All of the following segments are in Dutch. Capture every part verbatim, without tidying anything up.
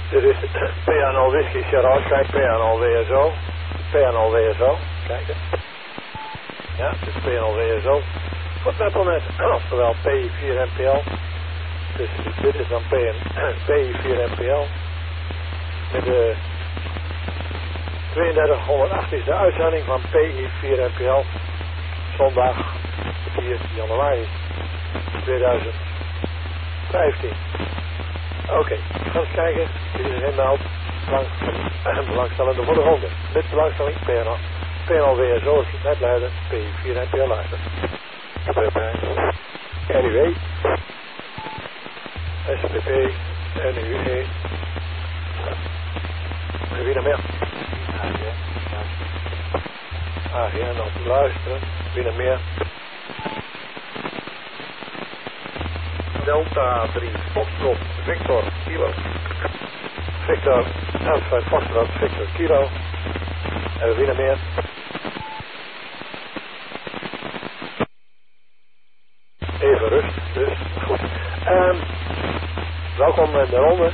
Dit is P A nul Whisky Sierra, kijk, P A nul W S O. P A nul W S O, kijk eens. Ja, dit is P A nul W S O. Goed Metronet, oftewel P I vier M P L. Dus dit is dan P I vier M P L. Met de tweeëndertig honderdacht is de uitzending van P I vier M P L. Zondag vier januari tweeduizend vijftien. Oké, okay, we gaan eens kijken. Dit is een inhoud. Belangstellende voor de ronde. Met belangstelling P N L W S O als netleider P I vier M P L leider. N U E S P P N U E wie nog meer? A G N om te luisteren. Wie nog meer? Delta drie Foxtrot Victor Kilo. Victor Alpha Foxtrot Victor Kilo. En wie nog meer? Even rust, dus goed. Um, welkom in de ronde.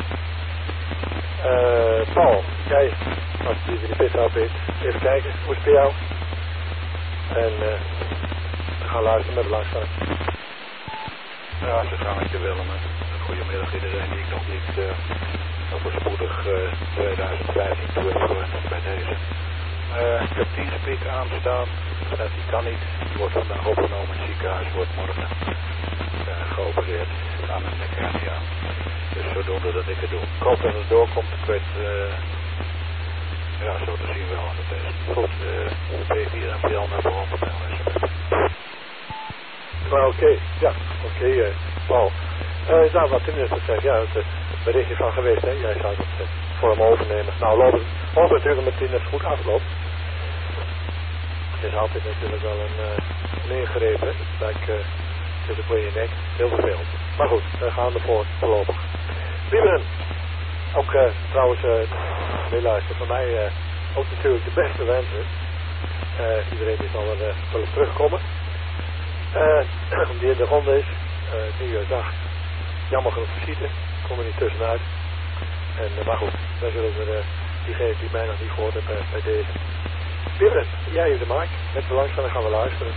Uh, Paul, jij, als die de pit weet, even kijken, hoe is het bij jou? En uh, we gaan luisteren met belangstelling. Ja, ze gaan met je Willem. Goedemiddag iedereen die ik nog niet uh, overspoedig uh, tweeduizend vijftien toe heb gewend bij deze. Uh, ik heb tien speed aanstaan. Uh, die kan niet. Die wordt vandaag opgenomen in het ziekenhuis. Wordt morgen uh, geopereerd aan een hernia. Dus zodoende dat ik het doe. Ik hoop dat het doorkomt. Ik weet, uh, ja, zo te zien wel aan de test. Goed, uh, P vier M P L naar boven op L S M. Maar oké, okay. Ja, oké, okay, uh, Paul. Uh, nou, wat Tim net zegt, ja, het uh, berichtje van geweest, hè. Jij zou het uh, voor hem overnemen. Nou, lopen we natuurlijk met Tim het goed afloopt. Het is altijd natuurlijk wel een uh, ingrepen. Like, uh, zit op je nek, heel vervelend. Maar goed, we gaan ervoor voorlopig. Lieveren, ook uh, trouwens, uh, meeluisteren van mij uh, ook natuurlijk de beste wensen. Uh, iedereen die zal er uh, wel terugkomen. Uh, die in de ronde is, uh, nieuwjaarsdag, jammer genoeg visite, kom er niet tussenuit. En, uh, maar goed, wij zullen er, uh, diegene die mij nog niet gehoord hebben uh, bij deze. Lieveren, jij hebt de mic, met belangstelling gaan we luisteren.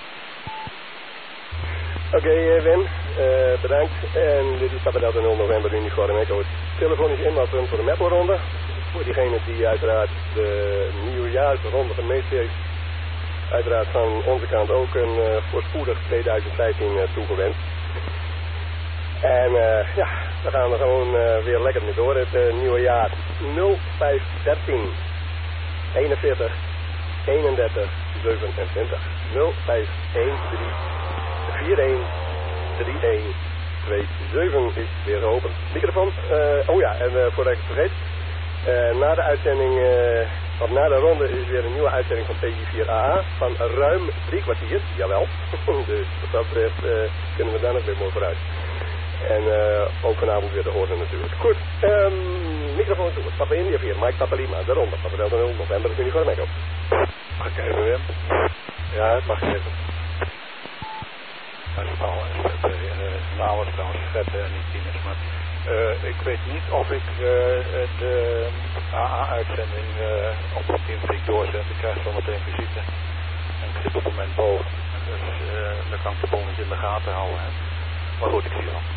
Oké, okay, Wim, uh, bedankt. En dit is Papa Delta nul november uniform Echo. Het telefonisch inlaatpunt voor de Meppelronde. Voor diegene die uiteraard de nieuwjaarsronde gemist heeft. Uiteraard van onze kant ook een uh, voorspoedig tweeduizend vijftien uh, toegewenst. En uh, ja, we gaan er gewoon uh, weer lekker mee door. Het uh, nieuwe jaar nul vijf dertien eenenveertig eenendertig zevenentwintig nul vijf een drie vier een drie een twee zeven is weer geopend. Microfoon. Uh, oh ja, en uh, voordat ik het vergeet. Uh, na de uitzending, uh, of na de ronde is weer een nieuwe uitzending van P I vier A A van ruim drie kwartier. Jawel. Dus wat dat betreft uh, kunnen we daar nog weer mooi vooruit. En uh, ook vanavond weer te horen natuurlijk. Goed, um, microfoon toe. Papa India vier, Mike Papa Lima, de ronde. Papa Delta nul, november, dat vind ik gewoon mee op. Mag ik even, Wim? Ja, het mag even. Dat is Paul en Fred. Uh, nou was trouwens Fred en uh, niet Tines, maar uh, ik weet niet of ik uh, de A A-uitzending uh, op Team Freak doorzet. Ik krijg zo meteen visite. En ik zit op het moment boven. Dus uh, dan kan ik de bonnetje in de gaten houden. Hè. Maar goed, ik zie wel.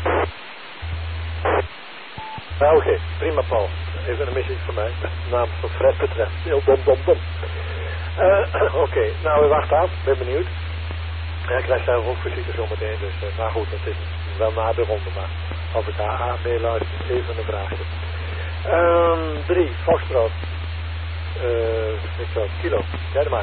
Nou oké, okay. Prima Paul. Even een missie van mij. Namens wat Fred betreft. Heel dom, dom, dom. Uh, Oké, okay. Nou we wachten af. Ben benieuwd. Ja, ik krijg zelf ook visite zometeen. Dus, uh, maar goed, het is wel na de ronde. Maar als ik A A meeluister, even een vraagje. Um, drie, Foxtrot. Uh, Victor, Kilo. Jij de maak.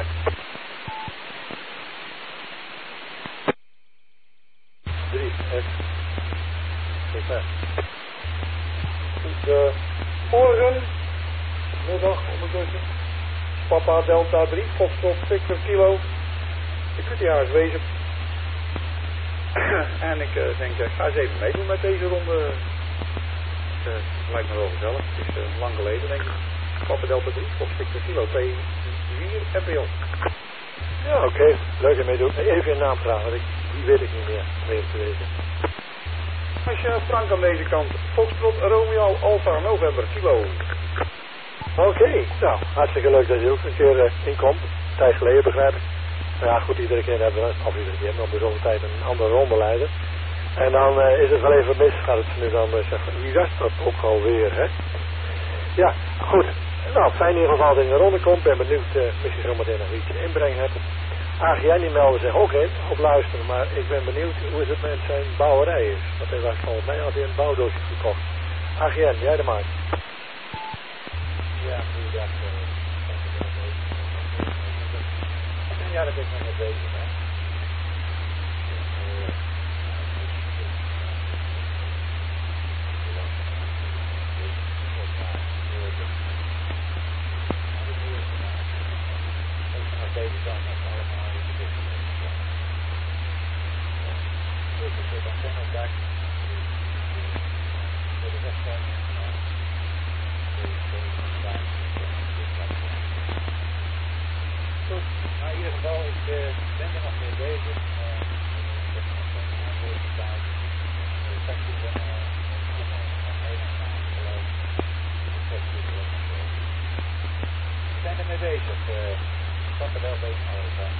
Drie, F. Super. Goed, uh, morgen, middag ondertussen. Papa Delta drie, Foxtrot, Victor, Kilo. Ik kunt hier eens wezen. En ik uh, denk, ik ga eens even meedoen met deze ronde. Het uh, lijkt me wel gezellig. Het is uh, lang geleden, denk ik. Papa Delta drie, Foxtrot, Kilo, P vier M P L. Ja, oké. Okay. Leuk en meedoen. Even je naam vragen, want ik, die weet ik niet meer. Om even te weten. met Frank aan deze kant. Foxtrot Romeo Alpha November Kilo. Oké, okay, nou, hartstikke leuk dat je ook een keer uh, inkomt. Een tijd geleden begrijp ik. Maar ja, goed, iedere keer hebben we, of iedere keer, om de zoveel tijd een andere rondeleider. En dan uh, is het wel even mis, gaat het nu dan uh, zeggen, wie was dat ook alweer, hè? Ja, goed. Nou, fijn in ieder geval dat je in de ronde komt. Ben benieuwd, uh, misschien zometeen nog iets inbreng hebben. A G N die meldde zich ook in, op luisteren, maar ik ben benieuwd hoe het met zijn bouwerij is. Want hij was volgens mij had hij een bouwdoosje gekocht. A G N, jij de maat. Ja, goeiedag. Ja, dat ben ik nog mee bezig, hè. Deze dan allemaal in de business. Dus ik zit dan op dak. Voor de rest van goed, maar in ieder geval, ik uh, ben er nog mee bezig. Uh, ik heb nog een antwoord gedaan. Ik heb nu een we zijn er mee bezig. Ik kan er wel bezig houden.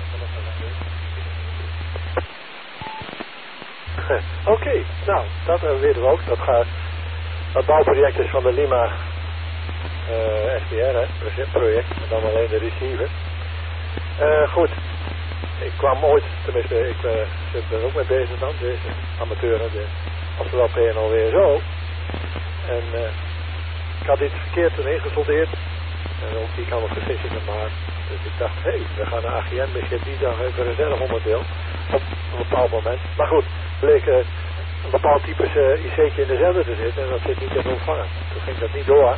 Oké, okay, nou, dat uh, weten we ook. Dat, gaat, dat bouwproject is van de Lima uh, S D R, hè, project, en dan alleen de receiver. Uh, goed, ik kwam ooit, tenminste, ik uh, zit er ook mee bezig dan, deze amateuren, de, oftewel P N O W S O. En uh, ik had iets verkeerd toen ingesoldeerd, en ook die kan nog vergissingen maken. Dus ik dacht, hé, hey, we gaan naar A G N, misschien die dag even een reserveonderdeel, op een bepaald moment. Maar goed, bleek uh, een bepaald type uh, I C'tje in de zender te zitten, en dat zit niet in de ontvanger. Toen ging dat niet door.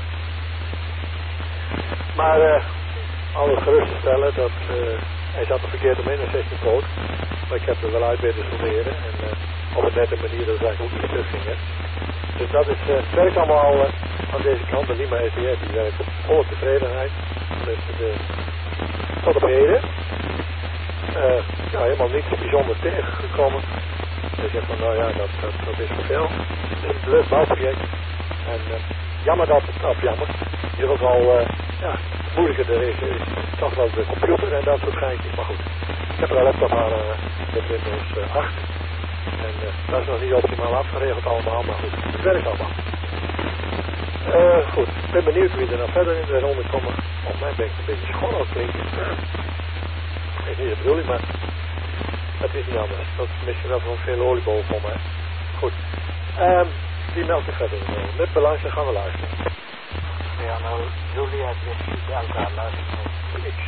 Maar, uh, alles gerust te stellen dat uh, hij zat er verkeerd om in, een zestien poot. Maar ik heb er wel uit weten solderen. En uh, op een nette manier dat het eigenlijk ook niet terug ging. Hè. Dus dat is, uh, het werkt allemaal uh, aan deze kant. De Lima S D R die werkt op volle tevredenheid. Dus de, tot op heden. Uh, ja, helemaal niets bijzonders tegengekomen. Hij zegt van nou ja, dat, dat, dat is veel. Het is een leuk bouwproject. En uh, jammer dat het, of jammer, in ieder geval, uh, ja, het moeilijke er is, is toch wel de computer en dat soort geintjes. Maar goed, ik heb er een laptop aan uh, met Windows uh, acht. En uh, dat is nog niet optimaal afgeregeld allemaal, maar goed, het werkt allemaal. Uh, goed, ik ben benieuwd wie er nou verder in de ronde komen. Op mij ben ik een beetje schoon al klinken. Dat is niet de bedoeling, maar het is niet anders. Dat is misschien wel van veel oliebol voor mij. Goed, um, die meldt zich verder. Uh, met belangrijk gaan we luisteren. Ja, nou, Julia heeft niet bij elkaar luisteren. Niks.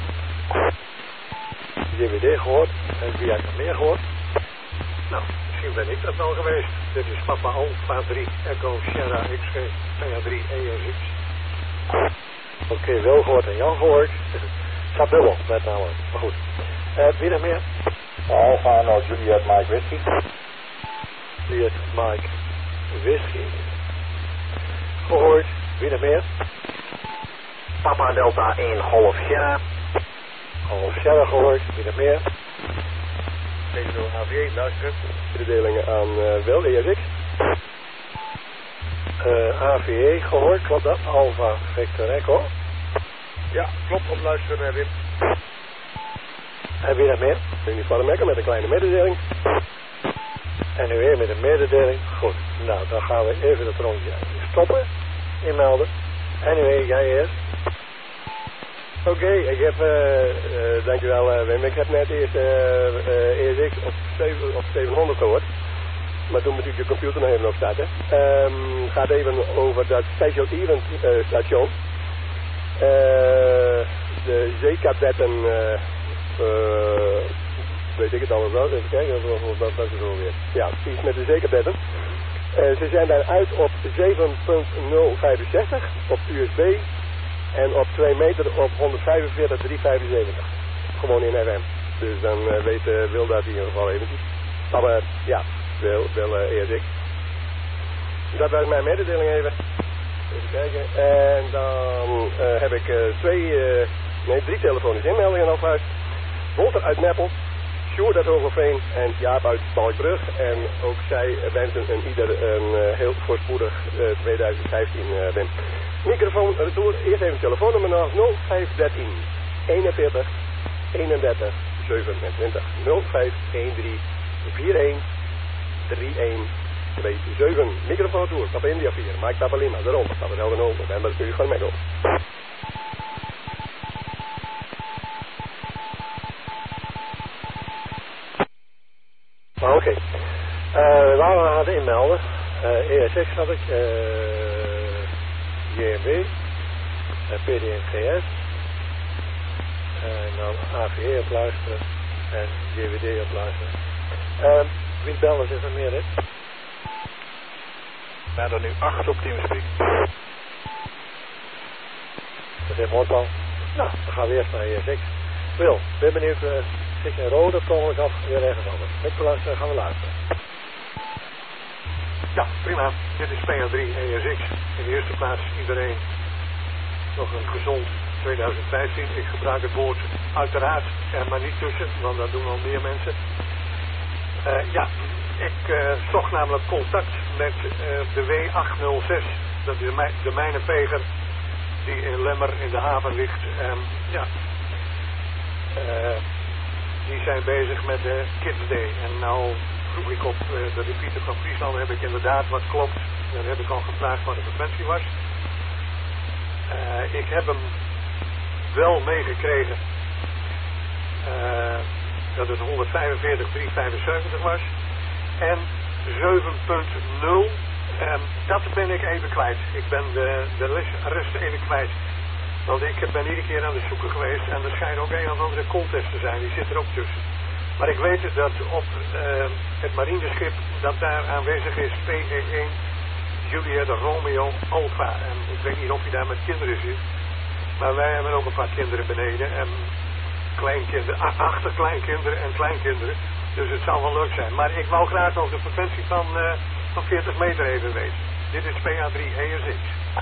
D W D gehoord. En wie heeft nog meer gehoord? Nou, misschien ben ik dat nou geweest. Dit is Papa Alpha drie Echo Sierra X G P A drie E S X. Oké, okay, wel gehoord en Jan gehoord. Het staat dubbel, met name. Maar goed. Uh, wie nog meer? Alpha, nou, Juliet Mike Whisky. Juliet Mike Whisky. Gehoord. Wie nog meer? Papa Delta één Golf Sierra. Golf Sierra gehoord. Wie nog meer? Deze door H V E, luisteren. Mededelingen aan uh, wel E S X. Uh, A V E gehoord, klopt dat? Alpha Victor Echo. Ja, klopt, op luisteren, Wim. En wie nog meer? Meneer Van der Mekker met een kleine mededeling. En nu weer met een mededeling. Goed, nou dan gaan we even het rondje stoppen. Inmelden. En nu weer, jij eerst. Oké, okay, ik heb, uh, uh, dankjewel uh, Wim, ik heb net eerst uh, uh, E S X op, op zevenhonderd gehoord. Maar toen moet ik de computer nog even opstarten. Um, gaat even over dat Special Event uh, station. Uh, de zeekadetten, uh, uh, weet ik het allemaal wel, even kijken, wat is het alweer? Ja, iets met de zeekadetten. Uh, ze zijn daar uit op zeven punt nul vijfenzestig op U S B en op twee meter op honderdvijfenveertig driehonderdvijfenzeventig. Gewoon in R M. Dus dan uh, weet uh, wil dat in ieder geval eventjes. Maar uh, ja, wil, wil uh, E S X. Dat was mijn mededeling even. Even kijken. En dan uh, heb ik uh, twee, uh, nee drie telefonische inmeldingen alvast. Walter uit Meppel. Sjoerd uit Overveen en Jaap uit Balkbrug. En ook zij wensen een ieder een uh, heel voorspoedig uh, tweeduizend vijftien uh, win. Microfoon retour, eerst even telefoonnummer nog nul vijf een drie eenenveertig eenendertig zevenentwintig nul vijf een drie vier een drie een twee zeven. Microfoon retour, Papa India vier, Mike Papa Lima, de rond, Papa Zelden nul, november, u gaan mee door. Maar oké, okay. uh, waar we hadden inmelden, uh, E S X had ik, uh, J M W, uh, P D N G S, en dan A V E opluisteren en J W D opluisteren. Uh, wie bellen is er meer, hè? We hebben er nu acht op Teamspeak. Dat is mooi plan. Nou, dan gaan we eerst naar E S X. Wil, ben benieuwd, uh, zit je in rode, kom ik af weer ergens anders. Nicolas, uh, gaan we luisteren. Ja, prima. Dit is P A drie E S X. In de eerste plaats iedereen nog een gezond tweeduizend vijftien. Ik gebruik het woord uiteraard er maar niet tussen, want dat doen al meer mensen. Uh, ja, ik uh, zocht namelijk contact met uh, de W achthonderdzes. Dat is de, de mijnenveger die in Lemmer in de haven ligt. Um, ja, uh, die zijn bezig met de Kids Day. En nou vroeg ik op uh, de repeater van Friesland, heb ik inderdaad wat klopt. Dan heb ik al gevraagd wat de frequentie was. Uh, ik heb hem wel meegekregen uh, dat het honderdvijfenveertig driehonderdvijfenzeventig was. En zeven punt nul, um, dat ben ik even kwijt. Ik ben de, de rest even kwijt. Want ik ben iedere keer aan de zoeken geweest en er schijnen ook een of andere contest te zijn, die zit er ook tussen. Maar ik weet dat op uh, het marineschip dat daar aanwezig is, P E één, Juliet Romeo Alpha. En ik weet niet of je daar met kinderen zit, maar wij hebben ook een paar kinderen beneden en kleinkinderen, achterkleinkinderen en kleinkinderen. Dus het zou wel leuk zijn. Maar ik wou graag nog de frequentie van, uh, van veertig meter even weten. Dit is P A drie E S X.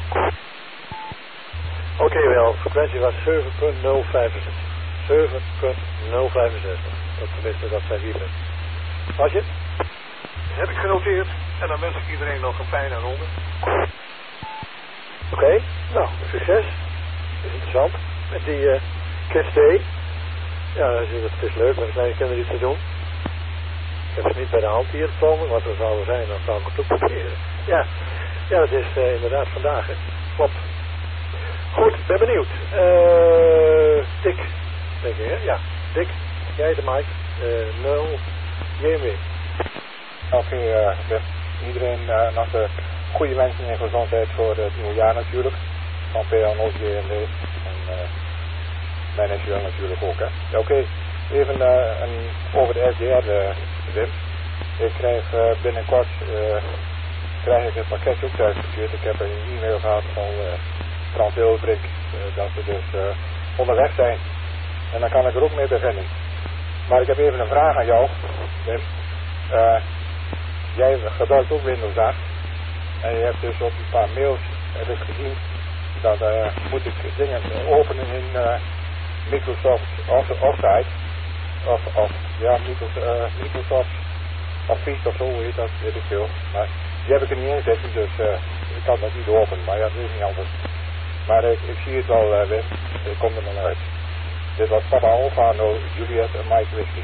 Oké, okay, wel, frequentie was zeven punt nul vijfenzestig. zeven punt nul vijfenzestig. Dat tenminste, dat zijn hier. Was je? Heb ik genoteerd. En dan wens ik iedereen nog een fijne ronde. Oké, okay, nou, succes. Dat is interessant. Met die uh, Kids Day. Ja, het is leuk met de kleine kinderen iets te doen. Ik heb het niet bij de hand hier komen, wat er zou zijn, dan zou ik het ook proberen. Ja, ja, dat is uh, inderdaad vandaag, hè. Klopt. Goed, ben benieuwd. Uh, Dick, denk ik, hè? Ja, Dick, jij de Mike, uh, nul, J M W. Oké, okay, uh, iedereen uh, nog de goede wensen en gezondheid voor het nieuwe jaar natuurlijk. Van P A nul J M W en uh, mijn ingenieur natuurlijk ook, hè. Oké, okay, even uh, een, over de S D R, uh, Wim. Ik krijg uh, binnenkort uh, krijg ik het pakketje ook thuisgestuurd. Ik heb een e-mail gehad van uh, Frans Hilbrink uh, dat ze dus uh, onderweg zijn. En dan kan ik er ook mee beginnen. Maar ik heb even een vraag aan jou, Wim. Uh, jij gebruikt ook Windows acht. En je hebt dus op een paar mails heb ik gezien dat uh, moet ik dingen openen in uh, Microsoft Offsite. Of, of ja, Microsoft, uh, Microsoft Office of zo heet dat, weet ik veel. Maar die heb ik er niet in zitten, dus uh, ik kan dat niet openen. Maar ja, dat is niet anders. Maar ik, ik zie het wel, uh, Wim. Ik kom er dan uit. Dit was Papa Alpha, no, Juliet en Mike Whisky.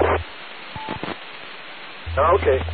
Nou, oké. Okay.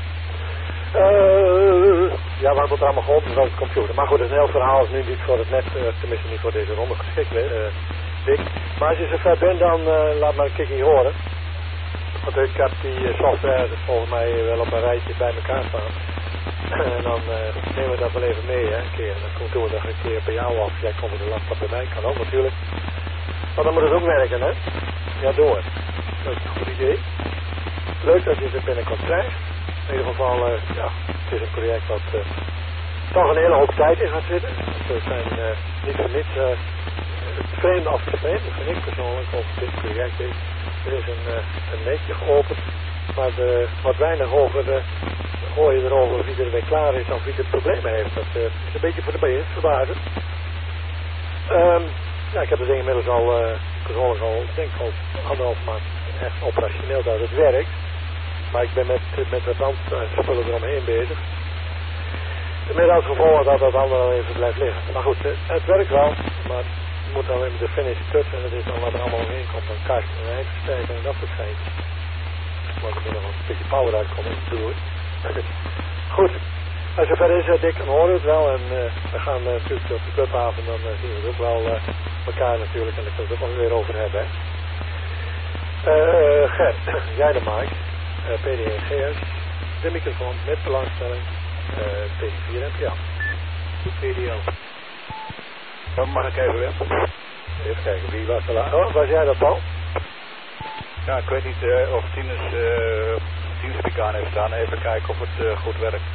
Uh, ja, wat wordt er allemaal geholpen van de computer. Maar goed, het is een heel verhaal, is nu niet voor het net, uh, tenminste niet voor deze ronde geschikt, uh, Dick. Maar als je zover bent, dan uh, laat maar een keertje horen. Want ik heb die uh, software volgens mij wel op een rijtje bij elkaar staan. En dan uh, nemen we dat wel even mee, hè, een keer. Dan doen we dat een keer bij jou af. Jij komt de laptop bij mij, kan ook natuurlijk. Maar dan moet het ook werken, hè. Ja, door. Dat is een goed idee. Leuk dat je het binnenkort krijgt. In ieder geval, uh, ja, het is een project wat uh, toch een hele hoop tijd in gaat zitten. We zijn uh, niet voor niets uh, vreemd of vreemd, vind ik persoonlijk, over dit project is. Er is een, uh, een netje geopend, maar de, wat weinig over de, hoor je erover wie er weer klaar is of wie er problemen heeft. Dat uh, is een beetje voor de beheer verbazend. Um, ja, ik heb het ding inmiddels al, uh, persoonlijk al, ik denk al anderhalf maand echt operationeel dat het werkt. Maar ik ben met, met wat spullen eromheen bezig. Met als gevolg dat dat andere al even blijft liggen. Maar goed, het werkt wel, maar je moet dan in de finish touch en dat is dan wat er allemaal omheen komt. Een kast, een eindversterker en dat soort geintjes. Maar er moet nog een beetje power uitkomen, bedoel ik. Goed, als zover is het dik, dan horen we het wel. En uh, we gaan uh, natuurlijk op de clubhaven, dan uh, zien we het ook wel uh, elkaar natuurlijk. En daar kunnen we het ook nog weer over hebben. Hè. Uh, Gert, jij de Mike, uh, P D en G S, de microfoon met belangstelling, uh, P vier en P L. P D L. Dan mag ik even weg. Even kijken, wie was er laat? Oh, was jij dat, Paul? Ja, ik weet niet uh, of Tinus uh, Teamspeak aan heeft staan. Even kijken of het uh, goed werkt.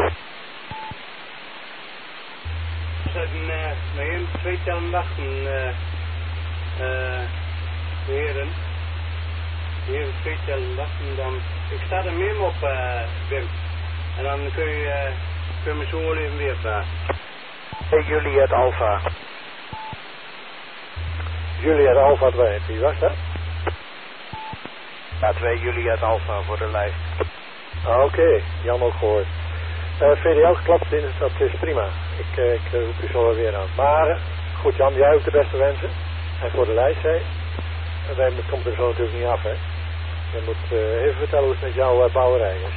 We zetten uh, nog even twee tellen wachten, uh, uh, de heren. De heren twee tellen wachten, dan... Ik sta er meer op, uh, Wim. En dan kun je, uh, kun je me zo wel even weer vragen. Hey, Juliet Alpha. Juliet Alpha twee, wie was dat? Ja, twee Juliet Alpha voor de lijst. Ah, oké, okay. Jan ook gehoord. Uh, V D L geklapt in, dat is prima. Ik, uh, ik uh, roep je zo weer aan. Maar, uh, goed Jan, jij ook de beste wensen. En voor de lijst, hè. En wij komt er zo natuurlijk niet af, hè. Je moet uh, even vertellen hoe het met jouw uh, bouwerij is.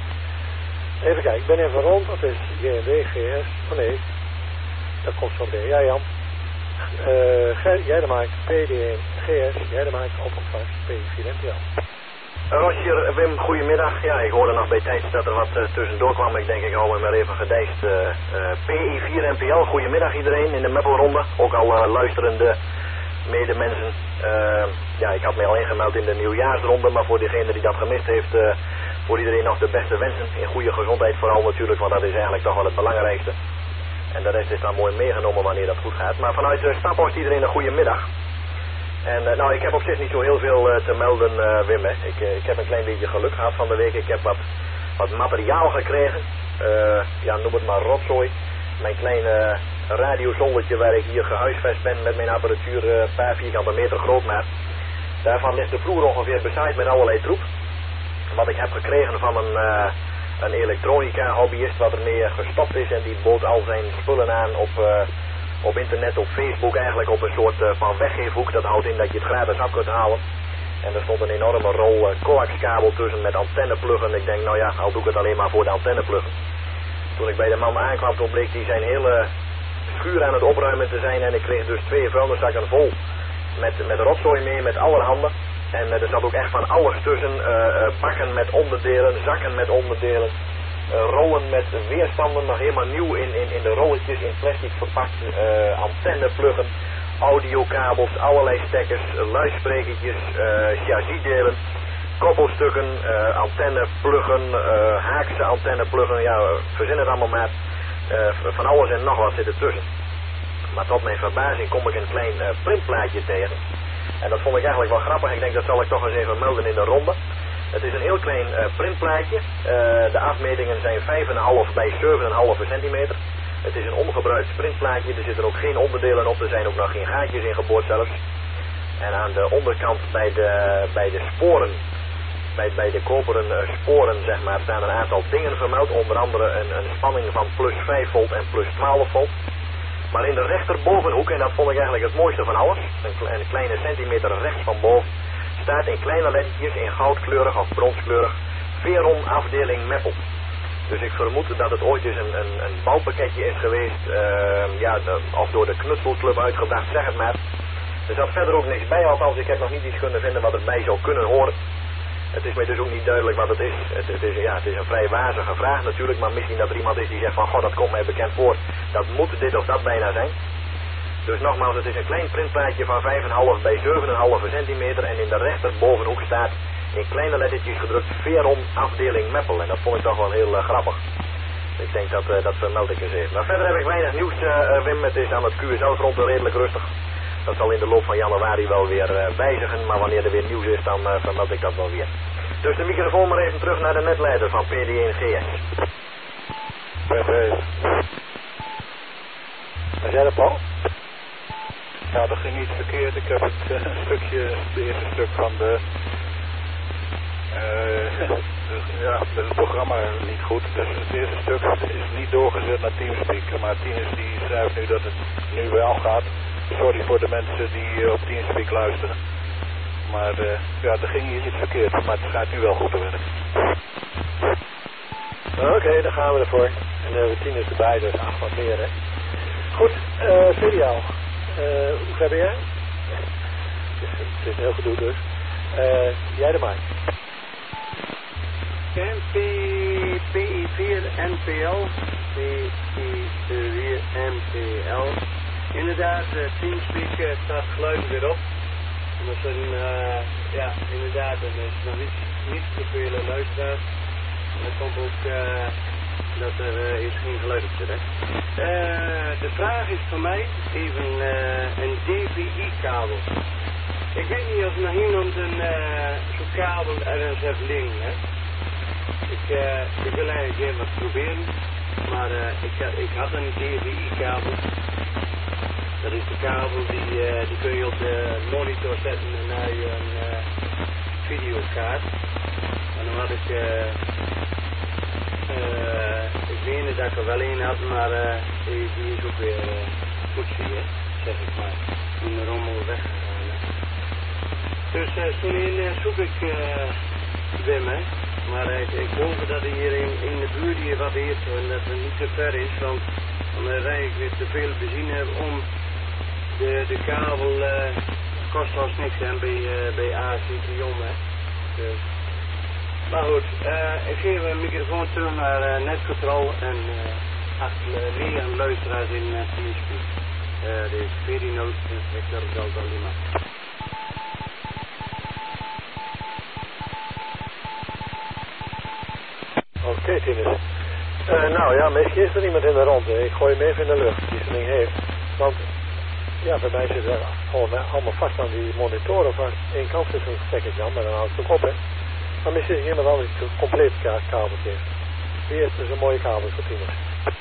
Even kijken, ik ben even rond. Dat is J N W, G S. Oh nee, dat komt zo meteen. Ja, Jan. Uh, jij de maakt P D één, G S. Jij de maakt opvangst P vier en P L. Roger, Wim, goedemiddag. Ja, ik hoorde nog bij tijd dat er wat uh, tussendoor kwam. Ik denk ik hou me maar even gedijst. Uh, uh, P I vier en P L, goedemiddag iedereen in de Meppelronde. Ook al uh, luisterende medemensen. Uh, ja, ik had mij al ingemeld in de nieuwjaarsronde, maar voor degene die dat gemist heeft, uh, voor iedereen nog de beste wensen. In goede gezondheid vooral natuurlijk, want dat is eigenlijk toch wel het belangrijkste. En de rest is dan mooi meegenomen wanneer dat goed gaat. Maar vanuit uh, Staphorst iedereen een goede middag. En uh, nou, ik heb op zich niet zo heel veel uh, te melden, uh, Wim. Hè. Ik, uh, ik heb een klein beetje geluk gehad van de week. Ik heb wat, wat materiaal gekregen. Uh, ja, noem het maar rotzooi. Mijn kleine uh, radiozondertje waar ik hier gehuisvest ben met mijn apparatuur, uh, een paar vierkante meter groot maar. Daarvan ligt de vloer ongeveer bezaaid met allerlei troep. Wat ik heb gekregen van een, uh, een elektronica hobbyist wat ermee gestopt is en die bood al zijn spullen aan op... Uh, op internet, op Facebook, eigenlijk op een soort uh, van weggeefhoek. Dat houdt in dat je het gratis af kunt halen. En er stond een enorme rol uh, coaxkabel tussen met antennepluggen. Ik denk, nou ja, al doe ik het alleen maar voor de antennepluggen. Toen ik bij de man aankwam, toen bleek hij zijn hele schuur aan het opruimen te zijn. En ik kreeg dus twee vuilniszakken vol met, met rotzooi mee, met allerhande. En uh, er zat ook echt van alles tussen. Uh, uh, bakken met onderdelen, zakken met onderdelen. Uh, rollen met weerstanden, nog helemaal nieuw in, in, in de rolletjes, in plastic verpakt, uh, antennepluggen, audiokabels, allerlei stekkers, uh, luidsprekertjes, uh, chassisdelen, koppelstukken, uh, antennepluggen, uh, haakse antennepluggen, ja, verzin het allemaal maar, uh, van alles en nog wat zit er tussen. Maar tot mijn verbazing kom ik een klein uh, printplaatje tegen. En dat vond ik eigenlijk wel grappig, ik denk dat zal ik toch eens even melden in de ronde. Het is een heel klein uh, printplaatje. Uh, de afmetingen zijn vijf komma vijf bij zeven komma vijf centimeter. Het is een ongebruikt printplaatje. Er zitten ook geen onderdelen op. Er zijn ook nog geen gaatjes in geboord zelfs. En aan de onderkant bij de, bij de sporen, bij, bij de koperen uh, sporen zeg maar, staan een aantal dingen vermeld. Onder andere een, een spanning van plus vijf volt en plus twaalf volt. Maar in de rechterbovenhoek, en dat vond ik eigenlijk het mooiste van alles, een, een kleine centimeter rechts van boven, staat in kleine lettertjes in goudkleurig of bronskleurig Veron afdeling Meppel. Dus ik vermoed dat het ooit eens een, een, een bouwpakketje is geweest, uh, ja, de, of door de Knutselclub uitgebracht, zeg het maar. Er zat verder ook niks bij, althans ik heb nog niet iets kunnen vinden wat erbij zou kunnen horen. Het is mij dus ook niet duidelijk wat het is. Het, het, is ja, het is een vrij wazige vraag natuurlijk, maar misschien dat er iemand is die zegt van, goh, dat komt mij bekend voor. Dat moet dit of dat bijna zijn. Dus nogmaals, het is een klein printplaatje van vijf komma vijf bij zeven komma vijf centimeter en in de rechterbovenhoek staat in kleine lettertjes gedrukt Veron afdeling Meppel. En dat vond ik toch wel heel uh, grappig. Ik denk dat uh, dat vermeld ik eens even. Maar verder heb ik weinig nieuws, uh, Wim. Het is aan het Q S L-front redelijk rustig. Dat zal in de loop van januari wel weer uh, wijzigen, maar wanneer er weer nieuws is, dan uh, vermeld ik dat wel weer. Dus de microfoon maar even terug naar de netleider van P D één G S. Perfect. Was jij dat, Paul? Ja, dat ging niet verkeerd. Ik heb het uh, een stukje, het eerste stuk van de Uh, ja, het programma niet goed. Dus het eerste stuk is niet doorgezet naar Teamspeak. Maar Tinus die schrijft nu dat het nu wel gaat. Sorry voor de mensen die uh, op Teamspeak luisteren. Maar uh, ja, er ging hier iets verkeerd. Maar het gaat nu wel goed te werken. Oké, okay, dan gaan we ervoor. En dan hebben we Tinus erbij, dus ach, wat meer hè. Goed, uh, Seriaal. Uh, hoe ver ben jij? Het is, het is heel gedoe dus. Uh, jij de maar. P I vier N P L, P I vier N P L. Inderdaad, uh, Teamspeak uh, staat geluid weer op. En dat is een, uh, ja, inderdaad, er is nog niet, niet te veel luisteraars. En dat komt ook uh, dat er uh, is geen geluid op zit. Hè. Uh, de vraag is voor mij even uh, een D V I-kabel. Ik weet niet of nog iemand een uh, zo'n kabel ergens heeft liggen. Hè. Ik, uh, ik wil eigenlijk even wat proberen, maar uh, ik, ik had een D V I-kabel. Dat is de kabel die, uh, die kun je op de monitor zetten en dan heb je een uh, videokaart. En dan had ik, uh, uh, ik weet dat ik er wel een had, maar uh, die, die is ook weer uh, goed zie je, zeg ik maar, in de rommel weggegaan. Dus uh, zo'n een uh, zoek ik uh, Wim, hè. Maar uh, ik hoop dat hij hier in, in de buurt hier wat heeft en dat het niet te ver is, want dan uh, rijd ik weer te veel benzine om de, de kabel, uh, kost ons niks hè, bij, uh, bij A C Trion, hè. Dus. Maar goed, uh, ik geef een microfoon terug naar uh, Netcontrol en uh, acht uh, negen luisteraars in uh, Teamspeak. Uh, dit is veertien nul Hector Delta Lima. Oké, okay, Tinus. Uh, nou ja, misschien is er iemand in de ronde. Ik gooi hem even in de lucht die zo'n ding heeft. Want ja, bij mij zit er gewoon allemaal vast aan die monitoren vast. Eén kant zit zo'n stekkertje aan, maar dan houdt het ook op, hè. Maar misschien is iemand anders een compleet ka kabeltje heeft. Wie heeft dus een mooie kabel voor Tinus?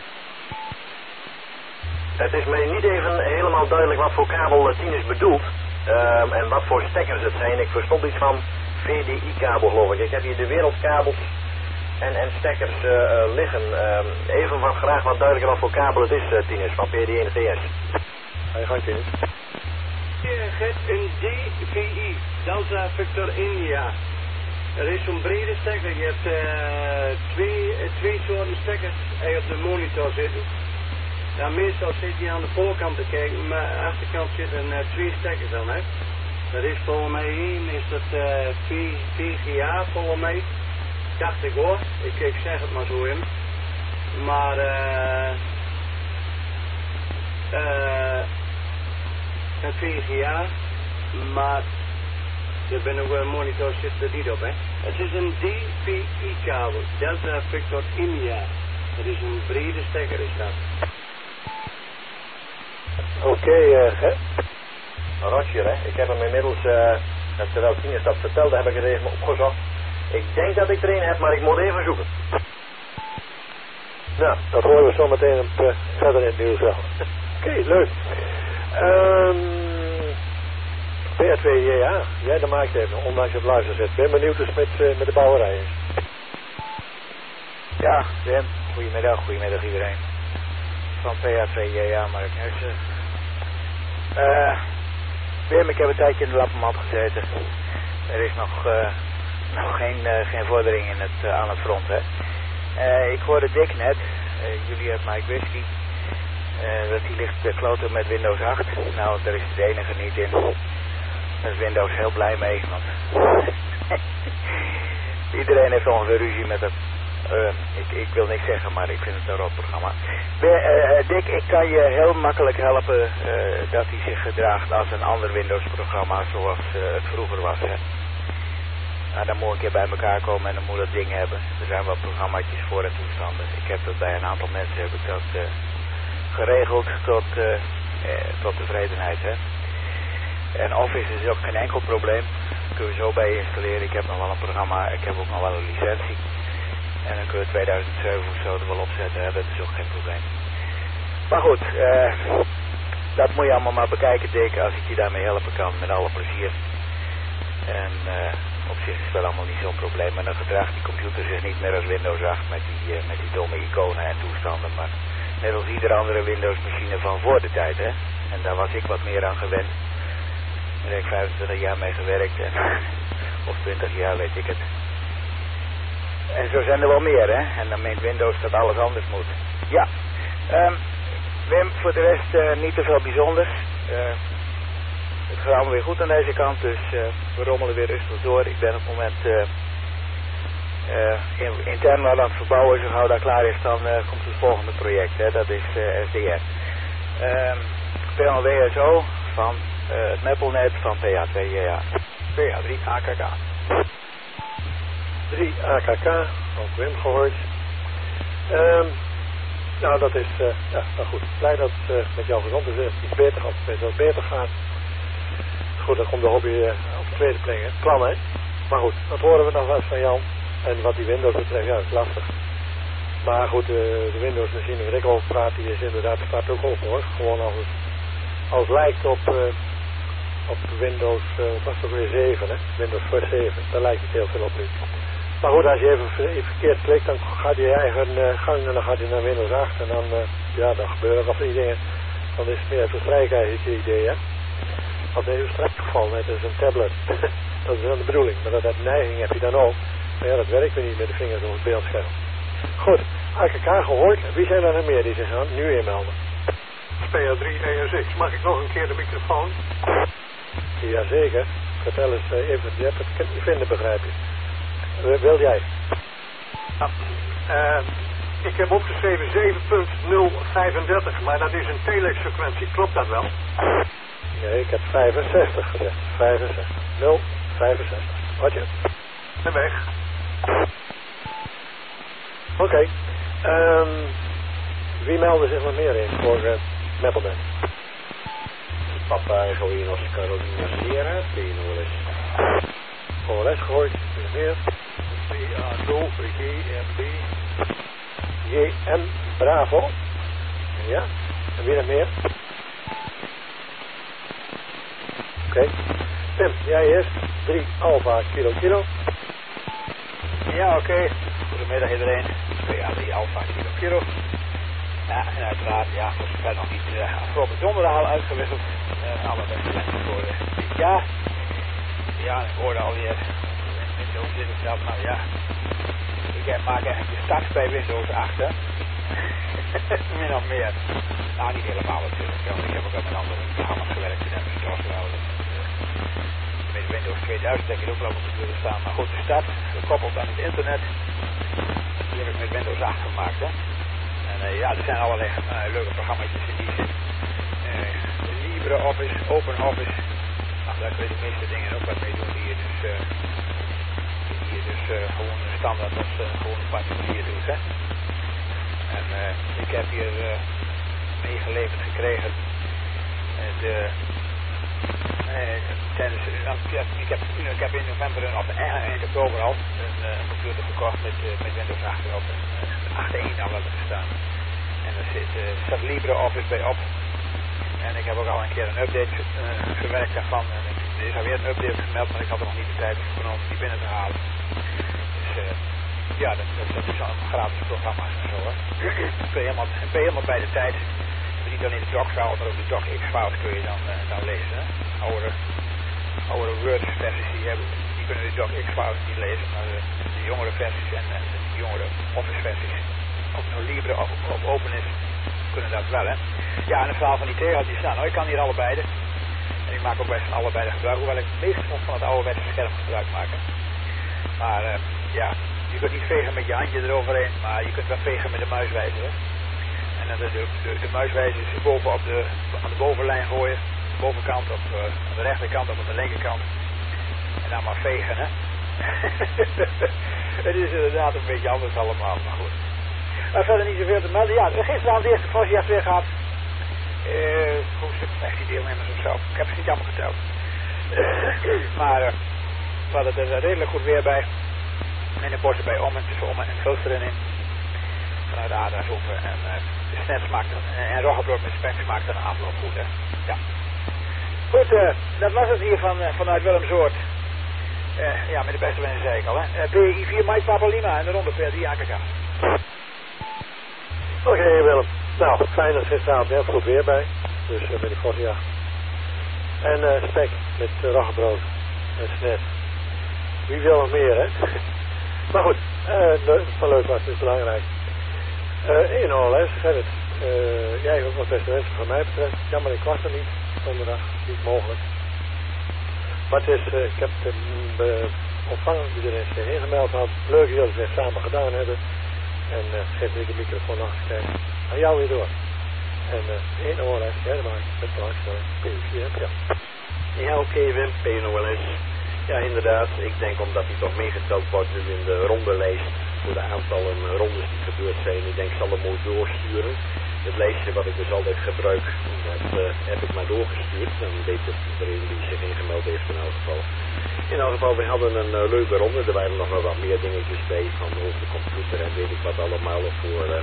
Het is mij niet even helemaal duidelijk wat voor kabel Tinus bedoelt. Um, en wat voor stekkers het zijn. Ik verstond iets van V D I-kabel, geloof ik. Ik heb hier de wereldkabels en, en stekkers uh, uh, liggen. Um, even wat graag wat duidelijker wat voor kabel het is, uh, Tinus, van P D één en T S. Ga je gang, Tinus. Je hebt een D V I, Delta Victor India. Er is zo'n brede stekker. Je hebt uh, twee, uh, twee soorten stekkers die op de monitor zitten. Ja, meestal zit hij aan de voorkant te kijken, maar aan de achterkant zitten uh, twee stekkers aan, hè. Dat is volgens mij één, is dat uh, V G A volgens mij. Dacht ik hoor, ik, ik zeg het maar zo in. Maar eh... Uh, uh, een V G A, maar er ben ook een monitor zit er niet op, hè. Het is een D V I-kabel, Delta Victor India. Het is een brede stekker, is dat. Oké, okay, uh, hè? Roger, hè. Ik heb hem inmiddels, uh, terwijl Tinus dat vertelde, heb ik er even opgezocht. Ik denk dat ik er een heb, maar ik moet even zoeken. Nou, dat horen we zo meteen op, uh, verder in het nieuws wel. Oké, okay, leuk. Um, P R twee J A, jij de maakt even, ondanks je op luister zet. Ben benieuwd dus met, uh, met de bouwerij is. Ja, Wim, goedemiddag, goedemiddag iedereen. Van P R twee J A, Mark Nussen. Uh, Wim, ik heb een tijdje in de lappenmand gezeten. Er is nog, uh, nog geen, uh, geen vordering in het, uh, aan het front, hè. Uh, ik hoorde Dick net, uh, jullie uit Mike Whisky, uh, dat hij ligt te kloten met Windows acht. Nou, daar is het enige niet in. Daar is Windows heel blij mee, want iedereen heeft ongeveer ruzie met het. Uh, ik, ik wil niks zeggen, maar ik vind het een rot programma. Uh, Dick, ik kan je heel makkelijk helpen uh, dat hij zich gedraagt als een ander Windows programma zoals uh, het vroeger was, hè. Nou, dan moet ik een keer bij elkaar komen en dan moet dat ding hebben. Er zijn wel programmaatjes voor en toestanden. Ik heb dat bij een aantal mensen heb ik dat uh, geregeld tot, uh, eh, tot tevredenheid, hè. En Office is ook geen enkel probleem. Dat kun je zo bij installeren. Ik heb nog wel een programma, ik heb ook nog wel een licentie. En dan kun je tweeduizend zeven of zo er wel opzetten, hè. Dat is ook geen probleem. Maar goed, uh, dat moet je allemaal maar bekijken, Dick, als ik je daarmee helpen kan, met alle plezier. En uh, op zich is het wel allemaal niet zo'n probleem. Maar dan gedraagt die computer zich niet meer als Windows acht met die, uh, met die domme iconen en toestanden. Maar net als iedere andere Windows machine van voor de tijd, hè. En daar was ik wat meer aan gewend. Daar heb ik vijfentwintig jaar mee gewerkt. En, of twintig jaar, weet ik het. En zo zijn er wel meer, hè. En dan meent Windows dat alles anders moet. Ja. Um, Wim, voor de rest uh, niet te veel bijzonders. Uh, het gaat allemaal weer goed aan deze kant, dus uh, we rommelen weer rustig door. Ik ben op het moment uh, uh, in, intern wel aan het verbouwen. Zo gauw dat klaar is, dan uh, komt het volgende project, hè. Dat is uh, S D R. Um, P L W S O van uh, het Meppelnet van P H twee J A. P H drie A K K. drie A K K, ook Wim gehoord. Um, nou, dat is, uh, ja, nou goed. Blij dat het uh, met jou gezond is, iets beter gaat, met wat beter gaat. Goed, dan komt de hobby uh, op de tweede plek, hè. Plan, hè. Maar goed, dat horen we nog wel eens van Jan. En wat die Windows betreft, ja, dat is lastig. Maar goed, uh, de Windows machine waar ik over praat, die is inderdaad, staat ook op, hoor. Gewoon als het, als het lijkt op, uh, op Windows, uh, wat was het ook weer zeven, hè. Windows voor zeven, daar lijkt het heel veel op nu. Maar goed, als je even, even verkeerd klikt, dan gaat hij je eigen uh, gang en dan gaat hij naar Windows acht en dan, uh, ja, dan gebeuren er van die dingen. Dan is het meer even strijkijzer, het idee, hè. Als deze strijkgeval, het is een tablet. Dat is wel de bedoeling, maar dat, dat neiging heb je dan ook. Maar ja, dat werkt weer niet met de vingers op het beeldscherm. Goed, A K K gehoord. Wie zijn er nog meer die zich gaan nu inmelden? P H drie E S X, mag ik nog een keer de microfoon? Jazeker. Vertel eens uh, even, je hebt het niet vinden, begrijp je. Wil jij? Nou, uh, ik heb opgeschreven zeven punt nul vijfendertig, maar dat is een telex-frequentie. Klopt dat wel? Nee, ik heb vijfenzestig gezegd. vijfenzestig. nul vijfenzestig. Wat je? En weg. Oké. Okay. Um, wie meldde zich nog meer in voor uh, Meppelman? Papa Egoïnos Carolina Sierra, P N O S. O L S gehoord. Wie meer? P A O G M B. J M Bravo. Ja. En wie nog meer? Oké. Okay. Tim, jij eerst. drie Alpha Kilo Kilo. Ja, oké. Okay. Goedemiddag iedereen. P A drie Alpha Kilo Kilo. Ja, en uiteraard, ja, voor zover nog niet uh, afgelopen donderdag al uitgewisseld. Uh, alle beste mensen voor uh, dit jaar. Ja, ik hoorde alweer Windows dit of dat, nou ja. Ik maak eigenlijk de start bij Windows acht, hè. Min of meer. Nou, niet helemaal natuurlijk. Ja, ik heb ook al met andere programma's gewerkt in de stores wel. Met Windows tweeduizend heb ik ook wel op de deur staan. Maar goed, de start, gekoppeld aan het internet. Die heb ik met Windows acht gemaakt, hè. En uh, ja, er zijn allerlei uh, leuke programma's in die zin. Uh, LibreOffice, OpenOffice. Nou, daar kun je de meeste dingen ook wat mee doen die je dus, uh, die je dus uh, gewoon standaard als uh, gewoon een particulier doet, hè. En uh, ik heb hier uh, meegeleverd gekregen uh, de, uh, tijdens, uh, ja, ik, heb, ik heb in november en op eind oktober al een uh, computer gekocht met, uh, met Windows acht erop, uh, acht punt één al hebben gestaan. En er zit, uh, staat LibreOffice bij op. En ik heb ook al een keer een update uh, gewerkt daarvan. En er is alweer een update gemeld, maar ik had er nog niet de tijd voor genomen die binnen te halen. Dus uh, ja, dat, dat, dat is al gratis programma's en zo, hè. Ik ben helemaal, ik ben helemaal bij de tijd. Niet alleen de DocFile, maar ook de DocX-files kun je dan, uh, dan lezen, hè. Oude, oude Word-versies die, hebben, die kunnen de DocX-files niet lezen, maar de, de jongere versies en, en de jongere Office-versies, of het nou Libre of, of Open is, kunnen dat wel, hè. Ja, en het verhaal van die tegels, die staan, nou, ik kan hier allebei. En ik maak ook best van allebei gebruik, hoewel ik het meest van het ouderwetse scherm gebruik maken. Maar uh, ja, je kunt niet vegen met je handje eroverheen, maar je kunt wel vegen met de muiswijzer, hè. En dan de, de, de, de muiswijzer is boven op de, aan de bovenlijn gooien, de bovenkant op, uh, aan de rechterkant of aan de linkerkant. En dan maar vegen, hè. Het is inderdaad een beetje anders allemaal, maar goed. Maar verder niet zoveel te melden. Ja, gisteravond de eerste Vosjacht weer gehad. Uh, hoe stuk vijftien deelnemers of zo. Ik heb het niet allemaal geteld. maar uh, we hadden er redelijk goed weer bij. In de bossen bij Ommen, tussen Ommen en Vulsteren in. Vanuit Aardaarsoeven. En uh, de snet smaakte, uh, en roggebrood met spek smaakte een afloop goed, hè. Ja. Goed, uh, dat was het hier van, uh, vanuit Willemsoord. Uh, ja, met de beste wensen zei ik al, hè. Uh, P I vier Mike Papa Lima en de ronde per die A K K. Oké, okay, Willem. Nou, fijn dat gisteravond heel goed weer bij. Dus uh, ben ik voor ja. En uh, spek met uh, roggebrood en snet. Wie wil nog meer, hè? Maar goed, uh, van leuk was, het is belangrijk. Uh, in O L S, Gerrit. Uh, jij ook wat beste wensen van mij betreft. Jammer, ik was er niet donderdag, niet mogelijk. Maar het is, uh, ik heb de uh, ontvanger die er zich ingemeld had. Leuk dat we het samen gedaan hebben. En uh, geef ik de microfoon nog eens kijken. Aan jou weer door. En uh, in O L S, jij erbij, met belangstelling. P vier M P L. Ja, oké, okay, Wim, P N O L S. Ja, inderdaad. Ik denk omdat hij toch meegeteld wordt nu in de rondelijst voor de aantallen rondes die gebeurd zijn. Ik denk, ik zal hem mooi doorsturen. Het lijstje wat ik dus altijd gebruik, dat uh, heb ik maar doorgestuurd. Dan weet het iedereen die zich ingemeld heeft in elk geval. In elk geval, we hadden een uh, leuke ronde. Er waren nog wel wat meer dingetjes bij van over de computer en weet ik wat allemaal voor... Uh,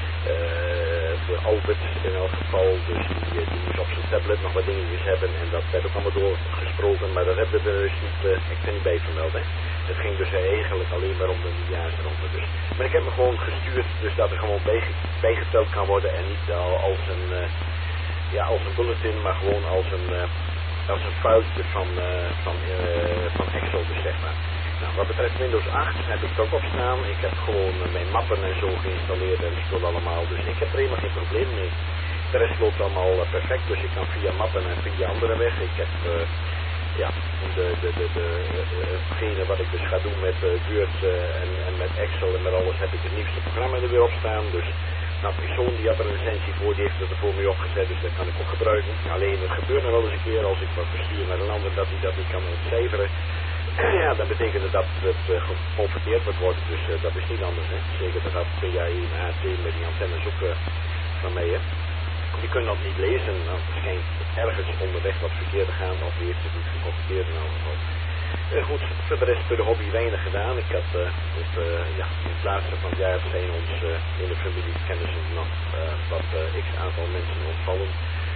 Uh, voor Albert in elk geval, dus die, die moest op zijn tablet nog wat dingetjes hebben en dat werd ook allemaal doorgesproken, maar dat hebben we dus niet, uh, ik ben niet bij vermeld, hè. Het ging dus eigenlijk alleen maar om de nieuwjaarsronde dus. Maar ik heb me gewoon gestuurd, dus dat er gewoon bij, bijgeteld kan worden en niet al als een, uh, ja, als een bulletin, maar gewoon als een, uh, als een vuiltje van, uh, van, uh, van Excel, dus zeg maar. Nou, wat betreft Windows acht heb ik het ook op staan. Ik heb gewoon mijn mappen en zo geïnstalleerd en spul allemaal. Dus ik heb er helemaal geen probleem mee. De rest loopt allemaal uh, perfect. Dus ik kan via mappen en via andere weg. Ik heb uh, ja, de, de, de, de, uh, hetgene wat ik dus ga doen met uh, Word uh, en, en met Excel en met alles heb ik het nieuwste programma er weer op staan. Dus nou, mijn zoon die had er een licentie voor, die heeft het er voor mij opgezet. Dus dat kan ik ook gebruiken. Alleen het gebeurt nog wel eens een keer als ik wat verstuur naar een ander dat hij dat niet kan ontcijferen. Ja, dan betekent het dat het uh, geconfronteerd wordt worden, dus uh, dat is niet anders, hè. Zeker dat dat P A I en A T met die antennes ook uh, van mij, hè. Die kunnen dat niet lezen, nou, het schijnt ergens onderweg wat verkeerd te gaan, of die heeft het niet geconfronteerd in elk geval. Uh, goed, voor de rest voor de hobby weinig gedaan. Ik had uh, op, uh, ja, in het laatste van het jaar zijn ons uh, in de familie kennissen nog uh, wat uh, x aantal mensen ontvallen.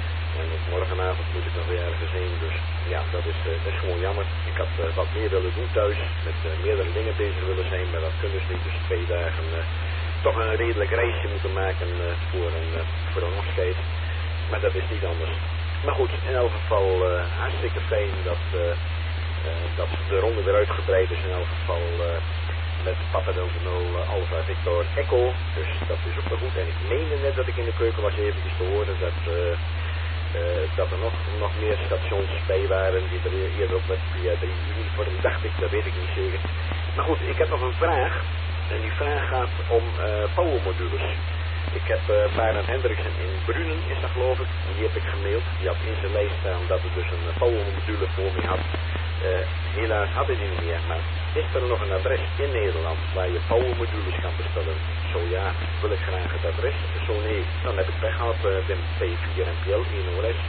En op morgenavond moet ik nog weer ergens heen, dus ja, dat is, uh, dat is gewoon jammer. Ik had uh, wat meer willen doen thuis, met uh, meerdere dingen bezig willen zijn, maar dat kunnen ze niet. Dus twee dagen uh, toch een redelijk reisje moeten maken uh, voor, een, uh, voor een afscheid. Maar dat is niet anders. Maar goed, in elk geval uh, hartstikke fijn dat, uh, uh, dat de ronde weer uitgebreid is. In elk geval uh, met Papa Delta nul uh, Alpha Victor Echo. Dus dat is ook wel goed. En ik meende net dat ik in de keuken was eventjes te horen dat... Uh, Uh, dat er nog, nog meer stations bij waren die er eerder ook met via de uniform, dacht ik, dat weet ik niet zeker. Maar goed, ik heb nog een vraag. En die vraag gaat om uh, powermodules. Ik heb uh, Barend Hendriksen in Brunen, is dat geloof ik. Die heb ik gemaild. Die had in zijn lijst staan dat hij dus een uh, powermodule voor me had. Uh, helaas had hij die niet meer. Maar is er nog een adres in Nederland waar je powermodules kan bestellen? Zo ja, wil ik graag het adres. Zo nee, dan heb ik weggehad uh, Wim P vier M P L in O L S.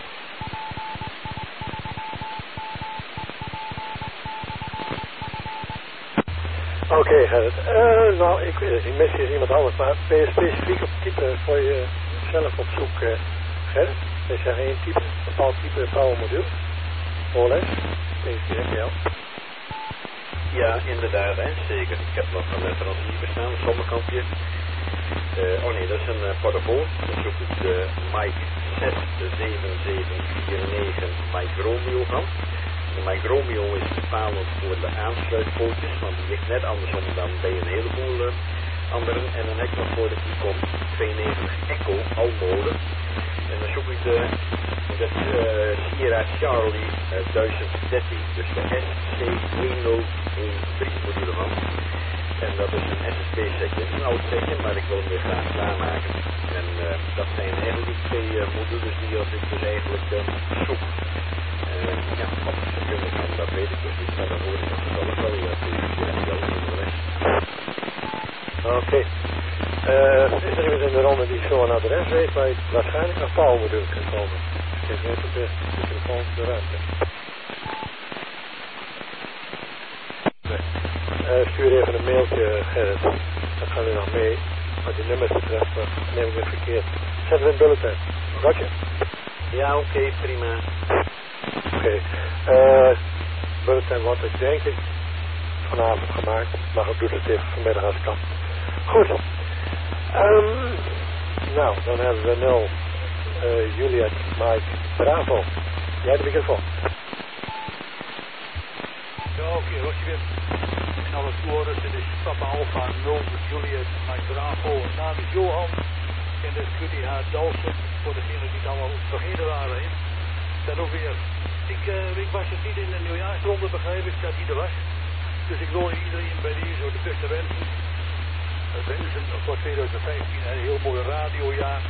Oké, okay, Gerrit. Uh, nou, ik weet het niet. Misschien is iemand anders, maar ben je specifiek op type voor jezelf op zoek, uh, Gerrit? Is er geen type, bepaald type powermodule? O L S? P vier M P L? Ja, inderdaad, hè, zeker. Ik heb nog een transceiver staan, een zomerkampje. Uh, oh nee, dat is een uh, portable. Dat is ook het uh, Mike zes zeven zeven vier negen Mike Romeo van. De Mike Romeo is bepalend voor de aansluitpootjes, want die ligt net andersom dan bij een heleboel uh, anderen. En dan heb ik nog voor de Icon tweehonderdnegentig Echo Almode. En dan zoek ik de, de uh, Sierra Charlie uh, duizend dertien, dus de S C een nul een drie module van. En dat is een S S B-setje, een oud setje, maar ik wil hem weer graag klaarmaken. En uh, dat zijn eigenlijk die twee uh, modules die als ik dus eigenlijk uh, zoek. Uh, ja, wat ze kunnen gaan, dat weet ik dus niet, maar dan hoor ik nog wel wel uh, Oké. Okay. Uh, is er iemand in de ronde die zo'n adres weet waar je waarschijnlijk naar powermodule kunt komen? Ik zit net op de, de telefoon de ruimte. Uh, stuur even een mailtje, Gerrit. Dan gaan we nog mee. Wat die nummers betreft, uh, neem ik het verkeerd. Zet het in bulletin. Roger? Ja, oké, okay, prima. Oké. Okay. Uh, bulletin wordt het denk ik vanavond gemaakt. Maar ik doe het even vanmiddag als het kan. Goed. Um, nou, dan hebben we nul uh, Juliet, Mike, Bravo. Jij de microfoon. Ja, oké, okay, wat je bent. En alle toeren, dit is Papa Alpha nul, Juliet, Mike Bravo. Naam is Johan. En dat is Q T H Dalsen. Voor degenen die het allemaal vergeten waren. Hè. Dan ook weer. Ik, uh, ik was het niet in de nieuwjaarsronde, begreep ik dat hij er was. Dus ik wil iedereen bij deze de beste wensen. Uh, wensen voor twintig vijftien een heel mooi radiojaar.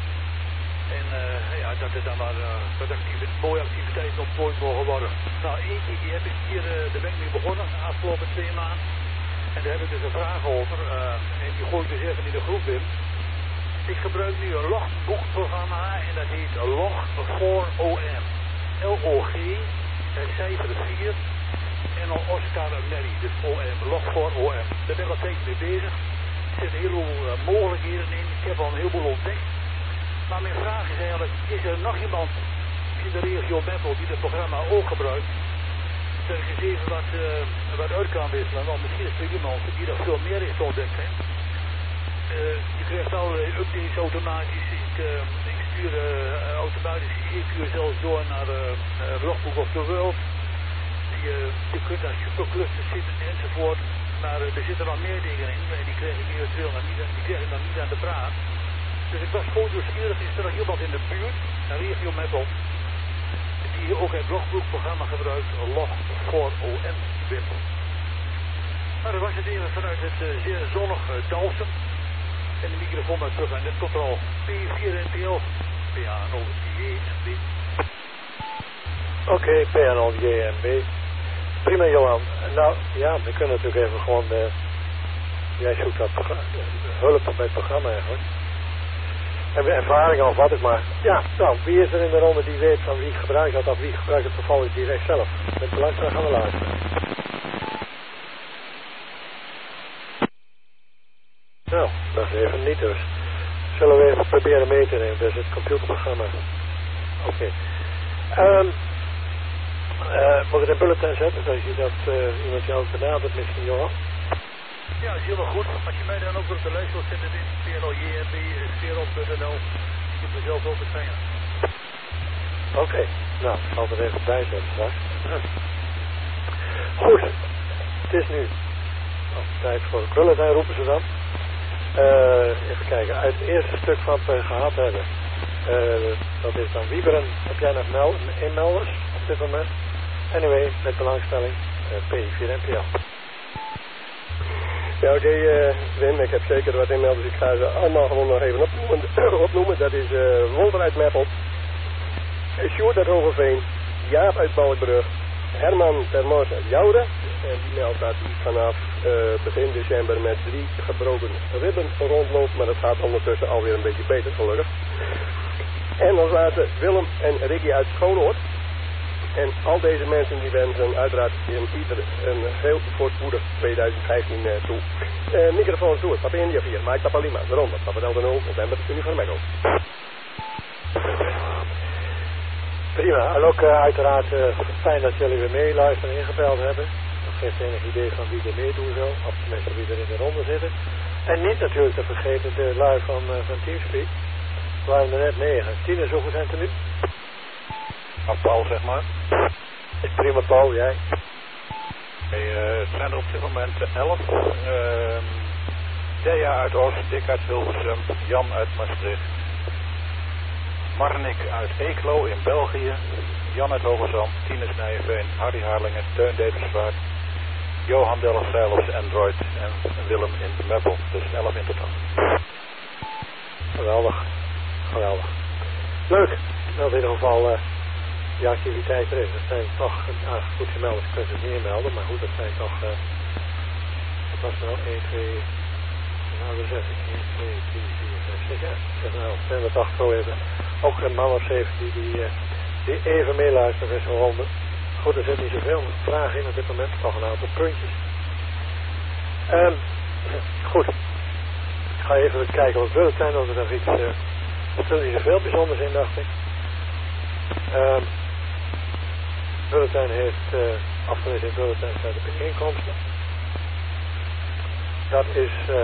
En uh, ja, dat er dan maar uh, wat actieve, mooie activiteiten op poort mogen worden. Nou, eentje die heb ik hier, uh, daar ben ik mee begonnen, de afgelopen twee maanden. En daar heb ik dus een vraag over. Uh, en die gooi ik dus even in de groep in. Ik gebruik nu een logboekprogramma en dat heet Log voor O M. L O G, het cijfer vier en dan Oscar Nelly, dus O M, Log voor O M. Daar ben ik al een tijd mee bezig. Er zitten een heleboel uh, mogelijkheden in. Ik heb al een heleboel ontdekt. Maar mijn vraag is eigenlijk, is er nog iemand in de regio Meppel die het programma ook gebruikt? Dat ik eens even wat, uh, wat uit kan wisselen, want misschien is er iemand die er veel meer heeft ontdekt. Hè? Uh, je krijgt allerlei updates automatisch. Ik, uh, ik stuur uh, automatisch E Q zelfs door naar uh, uh, Logbook of the World. Je, je kunt daar superclusters zitten enzovoort. Maar uh, er zitten nog meer dingen in en die krijg ik eventueel nog niet, die krijg ik nog niet aan de praat. Dus ik was gewoon nieuwsgierig, is er nog iemand in de buurt, een regio Meppel, die ook het logboekprogramma gebruikt, Log voor O M Wimpel. Nou, dat was het even vanuit het uh, zeer zonnige uh, Dalsen. En de microfoon maar terug aan het controle. P vier N P L, P A nul J N B. Oké, okay, P A nul J N B. Prima, Johan. Nou, ja, we kunnen natuurlijk even gewoon, uh, jij zoekt dat hulp bij het programma eigenlijk. Hebben we ervaringen of wat het maar. Ja, nou, wie is er in de ronde die weet van wie gebruikt dat of wie gebruikt het toevallig direct zelf? Met beluisteren gaan we luisteren. Nou, dat is even niet dus. Zullen we even proberen mee te nemen, dus het computerprogramma. Oké. Okay. Um, uh, moet ik een bulletin zetten, dat je dat uh, iemand jou benadert misschien, Johan? Ja, dat is helemaal goed. Als je mij dan ook op de lijst wilt zetten, dit is P N L J N B, Sferon punt N L. Je kunt mezelf ook verschijnen. Oké, okay. Nou, ik zal er even bij zetten straks. Goed, het is nu oh, tijd voor de bulletin, roepen ze dan. Uh, even kijken, uit het eerste stuk wat we gehad hebben, uh, dat is dan Wieberen. Heb jij nog meld inmelders op dit moment? Anyway, met belangstelling, uh, P vier N P L. Ja, oké, okay, uh, Wim, ik heb zeker wat inmelders. Ik ga ze allemaal gewoon nog even opnoemen. opnoemen. Dat is uh, Wolter uit Meppel, Sjoerd uit Hogeveen, Jaap uit Balkbrug, Herman Termors uit Jouden. En die meldt dat hij vanaf uh, begin december met drie gebroken ribben rondloopt. Maar dat gaat ondertussen alweer een beetje beter, gelukkig. En als laatste Willem en Ricky uit Schoonoord. En al deze mensen die wensen uiteraard in ieder een heel voorspoedig twintig vijftien uh, toe. Uh, microfoon toe, Papa India vier, Mike Papa Lima, de ronde, Papa Delta nul, november, Uniform Echo. Prima, en ook uh, uiteraard uh, fijn dat jullie weer meeluisteren en ingebeld hebben. Dat geeft enig idee van wie er meedoen zo, of tenminste wie er in de ronde zitten. En niet natuurlijk te vergeten de lui van, uh, van Teamspeak. We waren er net negen. Tien is zo goed zijn er nu. Af Paul, zeg maar. Is prima, Paul, jij? Hey, uh, het zijn er op dit moment elf. Uh, Deja uit Oost, Dick uit Hilversum, Jan uit Maastricht, Marnik uit Eeklo in België, Jan uit Hoogezand, Tine Nijenveen, Harry Harlingen, Teun Deversvaart, Johan Delfzijl op zijn Android en Willem in de Meppel. Dus elf in totaal. Geweldig. Geweldig. Leuk. Nou, in ieder geval uh, die activiteit er is. Dat zijn toch, ja, goed gemeld, ik kunt het niet inmelden, maar goed, dat zijn toch, uh, wat was er nou, één, twee, nou, we zeggen, één, twee, drie, vier, vijf, zes, ja, zes, nou, zijn we toch zo even, ook een man of zeven die, die, uh, die even meeluisteren in zo'n ronde. Goed, er zit niet zoveel vragen in op dit moment, toch een aantal puntjes. Um, goed, ik ga even kijken wat wil het zijn, of er nog iets, uh, er zit niet zoveel bijzonders in, dacht ik. Um, Bulletin heeft uh, of tenminste in bulletins zijn de bijeenkomsten. Dat is uh,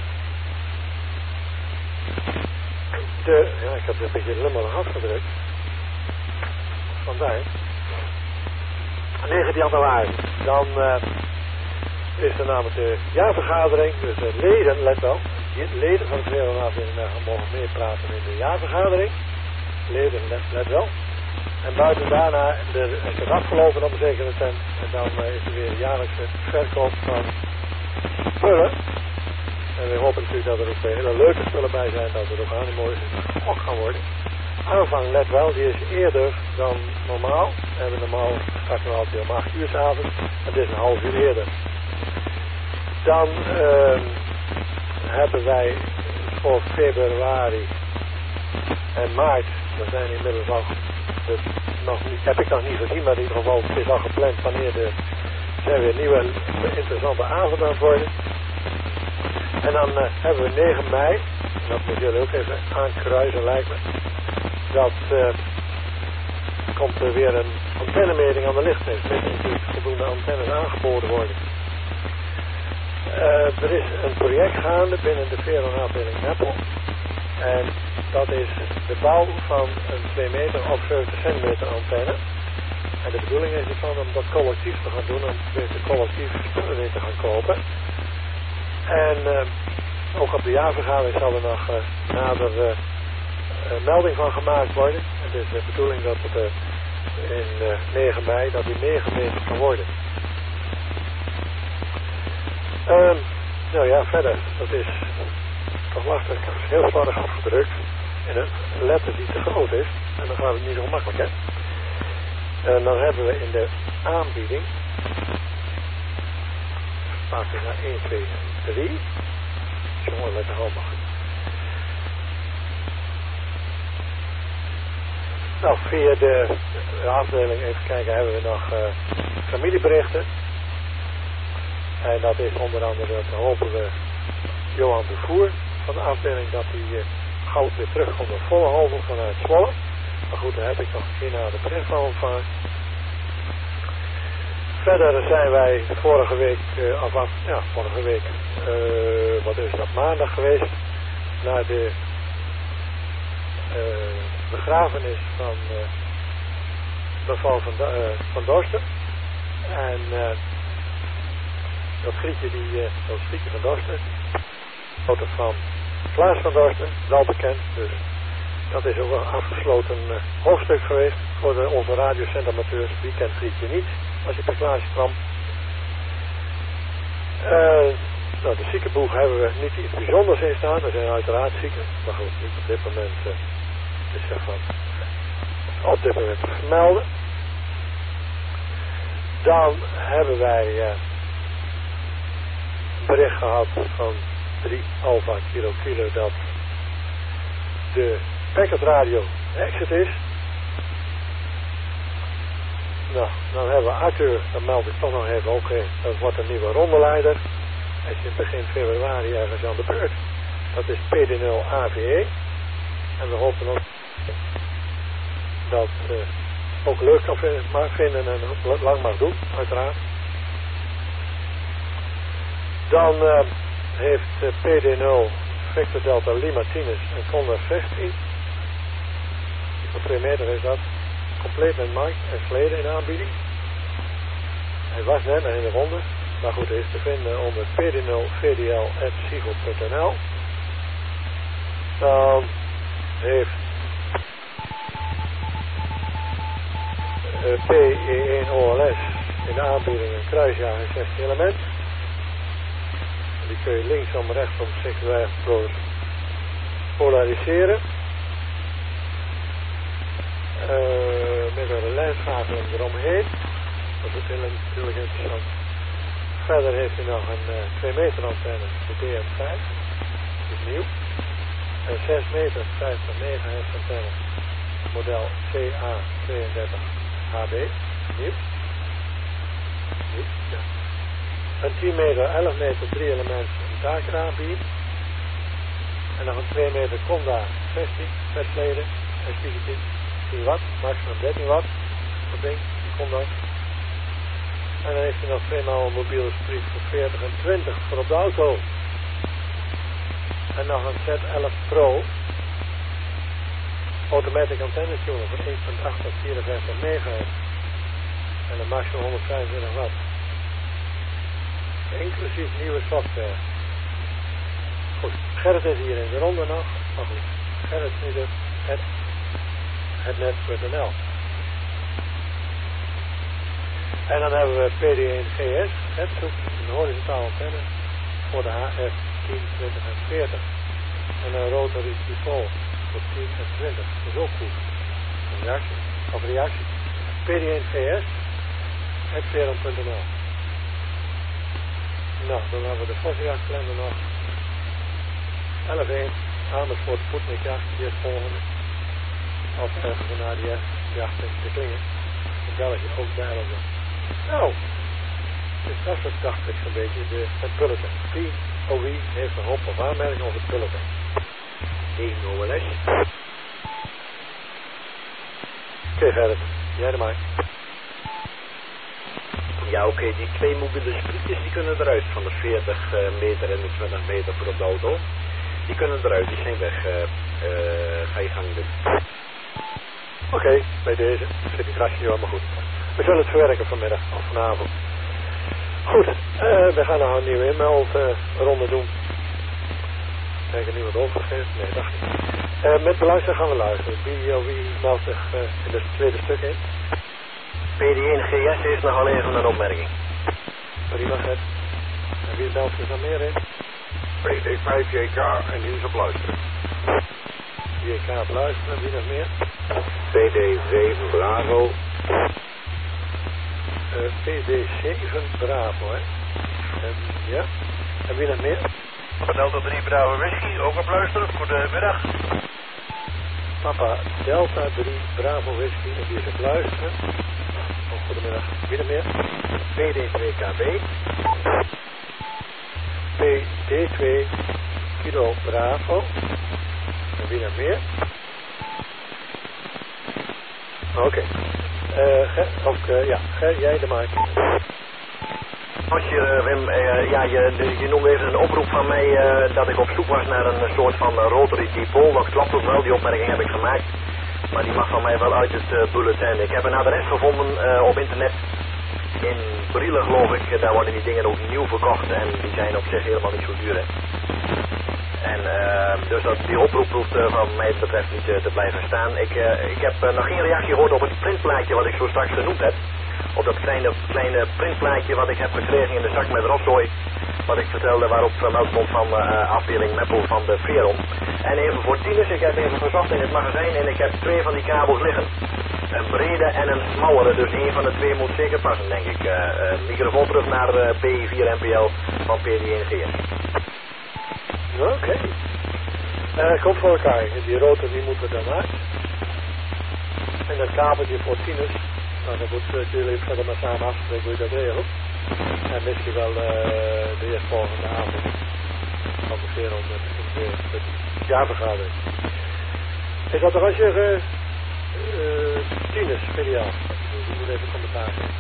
de, ja ik heb het een beetje lummerig afgedrukt, vandaar, negentien januari, dan uh, is er namelijk de jaarvergadering, dus de leden, let wel, de leden van de Wereldafdeling mogen meepraten in de jaarvergadering, leden, let, let wel. En buiten daarna de, is het afgelopen op een zekere tent. En dan uh, is er weer de jaarlijkse verkoop van spullen. En we hopen natuurlijk dat er ook weer hele leuke spullen bij zijn. Dat er ook animo is ook gaan worden. Aanvang, let wel, die is eerder dan normaal. We hebben normaal starten we altijd om acht uur s'avonds. En dit is een half uur eerder. Dan uh, hebben wij voor februari en maart, we zijn inmiddels al, dus nog niet, heb ik nog niet gezien, maar in ieder geval het is al gepland wanneer er zijn weer nieuwe interessante avonden aan het worden. En dan uh, hebben we negen mei, en dat moet jullie ook even aankruisen lijkt me, dat uh, komt er weer een antennemeting aan de lichtmast, met natuurlijk voldoende antennes aangeboden worden. Uh, er is een project gaande binnen de Verenafdeling Meppel. En dat is de bouw van een twee meter of zeventig centimeter antenne. En de bedoeling is ervan om dat collectief te gaan doen, om tenminste collectief spullen in te gaan kopen. En uh, ook op de jaarvergadering zal er nog uh, nader uh, uh, melding van gemaakt worden. En het is de bedoeling dat het uh, in uh, negen mei, dat die negen meter kan worden. Um, nou ja, verder, dat is toch lastig, ik heb het heel slordig afgedrukt in een letter die te groot is en dan gaat het niet zo makkelijk, hè. En dan hebben we in de aanbieding pagina één, twee en drie, jongen, lekker handig. Nou, via de, de afdeling, even kijken, hebben we nog uh, familieberichten. En dat is onder andere, dat hopen we, Johan de Voer van de afdeling, dat hij uh, gauw weer terugkomt naar Vollenhoven vanuit Zwolle. Maar goed, daar heb ik nog geen aan de bericht van ontvangen. Verder zijn wij vorige week, uh, af, af, ja, vorige week, uh, wat is dat, maandag geweest, naar de uh, begrafenis van uh, mevrouw van, uh, van Dorsten. En uh, dat Grietje, die, uh, dat Grietje van Dorsten, foto van Klaas van Dorsten, wel bekend, dus dat is ook een afgesloten uh, hoofdstuk geweest voor de, onze radiocentramateurs. Wie kent Grietje niet, als je per Klaasje kwam. Uh, nou, de ziekenboeg hebben we niet iets bijzonders in staan, er zijn uiteraard zieken, maar goed, niet op dit moment, uh, is er van, op dit moment te vermelden. Dan hebben wij uh, een bericht gehad van drie Alpha Kilo Kilo dat de packet radio exit is. Nou, dan hebben we Arthur, dat meld ik toch nog even ook in, dat wordt een nieuwe rondeleider. Hij is in begin februari ergens aan de beurt. Dat is P D nul A V E. En we hopen ook dat uh, ook leuk kan vinden en lang mag doen, uiteraard. Dan uh, heeft uh, P D nul Victor Delta Lima Tinus en Condor zestien. Op twee meter is dat. Compleet met mic en sleden in aanbieding. Hij was net in de ronde. Maar goed, hij is te vinden onder p d nul v d l at siegel punt n l. Dan heeft uh, P E één O L S in de aanbieding een kruisjager zestien element. Die kun je linksom rechtsom seksueel polariseren. Uh, met een lijnschakeling eromheen. Dat is natuurlijk interessant. Verder heeft hij nog een uh, twee meter antenne, de D M vijf. Dat is nieuw. Een zes meter vijftig megahertz antenne, model C A tweeëndertig H B. Nieuw. Nieuw, ja. Een tien meter, elf meter, drie elements daakraambien. En nog een twee meter Conda zestien vetleden en spiegeltje tien watt, maximum dertien watt. Dat ding, die Conda. En dan heeft hij nog tweemaal een mobiele sprit voor veertig en twintig voor op de auto. En nog een Z elf Pro. Automatic antenne tuner van één komma acht tot vierenvijftig megahertz. En een maximum honderdvijfentwintig watt. Inclusief nieuwe software. Goed, Gerrit is hier in de ronde nog. Maar goed, Gerrit is er. Het, het net punt n l. En dan hebben we P D één G S. Het zoekt een horizontale antenne voor de H F tien, twintig en veertig. En een rotary dipole voor tien en twintig. Dat is ook goed. Een reactie. Of reactie. P D één G S. Het veron punt n l. Nou, dan hebben we de Vossenjachtkalender nog. elf één. Amersfoort Sputnik jacht. Eerst volgende. Of ergens een A D S jacht in de klingen. In België ook daarover. Nou. Dus dat is, dacht ik zo'n beetje, de, het bulletin. Wie of wie heeft een hoop of aanmerking over het bulletin? één O L S. Oké, okay, Gerrit. Jij er maar. Ja, oké, okay, die twee mobiele sprietjes die kunnen eruit van de veertig meter en de twintig meter voor op de auto. Die kunnen eruit, die zijn weg. Uh, uh, ga je gang doen. Oké, okay, bij deze zit die krasje nu allemaal goed. We zullen het verwerken vanmiddag of vanavond. Goed, uh, we gaan nou een nieuwe inmeldronde uh, doen. Heb ik er niemand overgegeven? Nee, dacht ik. Uh, met beluisteren gaan we luisteren. Wie, uh, wie meldt zich uh, in het tweede stuk in? P D één G S heeft nog al even een opmerking. Prima, Gert. En wie meldt zich dan meer in? P D vijf J K en die is op luisteren. J K op luisteren, wie nog meer? P D zeven Bravo. Uh, P D zeven Bravo, hè? En, ja. En wie nog meer? Delta drie Bravo Whisky, ook op luisteren. Goedemiddag. Papa Delta drie Bravo Whisky, en die is op luisteren. Oh, goedemiddag. Wie nog meer? P D twee K B. P D twee Kilo Bravo. En wie nog meer? Oké. Okay. Uh, ook, uh, ja, Ger, jij de maak. Als je, uh, Wim, uh, ja, je, de, je noemde even een oproep van mij uh, dat ik op zoek was naar een soort van uh, rotary dipole. Dat klopt ook wel, die opmerking heb ik gemaakt. Maar die mag van mij wel uit het uh, bulletin. Ik heb een adres gevonden uh, op internet. In Brielen geloof ik, daar worden die dingen ook nieuw verkocht en die zijn op zich helemaal niet zo duur. Hè. En uh, dus dat die oproep hoeft uh, van mij betreft niet uh, te blijven staan. Ik, uh, ik heb uh, nog geen reactie gehoord op het printplaatje wat ik zo straks genoemd heb. Op dat kleine, kleine printplaatje wat ik heb gekregen in de zak met rotzooi. Wat ik vertelde waarop vermeld stond van uh, afdeling Meppel van de Veron. En even voor tieners, ik heb even gezocht in het magazijn en ik heb twee van die kabels liggen. Een brede en een smallere, dus één van de twee moet zeker passen, denk ik. Uh, uh, microfoon terug naar uh, P vier M P L van P D één G S. Oké. Okay. Uh, komt voor elkaar. Die rotor die moeten dan uit. En dat kabeltje voor tieners. Nou, dan moeten jullie verder maar samen afspreken hoe je dat regelt. En misschien wel uh, de eerstvolgende avond van de Veron met de, de jaarvergadering. Is dat toch als je uh, uh, tieners, filiaal? Je moet even commentaar geven.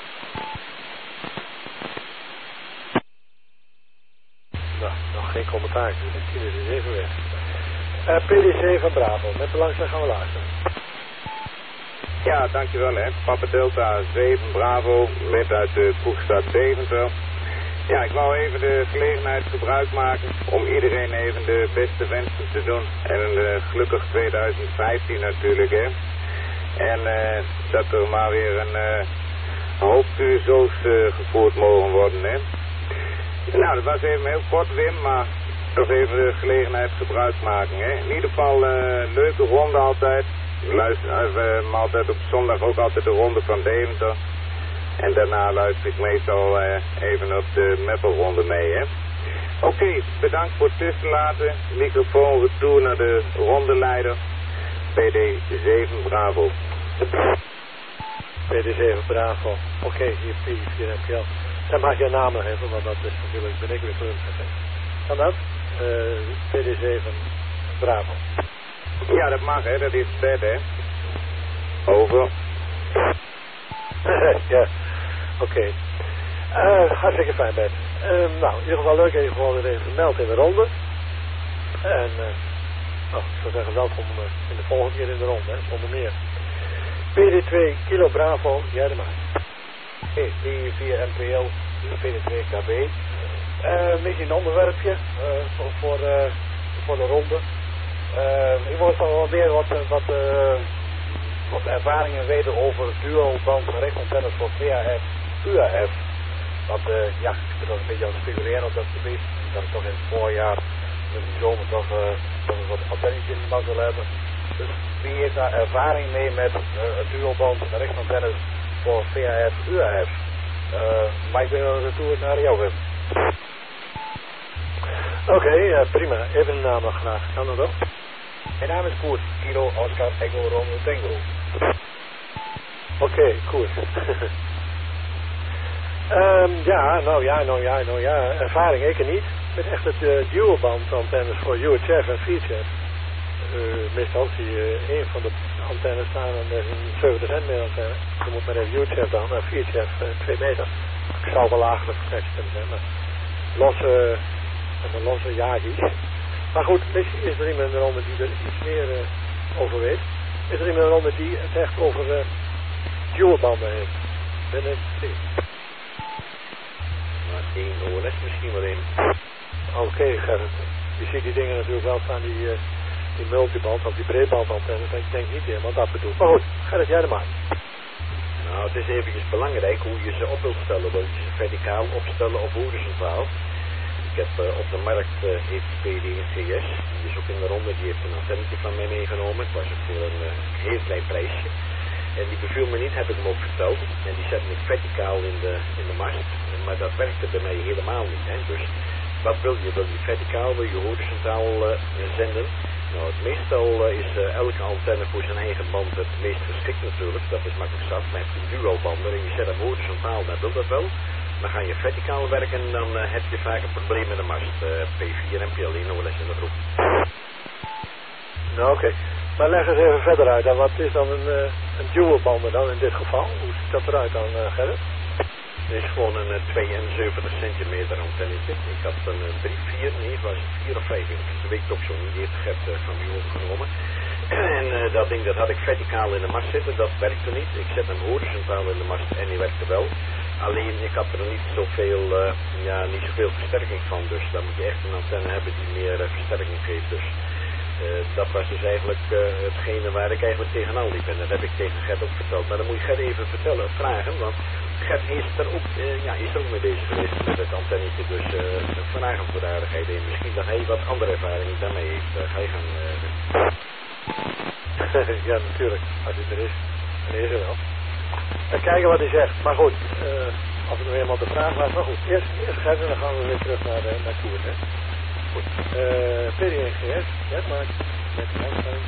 Nou, nog geen commentaar. De tieners is even weg. Uh, P D zeven Bravo, met belangstelling gaan we luisteren. Ja, dankjewel hè. Papa Delta zeven Bravo, met uit de Kroegstad Deventer. Ja, ik wou even de gelegenheid gebruik maken om iedereen even de beste wensen te doen. En een uh, gelukkig tweeduizend vijftien natuurlijk hè. En uh, dat er maar weer een uh, hoop Q S O's uh, gevoerd mogen worden hè. Nou, dat was even heel kort Wim, maar toch even de gelegenheid gebruik maken hè. In ieder geval uh, leuke ronde altijd. Ik luister uh, altijd op zondag ook altijd de ronde van Deventer. En daarna luister ik meestal uh, even op de Meppelronde mee, hè. Oké, okay, bedankt voor het tussenlaten. Microfoon retour naar de rondeleider. P D zeven Bravo. P D zeven Bravo. Oké, okay, hier P vier M P L. Dan mag je een naam nog even, want dat is natuurlijk, ben ik weer terug gezegd. Kan dat? Uh, P D zeven Bravo. Ja, dat mag hè, dat is bed hè. Over. Ja, Oké. Okay. Uh, hartstikke fijn, Ben. Uh, nou, in ieder geval leuk even gewoon weer even vermeld in de ronde. En, uh, nou, ik zou zeggen welkom uh, in de volgende keer in de ronde, hè, zonder meer. P D twee Kilo Bravo, jij de maat. Oké, D vier M P L, P D twee K B. Uh, misschien een onderwerpje uh, voor, voor, uh, voor de ronde. Uh, ik wil van wel weer wat, wat, uh, wat ervaringen weten over duo-band rechtsantennes voor V H F, U H F. Want uh, ja, ik ben toch een beetje aan het speculeren op dat gebied. Dat ik toch in het voorjaar, in de zomer toch, uh, toch wat antennetjes in de band wil hebben. Dus wie heeft daar ervaring mee met uh, duo-band rechtsantennes voor V H F, U H F? Uh, maar ik ben de retour naar jou, Wim. Oké, okay, uh, prima. Even een naam graag. Kan dat ook? Mijn naam is Koert. Kilo, Oscar, Echo, Romeo, Tango. Oké, okay, Koert. um, ja, nou ja, nou ja, nou ja. Ervaring ik er niet. Met echt het uh, dual-band antennes voor U H F en V H F. Uh, meestal zie je uh, een van de antennes staan en er is een zeventig centimeter antenne. Je moet maar even U H F dan en V H F uh, twee meter. Ik zou wel lager verkletst kunnen zijn, maar losse, uh, een losse jagi's. Maar goed, misschien is er iemand in de ronde die er iets meer uh, over weet. Is er iemand in de ronde die het echt over uh, dualbanden heeft? Ben ik het Maar één O L S misschien wel één. Oké, okay, Gerrit. Je ziet die dingen natuurlijk wel staan, die, uh, die multiband of die breedbandantennes. Ik denk niet helemaal dat bedoelt. Maar goed, Gerrit, jij de maar. Nou, het is eventjes belangrijk hoe je ze op wilt stellen. Wil je ze verticaal opstellen of horizontaal? Ik heb uh, op de markt uh, heeft P D een C S, die is ook in de ronde, die heeft een antennetje van mij meegenomen. Het was ook voor een uh, heel klein prijsje. En die beviel me niet, heb ik hem ook verteld. En die zette ik verticaal in de, in de mast. Maar dat werkte bij mij helemaal niet. Hè. Dus wat wil je? Wil je verticaal, wil je horizontaal uh, zenden? Nou, het meestal uh, is uh, elke antenne voor zijn eigen band het meest geschikt natuurlijk. Dat is makkelijk zat. Maar je hebt een duo-banden en je zet hem horizontaal, dan wil dat wel. Dan ga je verticaal werken en dan uh, heb je vaak een probleem met de mast. Uh, P vier en P L één O L S in de groep. Nou, oké. Okay. Maar leg eens even verder uit. Dan. Wat is dan een, uh, een dual-banden dan in dit geval? Hoe ziet dat eruit dan, uh, Gerrit? Het is gewoon een uh, tweeënzeventig centimeter antennetje. Ik had een uh, drie, vier, nee, het was vier of vijf inch. Dat weet ik ook zo niet. Die heeft Gert uh, van mij overgenomen. En uh, dat ding dat had ik verticaal in de mast zitten. Dat werkte niet. Ik zet hem horizontaal in de mast en die werkte wel. Alleen ik had er niet zoveel, uh, ja, niet zoveel versterking van. Dus dan moet je echt een antenne hebben die meer uh, versterking geeft. Dus uh, dat was dus eigenlijk uh, hetgene waar ik eigenlijk tegenaan liep. En dat heb ik tegen Gert ook verteld. Maar dan moet je Gert even vertellen, vragen. Want Gert is er ook, uh, ja, is er ook mee bezig geweest met het antennetje. Dus uh, vraag hem voor de aardigheid. En misschien dat hij wat andere ervaring daarmee heeft. Uh, ga je gaan... Uh, ja, natuurlijk. Als hij er is, dan is er wel. En kijken wat hij zegt. Maar goed, uh, als het nog helemaal de vraag was. Maar goed, eerst, eerst Gert en dan gaan we weer terug naar, uh, naar Koert. Hè. Goed. Uh, P D N G S, ja, maar met de handstelling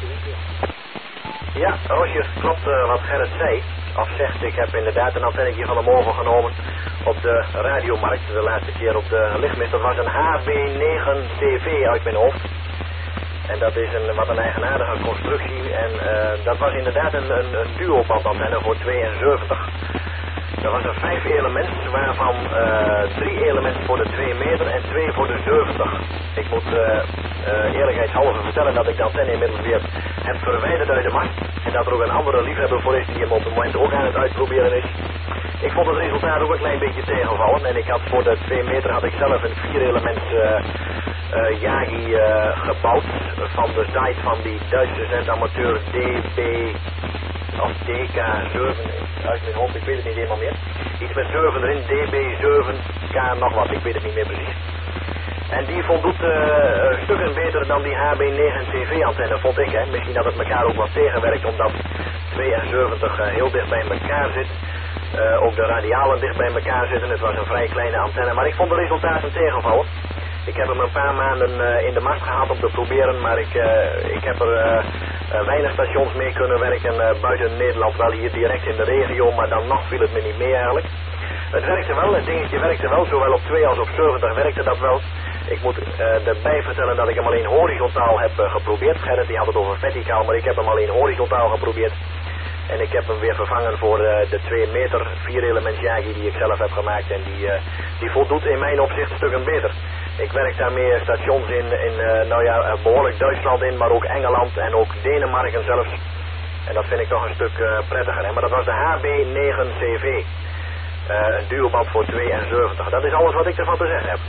Ja, Roosje, klopt uh, wat Gerrit zei. Of zegt, ik heb inderdaad een antennetje van hem overgenomen op de radiomarkt. De laatste keer op de lichtmist. Dat was een H B negen T V uit mijn hoofd. En dat is een, wat een eigenaardige constructie. En uh, dat was inderdaad een, een, een duo-bandantenne voor tweeënzeventig. Dat was een vijf element, waarvan uh, drie elementen voor de twee meter en twee voor de zeventig. Ik moet uh, uh, eerlijkheidshalve vertellen dat ik de antenne inmiddels weer heb verwijderd uit de mast. En dat er ook een andere liefhebber voor is die hem op het moment ook aan het uitproberen is. Ik vond het resultaat ook een klein beetje tegenvallen. En ik had voor de twee meter had ik zelf een vier element uh, uh, Yagi uh, gebouwd. Van de site van die Duitse zendamateur D B of D K zeven uit mijn hoofd, ik weet het niet helemaal meer. Iets met zeven erin, D B zeven K nog wat, ik weet het niet meer precies. En die voldoet uh, stukken beter dan die H B negen T V antenne, vond ik. Hè. Misschien dat het elkaar ook wat tegenwerkt, omdat tweeënzeventig uh, heel dicht bij elkaar zit. Uh, ook de radialen dicht bij elkaar zitten. Het was een vrij kleine antenne, maar ik vond de resultaten tegenvallen. Ik heb hem een paar maanden uh, in de mast gehad om te proberen, maar ik, uh, ik heb er uh, uh, weinig stations mee kunnen werken uh, buiten Nederland, wel hier direct in de regio, maar dan nog viel het me niet mee eigenlijk. Het werkte wel, het dingetje werkte wel, zowel op twee als op zeventig werkte dat wel. Ik moet uh, erbij vertellen dat ik hem alleen horizontaal heb uh, geprobeerd. Gerrit die had het over verticaal, maar ik heb hem alleen horizontaal geprobeerd. En ik heb hem weer vervangen voor uh, de twee meter vier elements Yagi die ik zelf heb gemaakt. En die, uh, die voldoet in mijn opzicht stukken beter. Ik werk daarmee stations in, in uh, nou ja, behoorlijk Duitsland in, maar ook Engeland en ook Denemarken zelfs. En dat vind ik toch een stuk uh, prettiger. Hè? Maar dat was de H B negen C V. Uh, een duoband voor tweeënzeventig. Dat is alles wat ik ervan te zeggen heb.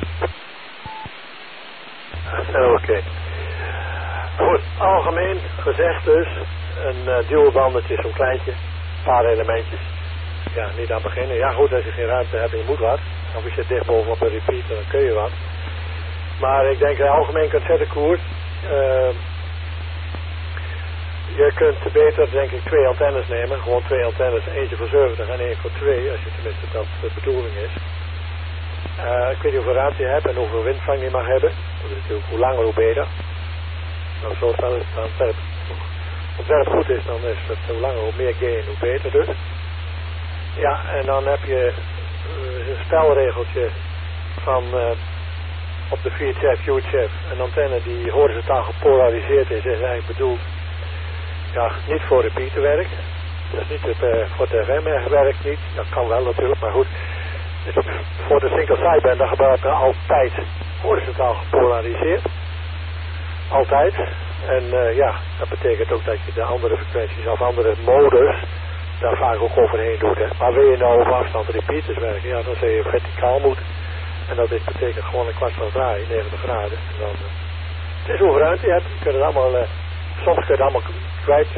Oké. Okay. Goed, algemeen gezegd dus. Een uh, duobandetje, zo'n kleintje. Een paar elementjes. Ja, niet aan beginnen. Ja goed, als je geen ruimte hebt en je moet wat. Of je zit dicht bovenop een repeater, dan kun je wat. Maar ik denk dat je algemeen kunt zetten koers. Uh, je kunt beter denk ik twee antennes nemen. Gewoon twee antennes. Eentje voor zeventig en één voor twee. Als je tenminste dat de bedoeling is. Uh, ik weet niet hoeveel ruimte je hebt en hoeveel windvang je mag hebben. Dat is natuurlijk hoe langer hoe beter. Nou, zo staat het aan het ontwerp. ontwerp goed is, dan is het hoe langer hoe meer gain, hoe beter dus. Ja, en dan heb je uh, een spelregeltje van uh, op de V H F, U H F, een antenne die horizontaal gepolariseerd is, is eigenlijk bedoeld ja, niet voor repeaterwerk. Dat is niet uh, voor de F M werk niet, dat kan wel natuurlijk, maar goed. Dus voor de single sideband, dan gebruiken we altijd horizontaal gepolariseerd. Altijd. En uh, ja, dat betekent ook dat je de andere frequenties of andere modus daar vaak ook overheen doet. Hè. Maar wil je nou op afstand repeaters werken, ja, dan zul je verticaal moeten. En dat is, betekent gewoon een kwartslag draaien, negentig graden. En dan, uh, het is hoeveel ruimte je hebt. Je kunt het allemaal, uh, soms kun je het allemaal kwijt.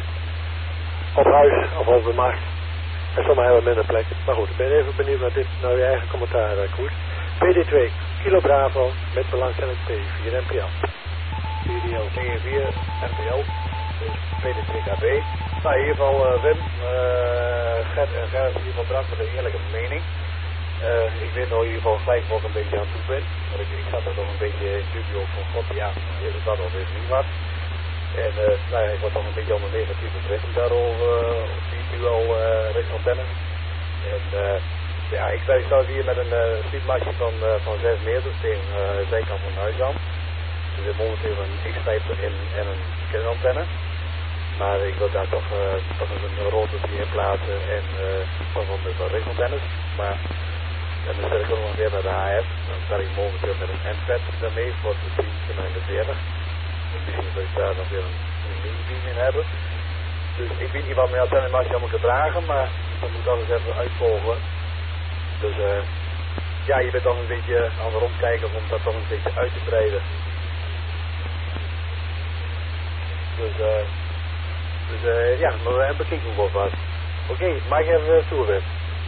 Op huis of op de markt. En sommigen hebben minder plek. Maar goed, ik ben even benieuwd naar dit, nou je eigen commentaar, uh, Koert. P D twee, Kilo Bravo, met belangstelling P vier M P L. P D L T vier M P L, dus P D twee K B. Nou, in ieder geval uh, Wim, uh, Gert en Gert in ieder geval bedankt voor de eerlijke mening. Uh, ik weet nou in ieder geval gelijk wat ik een beetje aan het doen ben. Want ik, ik zat er nog een beetje in studio van god, ja, is het dat of is het niet wat. En uh, nou ja, ik word toch een beetje onder negatieve berichten daarover, uh, die nu al uh, rechtsantennen. En uh, ja, ik sta, ik sta hier met een uh, sliepmasje van, uh, van zes meter tegen uh, de zijkant van huis aan. Er zit momenteel een X-type in en een kernantenne. Maar ik wil daar toch, uh, toch eens een rotortje in plaatsen en uh, toch wel met wat rechtsantennes. Maar en dan zet ik ook nog weer naar de H F. Dan sta ik momenteel met een M P E T daarmee voor de tien en de veertig. Misschien wil ik daar nog weer een, een mini-beam in hebben. Dus ik weet niet wat mijn antennemasje allemaal kan dragen, maar dat moet ik alles even uitvolgen. Dus uh, ja, je bent toch een beetje aan de rondkijken om dat toch een beetje uit te breiden. Dus, uh, dus uh, ja, maar we bekijken wel wat. Oké, okay, maak even toe weer.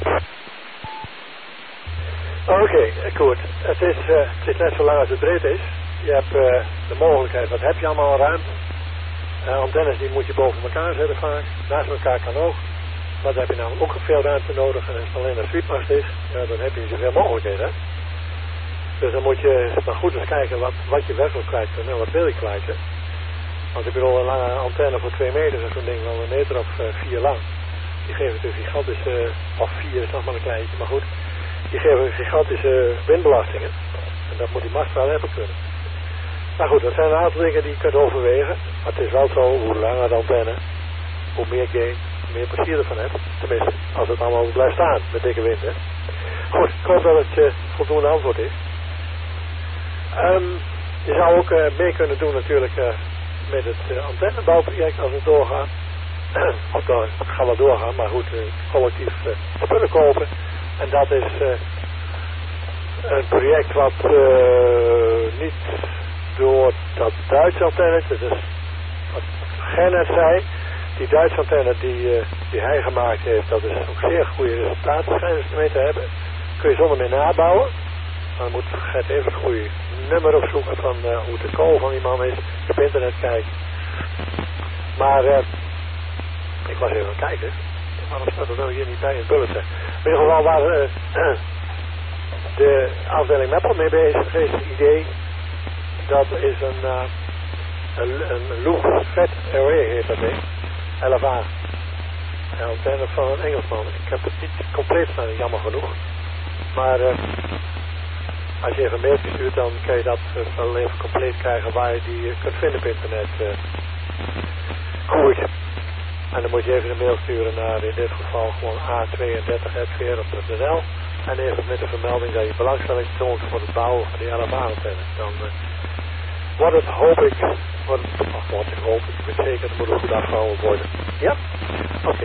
Oké, okay, goed. Het is, uh, het is net zo lang als het breed is. Je hebt uh, de mogelijkheid, wat heb je allemaal ruimte? Uh, antennes die moet je boven elkaar zetten vaak. Naast elkaar kan ook. Maar dan heb je namelijk ook veel ruimte nodig. En als het alleen een sweepmast is, ja, dan heb je zoveel mogelijkheden. Hè? Dus dan moet je maar goed eens kijken wat, wat je werkelijk kwijt kunt en wat wil je kwijt. Hè? Want ik bedoel, een lange antenne voor twee meter is zo'n ding van een meter of uh, vier lang. Die geven natuurlijk gigantische, uh, of vier is nog maar een kleintje, maar goed. Die geven gigantische windbelastingen. En dat moet die mast wel hebben kunnen. Maar goed, dat zijn een aantal dingen die je kunt overwegen. Maar het is wel zo, hoe langer de antenne, hoe meer gain, hoe meer plezier ervan hebt. Tenminste, als het allemaal blijft staan met dikke wind. Hè. Goed, ik hoop dat het uh, voldoende antwoord is. Um, je zou ook uh, mee kunnen doen natuurlijk uh, met het uh, antennebouwproject als het doorgaat. Of dan gaan we doorgaan, maar goed, uh, collectief uh, spullen kopen. En dat is uh, een project wat uh, niet door dat Duitse antenne, dus wat Gernet zei, die Duitse antenne die, uh, die hij gemaakt heeft, dat is ook zeer goede resultaten schijnen ze mee te hebben. Kun je zonder meer nabouwen. Maar dan moet Gert even een goede nummer opzoeken van uh, hoe de call van die man is. Op internet kijken. Maar uh, ik was even aan het kijken. Waarom staat er nou hier niet bij in het bulletin? In ieder geval waar uh, de afdeling Meppel mee bezig is, het idee. Dat is een, uh, een, een loop vet array heet dat ding. elf A. Een antenne van een Engelsman. Ik heb het niet compleet staan, jammer genoeg. Maar uh, als je even een mailtje stuurt, dan kun je dat uh, wel even compleet krijgen waar je die uh, kunt vinden op internet. Uh. Goed. En dan moet je even een mail sturen naar in dit geval gewoon A tweeëndertig at vero punt n l. En even met de vermelding dat je belangstelling toont voor het bouwen van die L M A-antenne. Dan uh, wordt het, hoop ik, wordt het, of wat ik hoop, ik weet zeker, het moet ook goed afgehouden worden. Ja? Oké. Okay.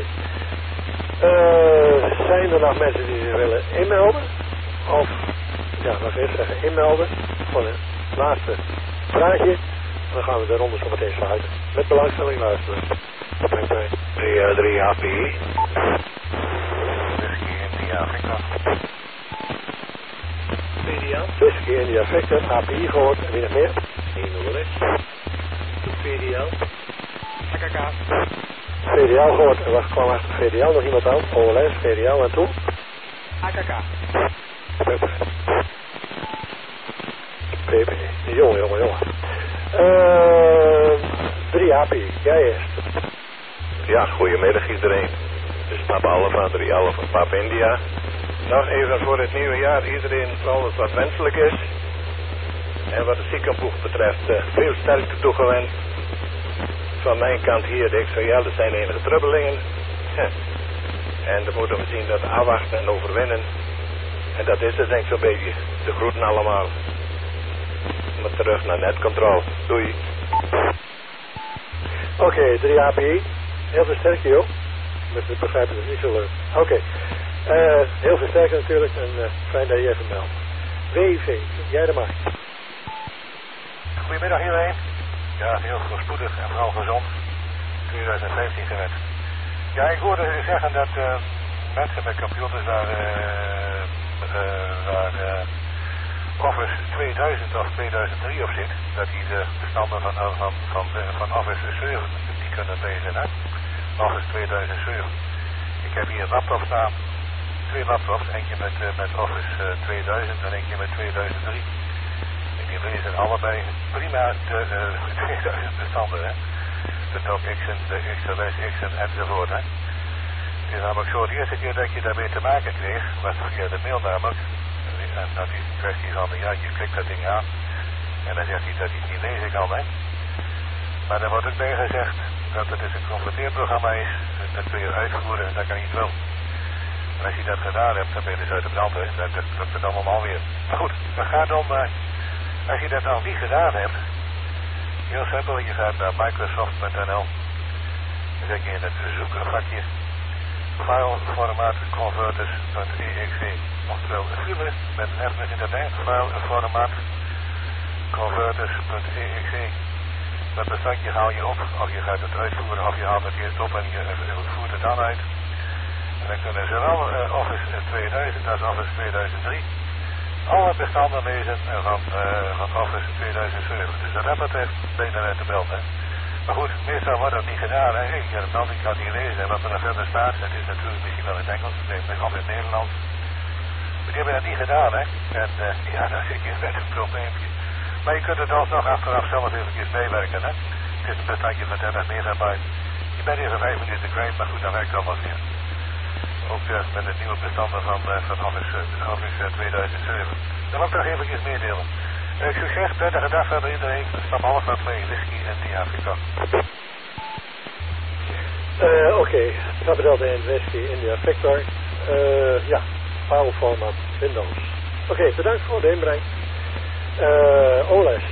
Uh, zijn er nog mensen die zich willen inmelden? Of, ja, nog eerst zeggen inmelden voor een laatste vraagje. En dan gaan we de ronde zo meteen sluiten. Met belangstelling luisteren. Dat brengt mij. drie H P I. Whisky India Victor. V D L. Whisky India Victor, H P I gehoord. En wie nog meer? één nul is. V D L. K K K. V D L gehoord. En wacht, kwam achter V D L nog iemand aan? O L S, V D L en toen? A K K. P P. Jongen, jongen, jongen. Uh, drie H P I. Jij eerst. Ja, goedemiddag iedereen. Dus Papa Alpha, drie Alpha, Papa India. Nog even voor het nieuwe jaar iedereen alles wat wenselijk is. En wat de ziekenboeg betreft uh, veel sterkte toegewenst. Van mijn kant hier, de X V L, er zijn enige trubbelingen. En dan moeten we zien dat afwachten en overwinnen. En dat is het denk ik zo'n beetje. De groeten allemaal. Maar terug naar netcontrole. Doei. Oké, okay, drie H P I. Heel veel sterkte, joh. Met het begrijpen is niet zo leuk. Oké. Okay. Uh, heel veel sterkte natuurlijk. En uh, fijn dat je even meldt. W I V, jij er maar. Goedemiddag iedereen. Ja, heel voorspoedig en vooral gezond. twintig vijftien gewenst. Ja, ik hoorde u zeggen dat uh, mensen met computers waar, uh, uh, waar uh, Office tweeduizend of tweeduizend drie op zit, dat die de bestanden van, van, van, van Office zeven die kunnen lezen, hè? Office tweeduizend zeven. Ik heb hier een laptop staan, twee laptops, eentje met, uh, met Office uh, tweeduizend en eentje met tweeduizend drie. En die lezen allebei prima de uh, tweeduizend bestanden, hè? De Top X en de X L S X en enzovoort, hè? Het is namelijk zo, de eerste keer dat je daarmee te maken kreeg, was via de mail namelijk. En dat is een kwestie van, ja, je klikt dat ding aan en dan zegt hij dat hij het niet lezen kan, hè. Maar er wordt ook bij gezegd dat het dus een converteerprogramma is, dat kun je uitvoeren en dat kan niet wel. En als je dat gedaan hebt, dan ben je dus uit de brand, hè. Dat lukt het allemaal weer. Maar goed, we gaan dan, uh, als je dat nou niet gedaan hebt, heel simpel, je gaat naar microsoft punt n l, dan zet je in het zoekvakje fileformat converters punt e x e. Oftewel file met een F met in de lijn, fileformat converters punt e x e. Dat bestandje haal je op, of je gaat het uitvoeren, of je haalt het eerst op en je uh, voert het dan uit. En dan kunnen zowel uh, Office tweeduizend als Office tweeduizend drie alle bestanden lezen van, uh, van Office tweeduizend zeven. Dus wat dat betreft ben je uit de belt, hè. Maar goed, meestal wordt dat niet gedaan, hè. Ik heb het dan, ik kan niet lezen wat er nog verder staat. Het is natuurlijk misschien wel in het Engels, of in het Nederlands. Maar die hebben dat niet gedaan, hè. En uh, ja, dan zit je met een probleempje. Maar je kunt het alsnog achteraf zelf eventjes meewerken, hè. Het is een bestandje van dertig megabyte. Je bent even vijf minuten kwijt, maar goed, dan werkt het allemaal weer. Ook uh, met het nieuwe bestanden van, uh, van Office, uh, Office uh, tweeduizend zeven. Dat wil ik toch eventjes meedelen. Uh, succes, prettige dag verder iedereen. Stap alles naar twee, whisky en die Afrika. Uh, Oké, okay. Stap Delta en whisky India Victor. Uh, ja, file format Windows. Oké, okay, bedankt voor de inbreng. Uh, O L S.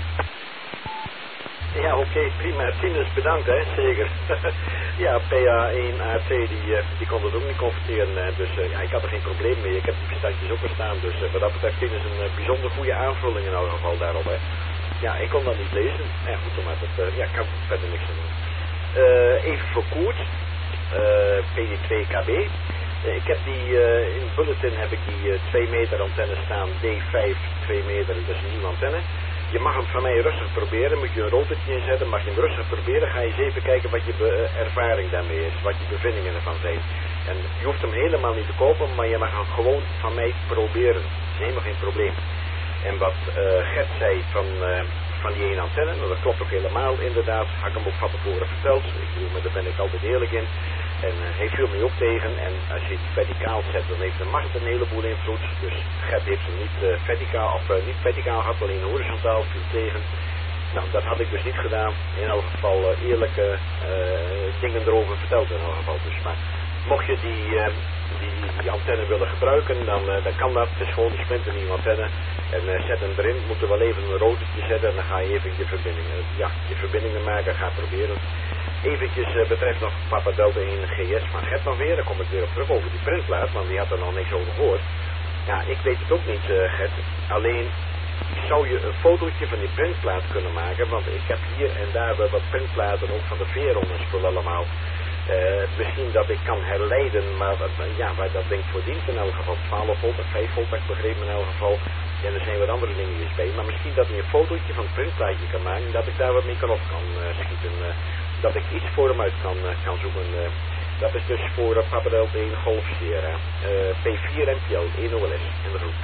Ja, oké, okay, prima. Tinus, bedankt, hè, zeker. Ja, P A één A T, die, uh, die kon het ook niet converteren. Uh, dus uh, ja, ik had er geen probleem mee. Ik heb die bestandjes ook verstaan. Dus uh, wat dat betreft, Tinus een uh, bijzonder goede aanvulling in elk geval daarop, hè. Ja, ik kon dat niet lezen. Ja, goed, maar dat, uh, ja, ik kan verder niks aan doen. Uh, even voor Koert. Uh, P D twee K B. Uh, ik heb die, uh, in het bulletin heb ik die uh, twee meter antenne staan. D vijf, twee meter, dat is een nieuwe antenne. Je mag hem van mij rustig proberen, moet je een rotortje inzetten, mag je hem rustig proberen, ga je eens even kijken wat je be- ervaring daarmee is, wat je bevindingen ervan zijn. En je hoeft hem helemaal niet te kopen, maar je mag hem gewoon van mij proberen. Dat is helemaal geen probleem. En wat uh, Gert zei van, uh, van die ene antenne, nou, dat klopt ook helemaal inderdaad, had ik hem ook van tevoren verteld, ik bedoel, maar daar ben ik altijd eerlijk in. En uh, hij viel me ook tegen. En als je het verticaal zet, dan heeft de macht een heleboel invloed. Dus Gert heeft hem niet uh, verticaal, of uh, niet verticaal gehad, alleen horizontaal viel tegen. Nou, dat had ik dus niet gedaan. In elk geval uh, eerlijke uh, dingen erover verteld in elk geval. Dus, maar mocht je die, uh, die, die antenne willen gebruiken, dan, uh, dan kan dat. Het is gewoon die splinternieuwe antenne. En uh, zet hem erin. Moet er wel even een rotertje zetten. En dan ga je even je verbindingen, ja, je verbindingen maken. Ga proberen. Eventjes uh, betreft nog Papa Delta één G S van Gert nog weer. Daar kom ik weer op terug over die printplaat. Want die had er nog niks over gehoord. Ja, ik weet het ook niet, uh, Gert. Alleen zou je een fotootje van die printplaat kunnen maken. Want ik heb hier en daar wel wat printplaten ook van de Veron en spul allemaal. Uh, misschien dat ik kan herleiden, maar uh, ja, waar dat denk voor dient in elk geval. twaalf volt en vijf volt, ik begreep in elk geval. En er zijn wat andere dingetjes bij. Maar misschien dat ik een fotootje van het printplaatje kan maken. Dat ik daar wat mee kan op kan uh, schieten. Uh, dat ik iets voor hem uit kan, uh, kan zoeken. Uh, dat is dus voor uh, Papa Delta één Golf Sierra. Uh, P vier M P L, één O L S in de groep.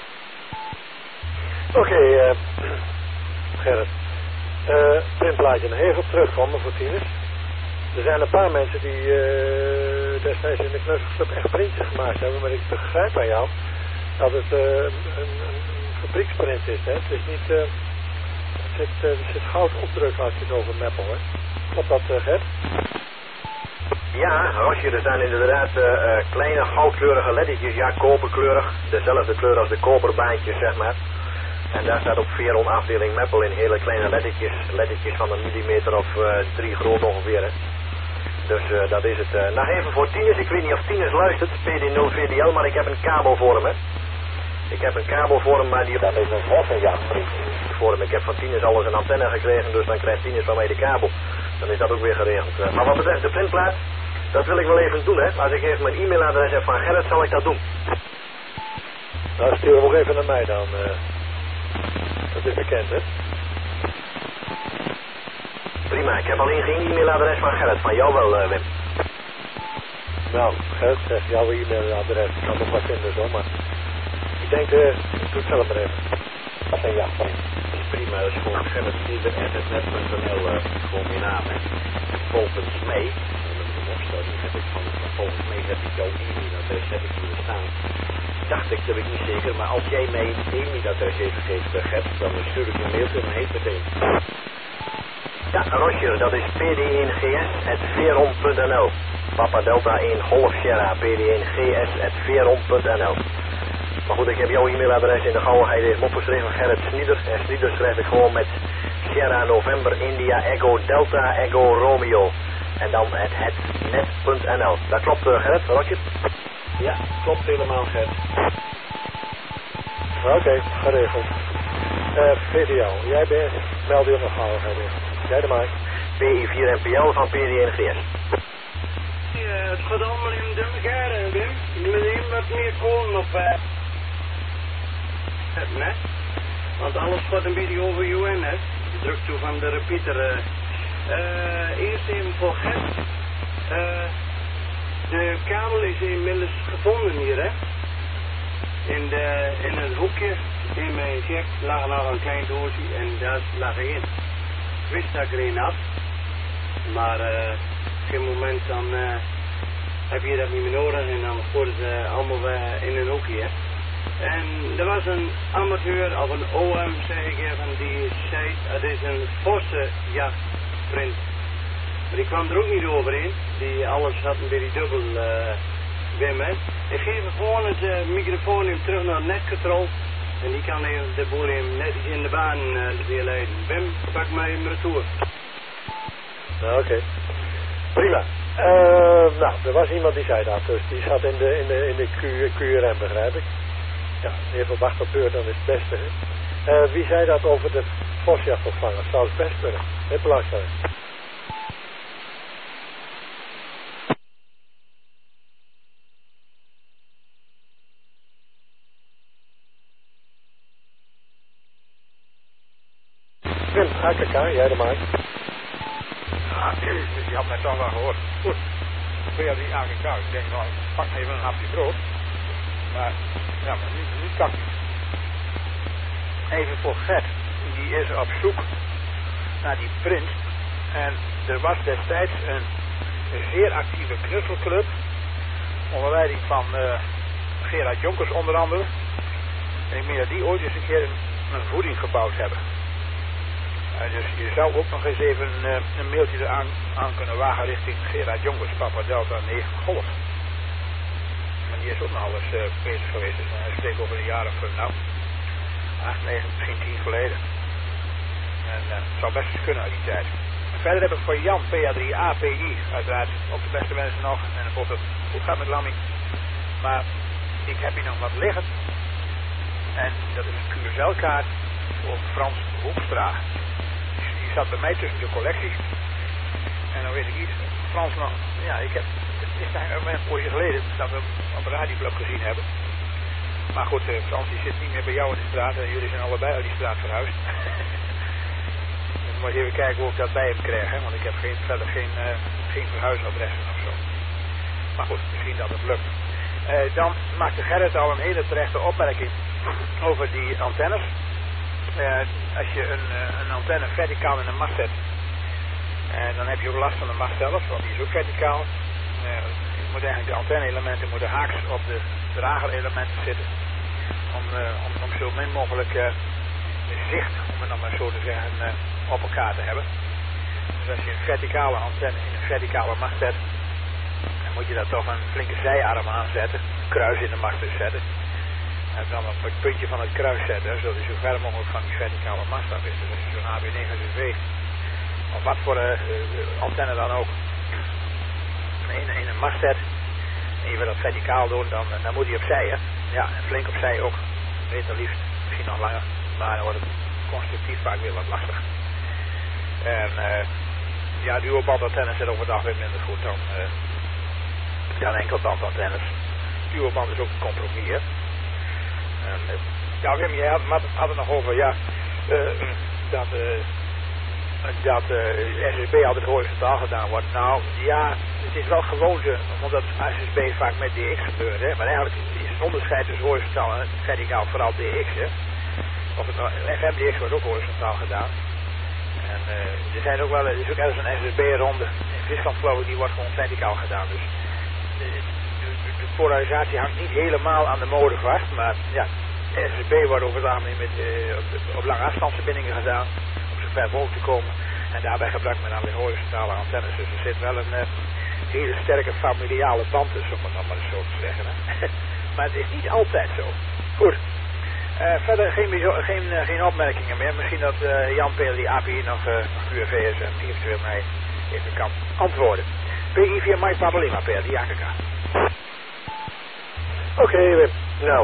Oké, okay, uh, Gerrit. Uh, printplaatje nog even op terugkomen voor tieners. Er zijn een paar mensen die uh, destijds in de kneuzelclub echt printjes gemaakt hebben, maar ik begrijp aan jou dat het uh, een, een, een fabrieksprint is. Hè? Het is niet, uh, er zit, uh, er zit goud opdruk als je het over Meppel, hè? Klopt dat, uh, Gert? Ja, Rosje, er zijn inderdaad uh, uh, kleine goudkleurige ledetjes, ja, koperkleurig, dezelfde kleur als de koperbaantjes, zeg maar. En daar staat op Veron afdeling Meppel in hele kleine ledetjes, ledetjes van een millimeter of uh, drie groot ongeveer, hè. Dus uh, dat is het. Uh, nog even voor tieners, ik weet niet of tieners luistert, P D nul V D L, maar ik heb een kabel voor hem, hè. Ik heb een kabel voor hem, maar die... Dat is een hofenjachtbrief voor hem. Ik heb van tieners alles een antenne gekregen, dus dan krijgt tieners van mij de kabel. Dan is dat ook weer geregeld. Uh, maar wat betreft de printplaat, dat wil ik wel even doen, hè. Als ik even mijn e-mailadres heb van Gerrit, zal ik dat doen. Nou, stuur hem ook even naar mij dan. Uh, dat is bekend, hè. Prima, ik heb alleen geen e-mailadres van Gerrit. Van jou wel, uh, Wim. Nou, Gerrit zegt jouw e-mailadres. Ik kan nog wat vinden zo, maar... Ik denk, uh, ik doe het zelf maar even. Dat zijn ja, sorry. Dat is prima, dat is gewoon Gerrit Stieber, S S net punt N L, uh, gewoon je naam, hè. Volgens mij, een opstelling heb ik van, volgens mij heb ik jouw e-mailadres, heb ik hier staan. Dacht ik, dat weet ik niet zeker, maar als jij mij het e-mailadres even geeft, uh, Gert, dan stuur ik een mailtje en heet meteen. Ja, Roger, dat is P D één G S at veron punt N L. Papa Delta één Golf Sierra, P D één G S at veron punt N L. Maar goed, ik heb jouw e-mailadres in de gauwigheid even opgeschreven, Gerrit Snieder. En Snieder schrijf ik gewoon met Sierra November India Echo Delta Echo Romeo. En dan het het net punt N L. Dat klopt, uh, Gerrit, Roger? Ja, klopt helemaal, Gerrit. Oké, okay, geregeld. Uh, V D L, jij bent, meld je nog gauwigheid in. Jij de maak. P I vier M P L van P D één G S. Ja, het gaat allemaal in de elkaar, Wim. Met hem wat meer kolen op uh, het net. Want alles gaat een beetje over U N, hè. De druk toe van de repeater. Uh, uh, eerst even voor Gert. Uh, de kabel is inmiddels gevonden hier, hè. In, de, in het hoekje in mijn check lag nog een klein doosje en daar lag ik in. Ik wist dat ik er een had, maar uh, op een moment dan uh, heb je dat niet meer nodig en dan worden ze allemaal uh, in een hoekje. En er was een amateur of een O M, zeg ik even, die zei het is een forse jachtprint. Maar die kwam er ook niet overheen, die alles had een beetje dubbel uh, Wim, hè. Ik geef gewoon het uh, microfoon hem terug naar het netcontrol. En die kan even de boel hem netjes in de baan uh, weer leiden. Wim, pak mij hem retour. Nou, oké. Okay. Prima. Uh, nou, er was iemand die zei dat, dus die zat in de, in de, in de Q, Q R M, begrijp ik. Ja, even wacht op beurt, dan is het beste. Hè. Uh, wie zei dat over de vosjachtopvanger? Zou het best kunnen. Heel belangrijk. Wim, A K K, jij de maak. Ja, je had net al wel gehoord. Goed, weer die A K K. Ik denk, nou, ik pak even een hapje brood. Maar, ja, maar niet, niet tactisch. Even voor Gert. Die is op zoek naar die print. En er was destijds een, een zeer actieve knutselclub. Onder leiding van uh, Gerard Jonkers onder andere. En ik meen dat die ooit eens een keer een, een voeding gebouwd hebben. Uh, dus je zou ook nog eens even uh, een mailtje eraan aan kunnen wagen richting Gerard Jongens, Papa Delta negen Golf. En die is ook nog alles uh, bezig geweest. Dus hij spreekt over een jaar of uh, nou, acht, negen, misschien tien geleden. En uh, het zou best eens kunnen uit die tijd. En verder heb ik voor Jan P A drie A P I, uiteraard ook de beste mensen nog. En ik hoop dat het goed gaat met Lammy. Maar ik heb hier nog wat liggen. En dat is een Q R L-kaart voor Frans Hoekstra. Die zat bij mij tussen de collecties. En dan weet ik iets. Frans nog. Ja, ik heb. Het is eigenlijk een poosje geleden dat we hem op een radioblog gezien hebben. Maar goed, uh, Frans die zit niet meer bij jou in de straat. En jullie zijn allebei uit die straat verhuisd. Dus moet even kijken hoe ik dat bij hem krijg. Hè? Want ik heb geen, verder geen, uh, geen verhuisadressen of zo. Maar goed, misschien dat het lukt. Uh, dan maakte Gerrit al een hele terechte opmerking over die antennes. Uh, als je een, uh, een antenne verticaal in een mast zet, uh, dan heb je ook last van de mast zelf, want die is ook verticaal. Uh, je moet eigenlijk de antenne-elementen moeten haaks op de dragerelementen zitten. Om, uh, om, om zo min mogelijk uh, zicht, om het dan maar zo te zeggen, uh, op elkaar te hebben. Dus als je een verticale antenne in een verticale mast zet, dan moet je daar toch een flinke zijarm aanzetten, kruis in de mast dus zetten. En dan op het puntje van het kruis zetten, zodat hij zo ver mogelijk van die verticale mast af is. Dus als je zo'n H B negen C V, of wat voor uh, uh, antenne dan ook, in, in een mast zet, en je wil dat verticaal doen, dan, dan moet hij opzij, hè. Ja, en flink opzij ook. Beter liefst, misschien nog langer, maar dan wordt het constructief vaak weer wat lastig. En uh, ja, duobandantennes zijn overdag weer minder goed dan, uh, dan enkelbandantennes. Duoband is ook een compromis, hè. En, uh, ja, Wim, jij had, had het nog over, ja, uh, dat, uh, dat uh, S S B altijd horizontaal gedaan wordt. Nou, ja, het is wel gewoonte, omdat S S B vaak met D X gebeurt, hè. Maar eigenlijk is het onderscheid tussen horizontaal en verticaal vooral D X, hè. Of het nou, F M D X wordt ook horizontaal gedaan. En uh, er zijn ook wel, er is ook ergens een S S B-ronde in Friesland, geloof ik, die wordt gewoon verticaal gedaan. Dus de, de, de polarisatie hangt niet helemaal aan de mode vast, maar ja, S S B wordt over het algemeen met, uh, op, op lange afstandsverbindingen gedaan, om zo ver mogelijk te komen. En daarbij gebruikt men dan weer horizontale antennes. Dus er zit wel een uh, hele sterke familiale band tussen, om het dan maar eens zo te zeggen. Hè. Maar het is niet altijd zo. Goed. Uh, verder geen, geen, uh, geen opmerkingen meer. Misschien dat uh, Jan P drie A P I nog uh, Q R V is en eventueel mij even kan antwoorden. P I via Mike Papa Lima, P drie A K K. Oké, okay, Wim. Nou.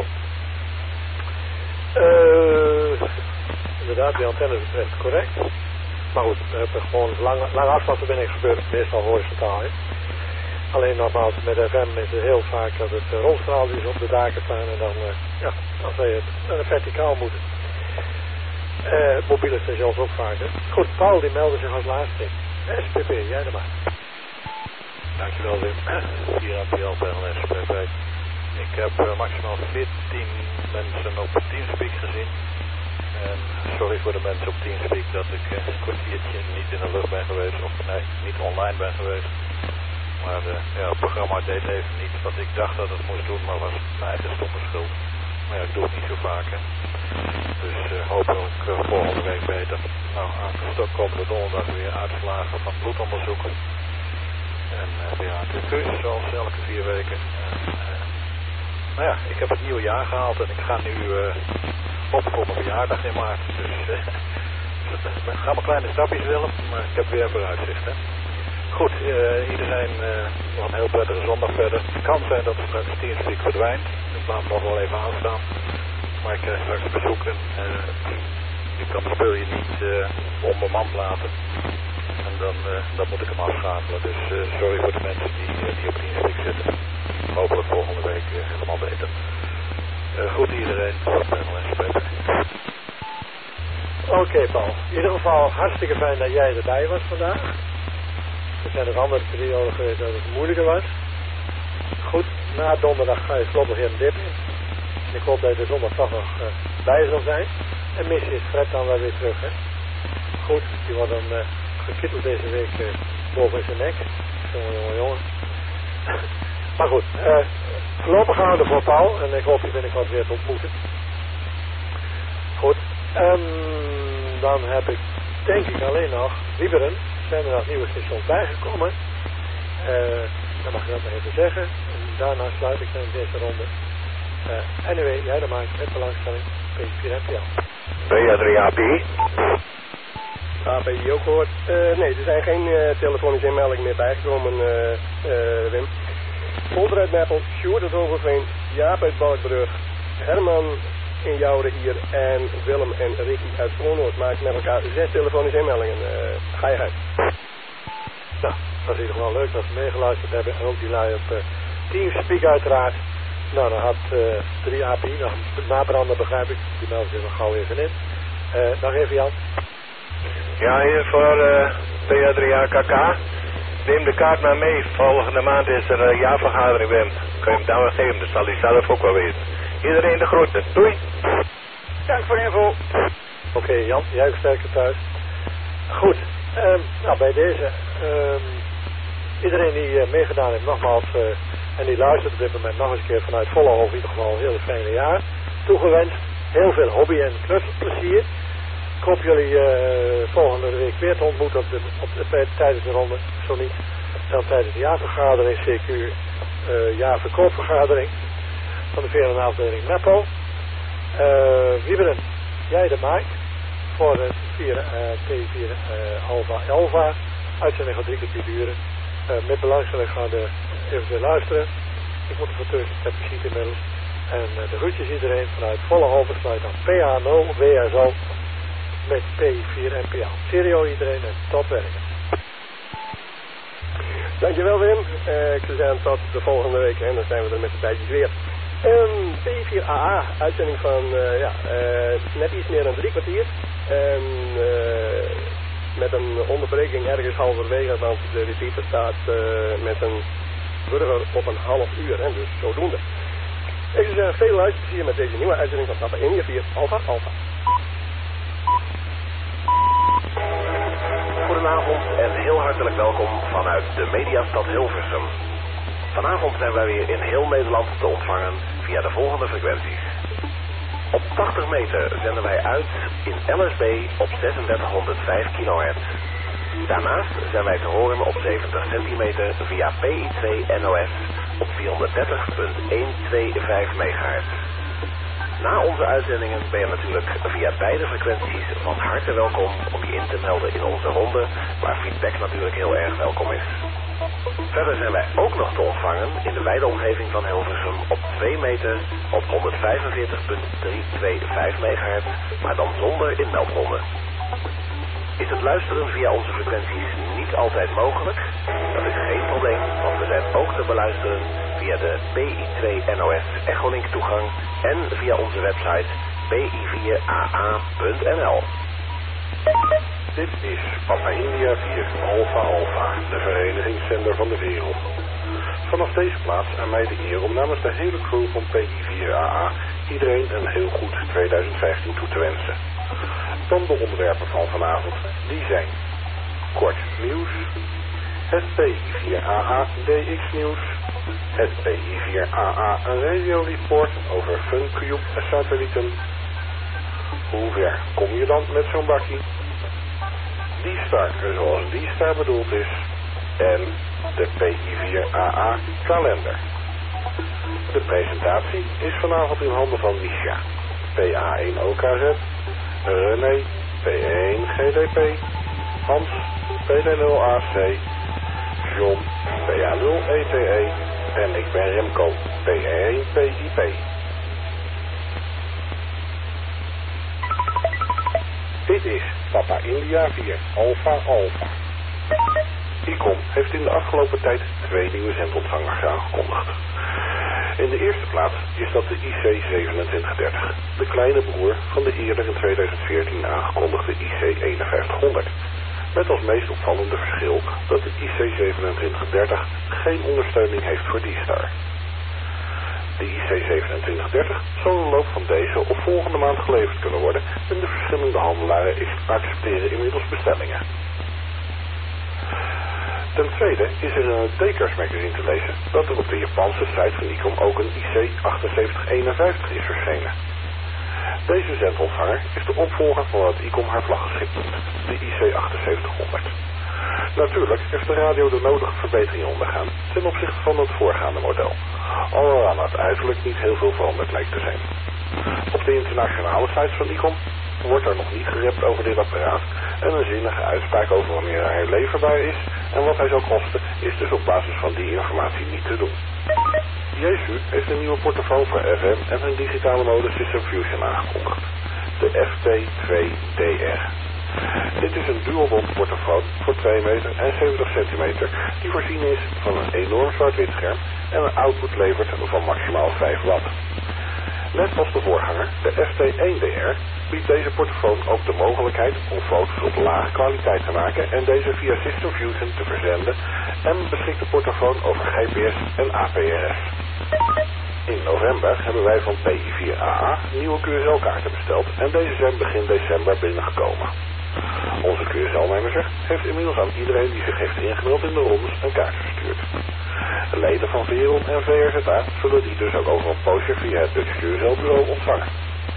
Uh, inderdaad, die antenne betreft correct. Maar goed, we hebben gewoon lange, lange afstandsverbinding gebeurt, meestal horizontaal. Hè. Alleen nogmaals, met F M is het heel vaak dat het uh, rolstraaltjes op de daken staan en dan, uh, ja, dan zou je het uh, verticaal moeten. Uh, mobiele stations ook vaak. Hè. Goed, Paul die meldde zich als laatste. S P P, jij er maar. Dankjewel Wim. Hier aan P L bij S P P. Ik heb uh, maximaal veertien mensen op Teamspeak gezien. En sorry voor de mensen op Teamspeak dat ik uh, een kwartiertje niet in de lucht ben geweest. Of nee, niet online ben geweest. Maar uh, ja, het programma deed even niet wat ik dacht dat het moest doen, maar was mijn eigen stomme schuld. Maar ja, ik doe het niet zo vaak, hè. Dus uh, hopelijk uh, volgende week beter. Nou, aangestok komende donderdag weer uitslagen van bloedonderzoeken. En uh, ja, de cursus zoals elke vier weken. En, uh, nou ja, ik heb het nieuwe jaar gehaald en ik ga nu uh, op voor mijn verjaardag in maart. Dus uh, ik ga maar kleine stapjes willen, maar ik heb weer vooruitzicht, hè. Goed, uh, iedereen uh, nog een heel prettige zondag verder. Het kan zijn dat het straks Teamspeak verdwijnt. Ik laat hem nog wel even aanstaan. Maar ik krijg straks bezoeken. Uh, ik kan het speelje niet uh, onbemand laten. En dan, uh, dan moet ik hem afschakelen. Dus uh, sorry voor de mensen die, uh, die op Teamspeak zitten. Hopelijk volgende week uh, helemaal beter. Uh, goed iedereen. Oké okay, Paul. In ieder geval hartstikke fijn dat jij erbij was vandaag. Er zijn nog andere perioden geweest dat het moeilijker was. Goed, na donderdag ga je voorlopig in dip in. En ik hoop dat je er zondag toch nog uh, bij zal zijn. En missie is Fred dan wel weer terug, hè. Goed, die wordt dan uh, gekitteld deze week uh, boven in zijn nek. Jongen, jongen, jongen. Maar goed, uh, voorlopig gaan we ervoor Paul. En ik hoop je binnenkort weer te ontmoeten. Goed, en dan heb ik denk ik alleen nog, Wieberen, zijn er nog nieuwe stations bijgekomen. Uh, dan mag ik dat nog even zeggen. En daarna sluit ik dan deze ronde. Uh, anyway, jij dan maakt met belangstelling P vier N P L. B A drie A P? A P I ook gehoord. Uh, nee, er zijn geen uh, telefonische inmeldingen meer bijgekomen, uh, uh, Wim. Polder uit Meppel, Sjoerd uit Overveen, Jaap uit Balkbrug, Herman in Joure hier en Willem en Ricky uit Kroonhoort maken met elkaar zes telefonische inmeldingen. Uh, ga je uit. Nou, dat is in ieder geval leuk dat ze meegeluisterd hebben en ook die lui op uh, Teamspeak uiteraard. Nou, dan had uh, drie A P I nog nabranden, begrijp ik. Die melden zich nog gauw even in. Uh, nog even Jan. Ja, hier voor uh, P A drie A K K. Neem de kaart maar mee. Volgende maand is er een jaarvergadering, Wim. Kun je hem dan wel geven, dat zal hij zelf ook wel weten. Iedereen de groeten. Doei. Dank voor de info. Oké, okay, Jan, jij sterkte thuis. Goed, um, nou bij deze, um, iedereen die uh, meegedaan heeft, nogmaals, uh, en die luistert op dit moment nog eens een keer vanuit Vollenhoven, in ieder geval een heel fijne jaar toegewenst. Heel veel hobby en knutselplezier. Ik hoop jullie uh, volgende week weer te ontmoeten op de, op de, bij, tijdens de ronde, zo niet, dan tijdens de jaarvergadering, C Q uh, jaarverkoopvergadering van de V N afdeling Meppel. Uh, Wieberen, jij de Mike voor het P vier uh, Alpha Alpha. Uitzending gaat drie keer vier uren. Uh, met belangstelling gaan we even luisteren. Ik moet er tussen, ik heb gezien inmiddels. En uh, de groetjes iedereen vanuit Vollenhoven sluit dan P A nul W S O met P vier N P L. Serio iedereen en tot werken. Dankjewel Wim. Uh, ik zou zeggen tot de volgende week en dan zijn we er met de tijdjes weer. Um, P vier A A, uitzending van uh, ja, uh, net iets meer dan drie kwartier. En uh, met een onderbreking ergens halverwege, want de repeater staat uh, met een burger op een half uur. Hè, dus zodoende. Ik zou zeggen veel luisterplezier met deze nieuwe uitzending van Papa India vier Alpha Alpha. Goedenavond en heel hartelijk welkom vanuit de Mediastad Hilversum. Vanavond zijn wij weer in heel Nederland te ontvangen via de volgende frequenties. Op tachtig meter zenden wij uit in L S B op zesenzestighonderdvijf kilohertz. Daarnaast zijn wij te horen op zeventig centimeter via P I twee N O S op vierhonderddertig komma honderdvijftwintig megahertz. Na onze uitzendingen ben je natuurlijk via beide frequenties van harte welkom om je in te melden in onze ronde, waar feedback natuurlijk heel erg welkom is. Verder zijn wij ook nog te ontvangen in de wijde omgeving van Hilversum op twee meter op honderdvijfenveertig komma driehonderdvijfenveertig megahertz, maar dan zonder inmeldronde. Is het luisteren via onze frequenties niet altijd mogelijk? Dat is geen probleem, want we zijn ook te beluisteren via de P I twee N O S Echolink toegang en via onze website P I vier A A punt N L. Dit is Papa India vier Alpha Alpha, de verenigingszender van de wereld. Vanaf deze plaats aan mij de eer om namens de hele crew van P I vier A A iedereen een heel goed tweeduizend vijftien toe te wensen. Dan de onderwerpen van vanavond, die zijn kort nieuws, het P I vier A A D X nieuws, het P I vier A A radio report over FunCube satellieten. Hoe ver kom je dan met zo'n bakkie? D-Star zoals D-Star bedoeld is en de P I vier A A kalender. De presentatie is vanavond in handen van Misha, P A één O K Z, René, P één G D P, Hans, P D nul A C, John, P A nul E T E en ik ben Remco, P één P I P. Dit is Papa India vier Alpha Alpha. I C O M heeft in de afgelopen tijd twee nieuwe zendontvangers aangekondigd. In de eerste plaats is dat de I C zevenentwintig dertig, de kleine broer van de eerder in tweeduizend veertien aangekondigde I C eenenvijftighonderd. Met als meest opvallende verschil dat de I C zevenentwintig dertig geen ondersteuning heeft voor D-Star. De I C zevenentwintig dertig zal in de loop van deze of volgende maand geleverd kunnen worden en de verschillende handelaren accepteren inmiddels bestellingen. Ten tweede is er in het Dekers magazine te lezen dat er op de Japanse site van I C O M ook een I C achtenzeventig eenenvijftig is verschenen. Deze zendontvanger is de opvolger van wat I C O M haar vlaggenschip noemt, de I C achtenzeventighonderd. Natuurlijk heeft de radio de nodige verbeteringen ondergaan ten opzichte van het voorgaande model, alhoewel aan het uiterlijk niet heel veel veranderd lijkt te zijn. Op de internationale sites van I C O M wordt er nog niet gerept over dit apparaat en een zinnige uitspraak over wanneer hij leverbaar is en wat hij zou kosten is dus op basis van die informatie niet te doen. Jesu heeft een nieuwe portofoon voor F M en een digitale mode System Fusion aangekondigd, de F T twee D R. Dit is een dualband portofoon voor twee meter en zeventig centimeter die voorzien is van een enorm zwart-wit scherm en een output levert van maximaal vijf watt. Net als de voorganger, de F T één D R, biedt deze portofoon ook de mogelijkheid om foto's op lage kwaliteit te maken en deze via System Fusion te verzenden en beschikt de portofoon over G P S en A P R S. In november hebben wij van P I vier A A nieuwe Q S L-kaarten besteld en deze zijn begin december binnengekomen. Onze Q S L-manager heeft inmiddels aan iedereen die zich heeft ingemeld in de rondes een kaart verstuurd. Leden van Veron en V R Z A zullen die dus ook over een poosje via het Dutch Q S L-bureau ontvangen.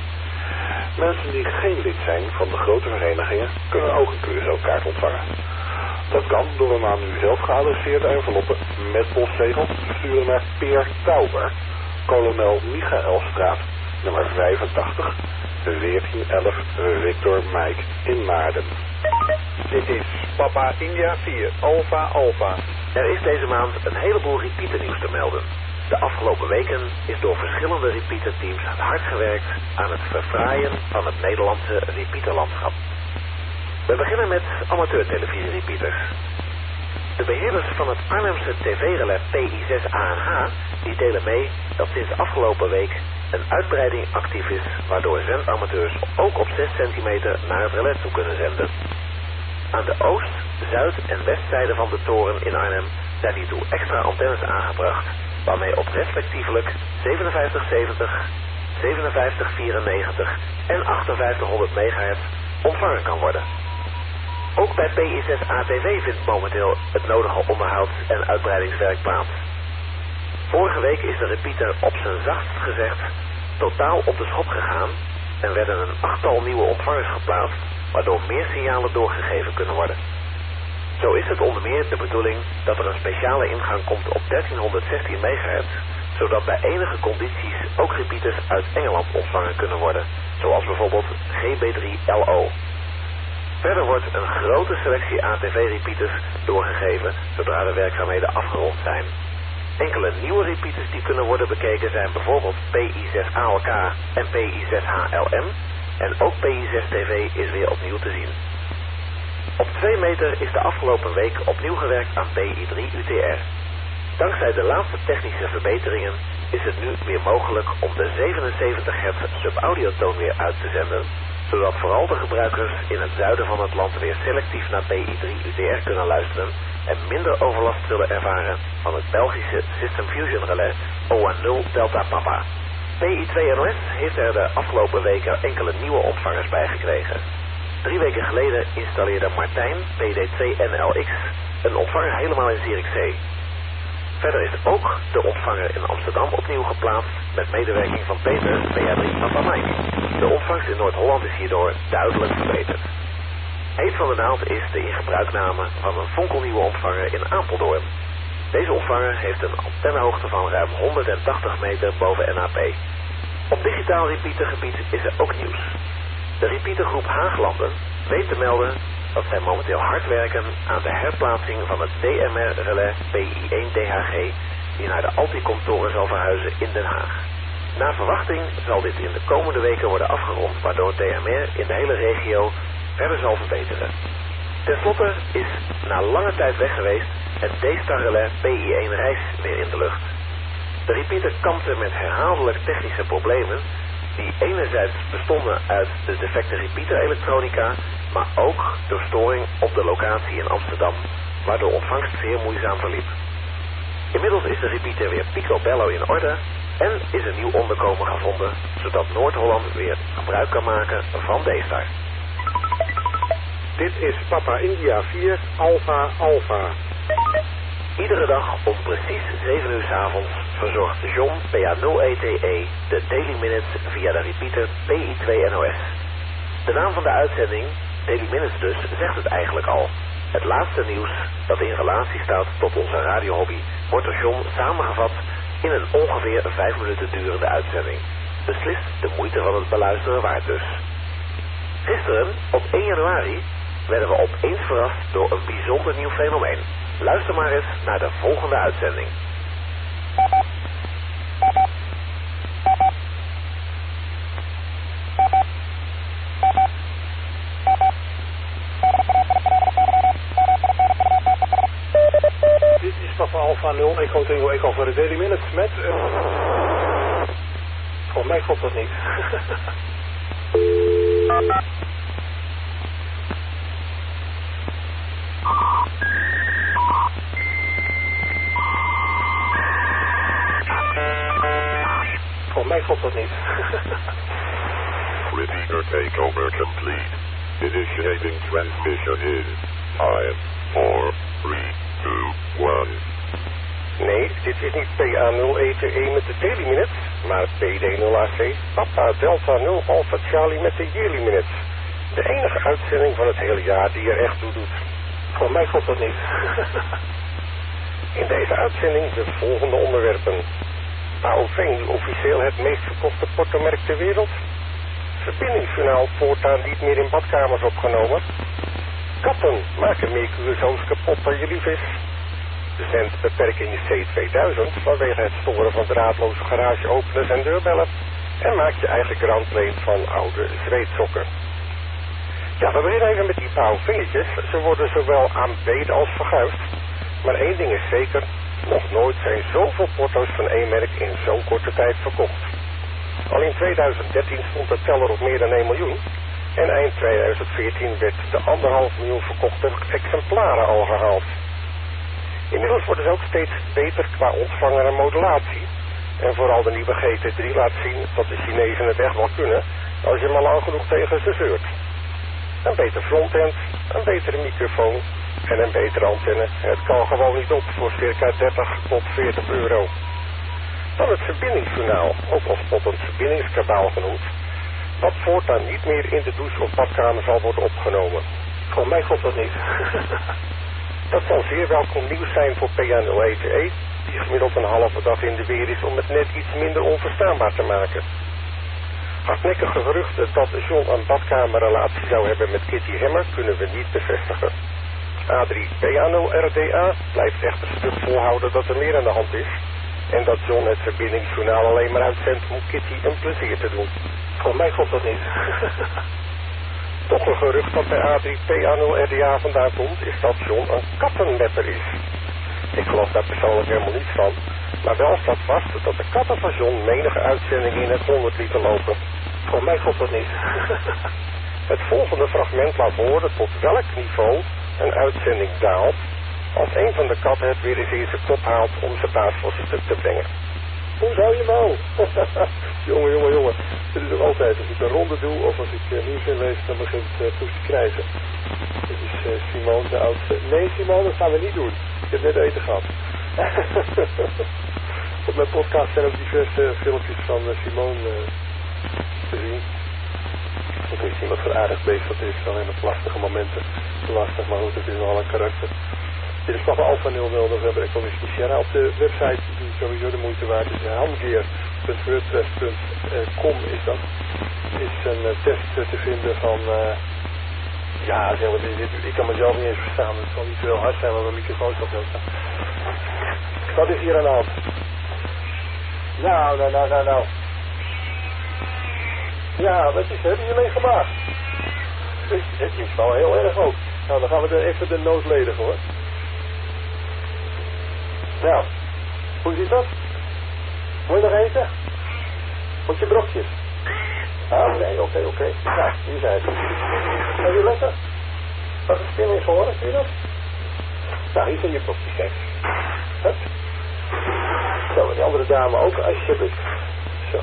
Mensen die geen lid zijn van de grote verenigingen kunnen ook een Q S L-kaart ontvangen. Dat kan door een aan u zelf geadresseerde enveloppe met postzegel te sturen naar Peer Tauber, kolonel Michaelstraat, nummer vijfentachtig, veertien elf Victor Mike in Naarden. Dit is Papa India vier, Alpha Alpha. Er is deze maand een heleboel repeaternieuws te melden. De afgelopen weken is door verschillende repeaterteams hard gewerkt aan het verfraaien van het Nederlandse repeaterlandschap. We beginnen met amateurtelevisie-repeaters. De beheerders van het Arnhemse tv-relais P I zes A N H die delen mee dat sinds afgelopen week een uitbreiding actief is waardoor zendamateurs ook op zes centimeter naar het relais toe kunnen zenden. Aan de oost, zuid en westzijde van de toren in Arnhem zijn hiertoe extra antennes aangebracht, waarmee op respectievelijk zevenenvijftig zeventig, zevenenvijftig vierennegentig en achtenvijftighonderd megahertz ontvangen kan worden. Ook bij P I zes A T V vindt momenteel het nodige onderhouds- en uitbreidingswerk plaats. Vorige week is de repeater op zijn zachtst gezegd totaal op de schop gegaan en werden een achttal nieuwe ontvangers geplaatst, waardoor meer signalen doorgegeven kunnen worden. Zo is het onder meer de bedoeling dat er een speciale ingang komt op dertienhonderdzestien megahertz, zodat bij enige condities ook repeaters uit Engeland ontvangen kunnen worden, zoals bijvoorbeeld G B drie L O. Verder wordt een grote selectie A T V-repeaters doorgegeven zodra de werkzaamheden afgerond zijn. Enkele nieuwe repeaters die kunnen worden bekeken zijn bijvoorbeeld P I zes A L K en P I zes H L M en ook P I zes T V is weer opnieuw te zien. Op twee meter is de afgelopen week opnieuw gewerkt aan P I drie U T R. Dankzij de laatste technische verbeteringen is het nu weer mogelijk om de zevenenzeventig hertz subaudiotoon weer uit te zenden, zodat vooral de gebruikers in het zuiden van het land weer selectief naar P I drie U T R kunnen luisteren en minder overlast zullen ervaren van het Belgische System Fusion relais O A nul Delta Papa. P I twee N O S heeft er de afgelopen weken enkele nieuwe ontvangers bij gekregen. Drie weken geleden installeerde Martijn P D twee N L X een ontvanger helemaal in Zierik C. Verder is ook de ontvanger in Amsterdam opnieuw geplaatst met medewerking van Peter P A drie Papa Mike. De ontvangst in Noord-Holland is hierdoor duidelijk verbeterd. Heet van de naald is de ingebruikname van een fonkelnieuwe ontvanger in Apeldoorn. Deze ontvanger heeft een antennehoogte van ruim honderdtachtig meter boven N A P. Op digitaal repeatergebied is er ook nieuws. De repeatergroep Haaglanden weet te melden dat zij momenteel hard werken aan de herplaatsing van het D M R-relais P I één D H G die naar de Alticom-toren zal verhuizen in Den Haag. Na verwachting zal dit in de komende weken worden afgerond, waardoor D M R in de hele regio verder zal verbeteren. Ten slotte is na lange tijd weg geweest het D-Star-relais P I één Reis weer in de lucht. De repeater kampte met herhaaldelijk technische problemen die enerzijds bestonden uit de defecte repeater-elektronica, maar ook door storing op de locatie in Amsterdam, waardoor ontvangst zeer moeizaam verliep. Inmiddels is de repeater weer picobello in orde en is een nieuw onderkomen gevonden, zodat Noord-Holland weer gebruik kan maken van D-Star. Dit is Papa India vier, Alpha Alpha. Iedere dag om precies zeven uur 's avonds verzorgt John P A nul E T E de Daily Minutes via de repeater P I twee N O S. De naam van de uitzending, Daily Minutes dus, zegt het eigenlijk al. Het laatste nieuws dat in relatie staat tot onze radiohobby wordt door John samengevat in een ongeveer vijf minuten durende uitzending. Beslist de moeite van het beluisteren waard dus. Gisteren, op één januari, werden we opeens verrast door een bijzonder nieuw fenomeen. Luister maar eens naar de volgende uitzending. Dit is Papa Alpha nul, Echo Tango Echo voor de Daily Minutes met... Uh... Volgens mij klopt dat niet. Volgens mij klopt dat niet. Repeater takeover complete. Initiating transmission in five, four, three, two, one. Nee, dit is niet P A nul E T E met de Daily Minutes, maar P D nul A C, Papa Delta nul Alpha Charlie met de Yearly Minutes. De enige uitzending van het hele jaar die er echt toe doet. Voor mij klopt dat niet. In deze uitzending de volgende onderwerpen. A O V nu officieel het meest verkochte portomerk ter wereld. Verbindingsjournaal voortaan niet meer in badkamers opgenomen. Katten maken meer Q S O's kapot dan je lief is. De zendbeperking C tweeduizend vanwege het storen van draadloze garageopeners en deurbellen. En maak je eigen groundplane van oude zweetsokken. Ja, we beginnen even met die pauw vingertjes. Ze worden zowel aanbeden als verguisd. Maar één ding is zeker, nog nooit zijn zoveel porto's van één merk in zo'n korte tijd verkocht. Al in tweeduizend dertien stond de teller op meer dan één miljoen. En eind tweeduizend veertien werd de anderhalf miljoen verkochte exemplaren al gehaald. Inmiddels worden ze ook steeds beter qua ontvanger en modulatie. En vooral de nieuwe G T drie laat zien dat de Chinezen het echt wel kunnen als je maar lang genoeg tegen ze zeurt. Een beter frontend, een betere microfoon en een betere antenne. Het kan gewoon niet op voor circa dertig tot veertig euro. Dan het verbindingsjournaal, ook wel spottend verbindingskabaal genoemd, wat voortaan niet meer in de douche of badkamer zal worden opgenomen. Voor mij klopt dat niet. Dat zal zeer welkom nieuws zijn voor P A nul E T E, die gemiddeld een halve dag in de weer is om het net iets minder onverstaanbaar te maken. Hardnekkige geruchten dat John een badkamerrelatie zou hebben met Kitty Hemmer kunnen we niet bevestigen. A drie P A nul R D A blijft echter stuk volhouden dat er meer aan de hand is en dat John het verbindingsjournaal alleen maar uitzendt om Kitty een plezier te doen. Voor mij klopt dat niet. Toch een gerucht dat bij A drie P A nul R D A vandaan komt is dat John een kattenlepper is. Ik geloof daar persoonlijk helemaal niets van, maar wel staat vast dat de katten van John menige uitzendingen in het honderd lieten lopen. Voor mij klopt dat niet. Het volgende fragment laat horen tot welk niveau een uitzending daalt als een van de katten het weer eens in zijn kop haalt om zijn baas voor zijn stuk te brengen. Hoe zou je nou? jongen, jongen, jongen. Het is ook altijd, als ik een ronde doe of als ik uh, nieuws inlees, dan begint uh, Poes te krijgen. Dit is uh, Simone de oudste. Nee, Simone, dat gaan we niet doen. Ik heb net eten gehad. Op mijn podcast zijn ook diverse filmpjes van uh, Simone uh, te zien. Ik weet niet wat voor aardig beest dat is, alleen met lastige momenten. Lastig, maar goed, het is wel een karakter. Dit is Papa Alpha nul nul november Ecologische Sierra. Op de website die sowieso de moeite waard is, handgear punt wordpress punt com is dat. Is een uh, test uh, te vinden van, uh, ja, zeg maar, dit, ik kan mezelf niet eens verstaan. Het zal niet heel hard zijn, want mijn microfoon staat heel staan. Wat is hier aan de hand? Nou, nou, nou, nou, nou. Ja, wat is het? Heb je meegemaakt? Het is wel heel erg ook. Nou, dan gaan we er even de nood ledigen hoor. Nou, hoe zit dat? Moet je nog eten? Moet je brokjes? Ah, nee, oké, oké. Nou, hier zijn ze. Heb je lekker? Wat is stil in gehoord, zie je dat? Nou, hier zijn je brokjes, kijk. Hup. Zo, en die andere dame ook, alsjeblieft. Zo.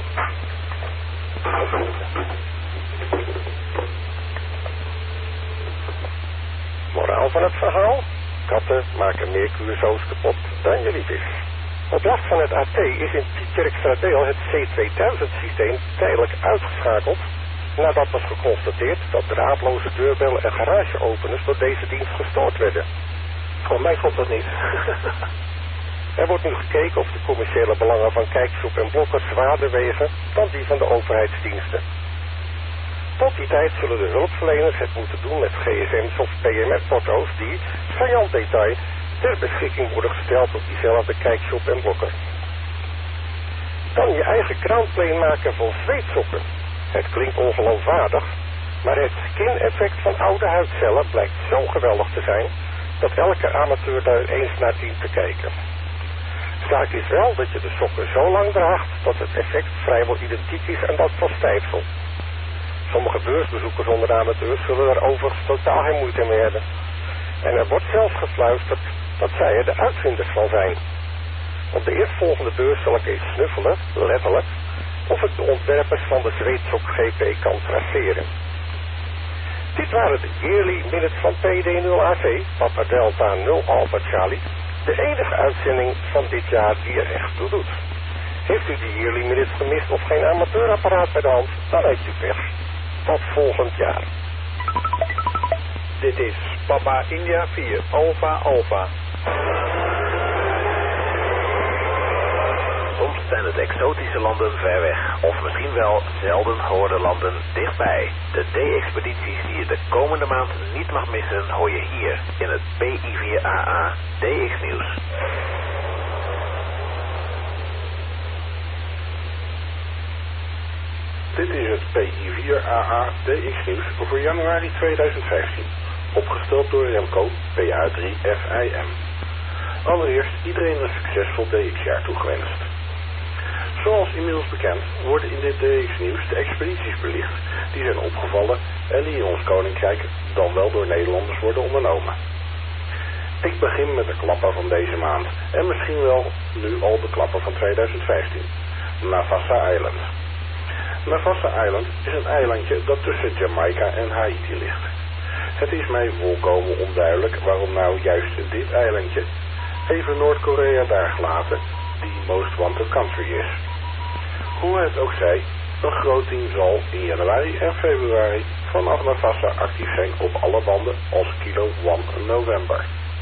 Moraal van het verhaal? Katten maken meer Q S O's kapot dan je lief is. Op last van het A T is in Kerkstradeel het C tweeduizend systeem tijdelijk uitgeschakeld nadat was geconstateerd dat draadloze deurbellen en garageopeners door deze dienst gestoord werden. Voor mij klopt dat niet. Er wordt nu gekeken of de commerciële belangen van kijksoep en blokken zwaarder wegen dan die van de overheidsdiensten. Tot die tijd zullen de hulpverleners het moeten doen met gsm's of P M S-porto's die, saillant detail, ter beschikking worden gesteld op diezelfde kijkshop en blokken. Dan je eigen crownplane maken van zweetsokken. Het klinkt ongeloofwaardig, maar het skin-effect van oude huidcellen blijkt zo geweldig te zijn dat elke amateur daar eens naar dient te kijken. Zaak is wel dat je de sokken zo lang draagt dat het effect vrijwel identiek is aan dat van stijfsel. Sommige beursbezoekers onder de amateurs zullen er overigens totaal geen moeite mee hebben. En er wordt zelfs gefluisterd dat zij er de uitvinders van zijn. Op de eerstvolgende beurs zal ik eens snuffelen, letterlijk, of ik de ontwerpers van de zweetsok G P kan traceren. Dit waren de yearly minutes van P D nul A V, Papa Delta nul Alpha Charlie, de enige uitzending van dit jaar die er echt toe doet. Heeft u die yearly minutes gemist of geen amateurapparaat bij de hand, dan heeft u pech. Tot volgend jaar. Dit is Papa India vier, Alpha Alpha. Soms zijn het exotische landen ver weg, of misschien wel zelden gehoorde landen dichtbij. De D-expedities die je de komende maand niet mag missen, hoor je hier in het P I vier A A D X Nieuws. Dit is het P I vier A A D X Nieuws voor januari tweeduizend vijftien. Opgesteld door Remco, P A drie F I M. Allereerst iedereen een succesvol D X-jaar toegewenst. Zoals inmiddels bekend worden in dit D X-nieuws de expedities belicht die zijn opgevallen en die in ons koninkrijk dan wel door Nederlanders worden ondernomen. Ik begin met de klapper van deze maand en misschien wel nu al de klapper van tweeduizend vijftien. Navassa Island. Navassa Island is een eilandje dat tussen Jamaica en Haiti ligt. Het is mij volkomen onduidelijk waarom nou juist dit eilandje, even Noord-Korea daar gelaten, die most wanted country is. Hoe het ook zij, een groot team zal in januari en februari vanaf Navassa actief zijn op alle banden als Kilo één November.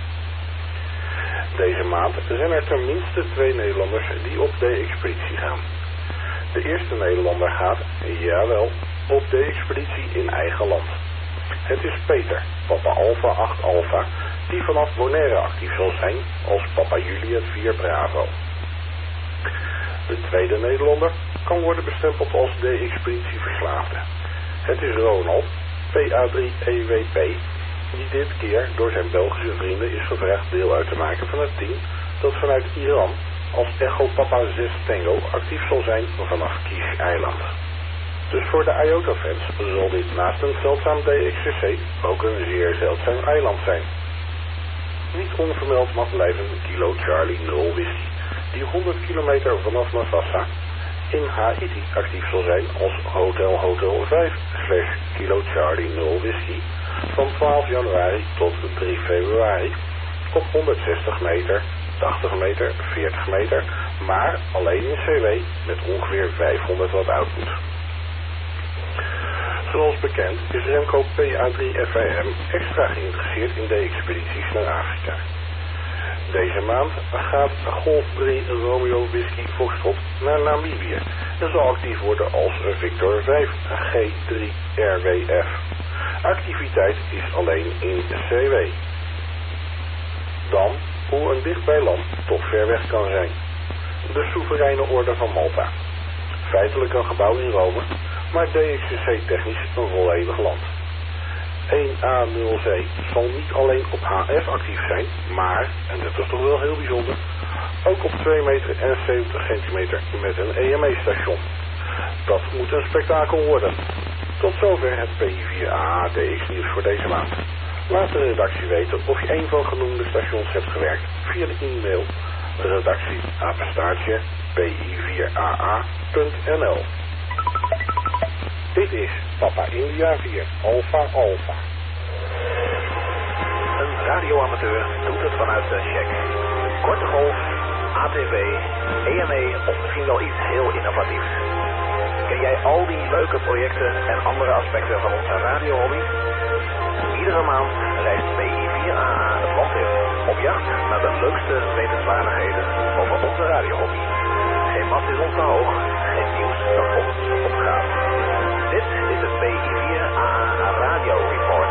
Deze maand zijn er tenminste twee Nederlanders die op de expeditie gaan. De eerste Nederlander gaat, jawel, op de expeditie in eigen land. Het is Peter, Papa Alpha acht Alpha, die vanaf Bonaire actief zal zijn als Papa Juliet vier Bravo. De tweede Nederlander kan worden bestempeld als de expeditieverslaafde. Het is Ronald, P A drie E W P, die dit keer door zijn Belgische vrienden is gevraagd deel uit te maken van het team dat vanuit Iran als Echo Papa zes Tango actief zal zijn vanaf Kish-eiland. Dus voor de IOTA-fans zal dit naast een zeldzaam D X C C ook een zeer zeldzaam eiland zijn. Niet onvermeld mag blijven Kilo Charlie nul Whisky, die honderd kilometer vanaf Navassa in Haiti actief zal zijn als Hotel Hotel vijf slash Kilo Charlie nul Whisky van twaalf januari tot drie februari op honderdzestig meter, tachtig meter, veertig meter, maar alleen in C W met ongeveer vijfhonderd watt output. Zoals bekend is Remco P A drie F I M extra geïnteresseerd in de expedities naar Afrika. Deze maand gaat Golf drie Romeo Whisky Foxtrot naar Namibië en zal actief worden als Victor vijf G drie R W F. Activiteit is alleen in C W. Dan hoe een dichtbij land toch ver weg kan zijn. De Soevereine Orde van Malta. Feitelijk een gebouw in Rome, maar D X C C technisch een volledig land. één A nul C zal niet alleen op H F actief zijn, maar, en dat is toch wel heel bijzonder, ook op twee meter en zeventig centimeter met een E M E-station. Dat moet een spektakel worden. Tot zover het P I vier A A D X nieuws voor deze maand. Laat de redactie weten of je een van genoemde stations hebt gewerkt via de e-mail redactie apenstaartje P I vier A A punt N L. Dit is Papa India vier Alpha Alpha. Een radioamateur doet het vanuit de check. Korte golf, A T V, E M E of misschien wel iets heel innovatiefs? Ken jij al die leuke projecten en andere aspecten van onze radiohobby? Iedere maand reist P I vier A A het land in op jacht naar de leukste wetenswaardigheden over onze radiohobby. Geen mast is ons te hoog, geen nieuws dat ons opgaat. Dit is het P I vier A A Radio Report.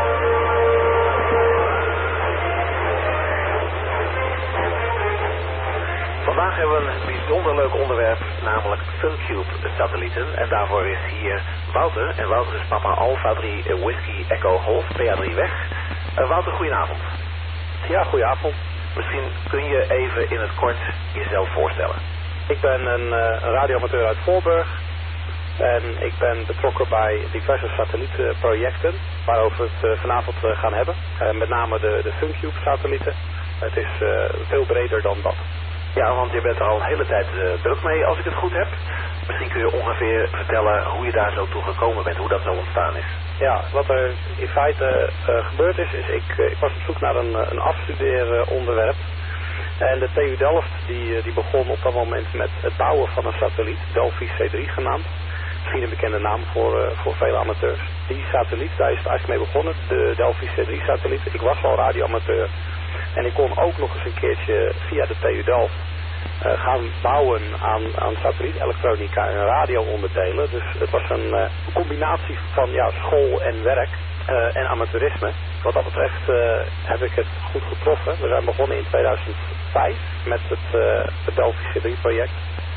Vandaag hebben we een bijzonder leuk onderwerp, namelijk FunCube-satellieten. En daarvoor is hier Wouter. En Wouter is papa Alpha drie Whiskey Echo Golf P A drie weg. Uh, Wouter, goedenavond. Ja, goedenavond. Misschien kun je even in het kort jezelf voorstellen. Ik ben een, uh, een radioamateur uit Voorburg. En ik ben betrokken bij diverse satellietprojecten waarover we het uh, vanavond uh, gaan hebben. Uh, met name de, de FunCube-satellieten. Het is uh, veel breder dan dat. Ja, want je bent er al een hele tijd uh, druk mee, als ik het goed heb. Misschien kun je ongeveer vertellen hoe je daar zo toe gekomen bent, hoe dat zo ontstaan is. Ja, wat er in feite uh, gebeurd is, is ik, uh, ik was op zoek naar een, een afstudeeronderwerp. En de T U Delft die, die begon op dat moment met het bouwen van een satelliet, Delphi C drie genaamd. Misschien een bekende naam voor, uh, voor vele amateurs. Die satelliet, daar is het eigenlijk mee begonnen, de Delphi C drie satelliet. Ik was al radioamateur. En ik kon ook nog eens een keertje via de T U Delft uh, gaan bouwen aan, aan satellietelektronica en radioonderdelen. Dus het was een uh, combinatie van ja, school en werk uh, en amateurisme. Wat dat betreft uh, heb ik het goed getroffen. We zijn begonnen in tweeduizend vijf met het, uh, het Delphi C drie project.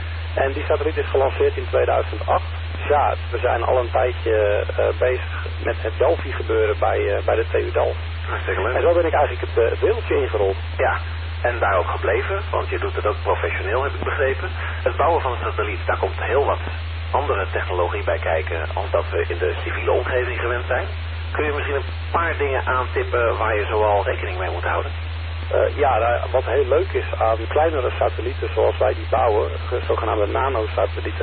En die satelliet is gelanceerd in tweeduizend acht. Dus ja, we zijn al een tijdje uh, bezig met het Delphi gebeuren bij, uh, bij de T U Delft. En zo ben ik eigenlijk het, het wereldje ingerold. Ja, en daar ook gebleven, want je doet het ook professioneel, heb ik begrepen. Het bouwen van een satelliet, daar komt heel wat andere technologie bij kijken als dat we in de civiele omgeving gewend zijn. Kun je misschien een paar dingen aantippen waar je zoal rekening mee moet houden? Uh, ja, nou, wat heel leuk is aan kleinere satellieten zoals wij die bouwen, zogenaamde nanosatellieten,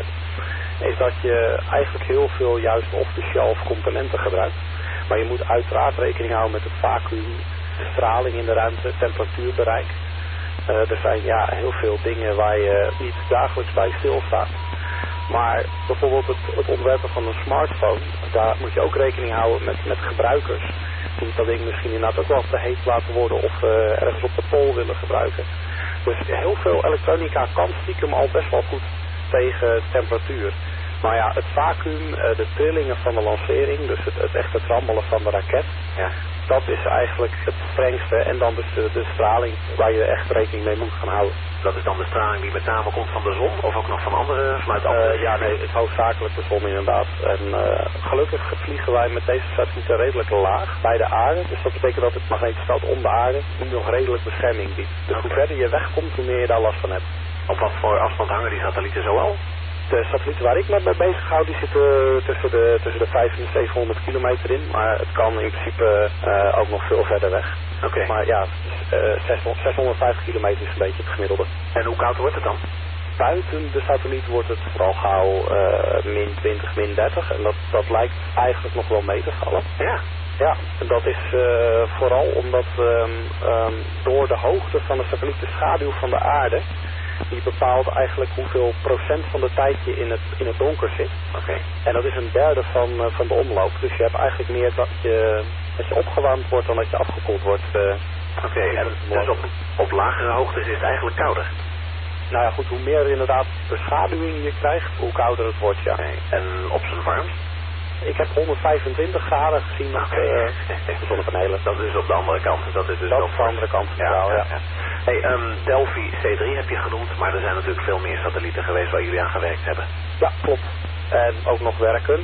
is dat je eigenlijk heel veel juist off-the-shelf componenten gebruikt. Maar je moet uiteraard rekening houden met het vacuüm, de straling in de ruimte, temperatuurbereik. Uh, er zijn ja, heel veel dingen waar je niet dagelijks bij stilstaat. Maar bijvoorbeeld het, het ontwerpen van een smartphone, daar moet je ook rekening houden met, met gebruikers. Die dat ding misschien inderdaad ook wel te heet laten worden of uh, ergens op de pool willen gebruiken. Dus heel veel elektronica kan stiekem al best wel goed tegen temperatuur. Maar ja, het vacuüm, uh, de trillingen van de lancering, dus het, het echte trammelen van de raket, ja, dat is eigenlijk het strengste. En dan dus de, de straling waar je echt rekening mee moet gaan houden. Dat is dan de straling die met name komt van de zon of ook nog van andere, vanuit andere? Uh, ja, nee, het is hoofdzakelijk de zon inderdaad. En uh, gelukkig vliegen wij met deze satellieten redelijk laag bij de aarde. Dus dat betekent dat het magnetisch veld om de aarde nu nog redelijk bescherming biedt. Dus hoe verder je wegkomt, hoe meer je daar last van hebt. Op wat voor afstand hangen die satellieten zoal? De satellieten waar ik me mee bezig hou, die zitten tussen de, tussen de vijfhonderd en zevenhonderd kilometer in. Maar het kan in principe uh, ook nog veel verder weg. Oké. Okay. Maar ja, uh, zeshonderdvijftig kilometer is een beetje het gemiddelde. En hoe koud wordt het dan? Buiten de satelliet wordt het vooral gauw uh, min twintig, min dertig. En dat, dat lijkt eigenlijk nog wel mee te vallen. Ja. Ja, dat is uh, vooral omdat um, um, door de hoogte van de satelliet de schaduw van de aarde, die bepaalt eigenlijk hoeveel procent van de tijd je in het, in het donker zit. Oké. Okay. En dat is een derde van, uh, van de omloop. Dus je hebt eigenlijk meer dat je, dat je opgewarmd wordt dan dat je afgekoeld wordt. Uh, Oké, okay, en dus op, op lagere hoogtes is het eigenlijk kouder? Nou ja goed, hoe meer inderdaad beschaduwing je krijgt, hoe kouder het wordt, ja. Okay. En op zijn warmst? Ik heb honderdvijfentwintig graden gezien met okay. uh, de zonnepanelen. Dat is op de andere kant. Dat is dus dat op de andere kant. Ja, ja, ja. ja. Hey, um, Delphi C drie heb je genoemd, maar er zijn natuurlijk veel meer satellieten geweest waar jullie aan gewerkt hebben. Ja, klopt. En ook nog werken.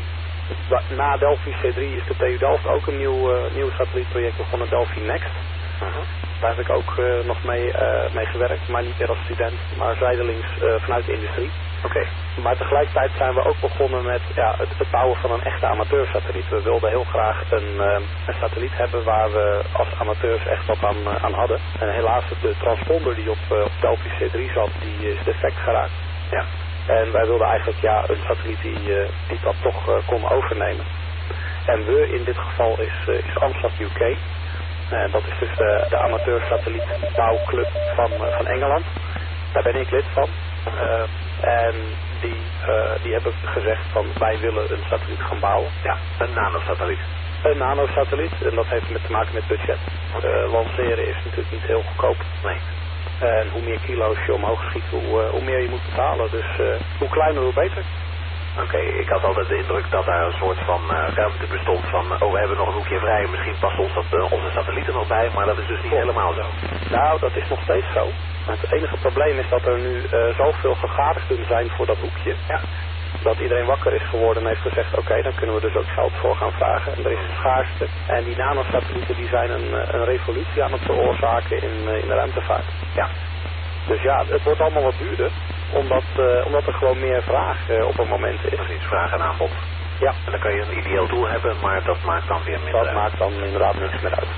Na Delphi C drie is de T U Delft ook een nieuw, uh, nieuw satellietproject begonnen, Delphi Next. Uh-huh. Daar heb ik ook uh, nog mee, uh, mee gewerkt, maar niet meer als student, maar zijdelings uh, vanuit de industrie. Oké. Okay. Maar tegelijkertijd zijn we ook begonnen met ja, het, het bouwen van een echte amateursatelliet. We wilden heel graag een, uh, een satelliet hebben waar we als amateurs echt wat aan, uh, aan hadden. En helaas de transponder die op, uh, op Delphi C drie zat, die is defect geraakt. Ja. En wij wilden eigenlijk ja, een satelliet die, uh, die dat toch uh, kon overnemen. En we in dit geval is, uh, is AMSAT U K. Uh, dat is dus de, de amateursatellietbouwclub van, uh, van Engeland. Daar ben ik lid van. Uh, en die, uh, die hebben gezegd van wij willen een satelliet gaan bouwen. Ja, een nanosatelliet. Een nanosatelliet. En dat heeft met te maken met budget. Uh, lanceren is natuurlijk niet heel goedkoop. Nee. En hoe meer kilo's je omhoog schiet, hoe, uh, hoe meer je moet betalen. Dus uh, hoe kleiner, hoe beter. Oké, okay, ik had altijd de indruk dat daar een soort van uh, ruimte bestond van, oh we hebben nog een hoekje vrij, misschien past ons dat, uh, onze satellieten nog bij, maar dat is dus niet helemaal zo. Nou, dat is nog steeds zo. Het enige probleem is dat er nu uh, zoveel gegadigden zijn voor dat hoekje. Ja. Dat iedereen wakker is geworden en heeft gezegd, oké, okay, dan kunnen we dus ook geld voor gaan vragen. En er is een schaarste. En die nanosatellieten die zijn een, een revolutie aan het veroorzaken in, uh, in de ruimtevaart. Ja. Dus ja, het wordt allemaal wat duurder. Omdat, uh, omdat er gewoon meer vraag uh, op een moment is. Precies, vraag en aanbod. Ja. En dan kan je een ideeel doel hebben, maar dat maakt dan weer minder Dat uit. maakt dan inderdaad niks meer uit.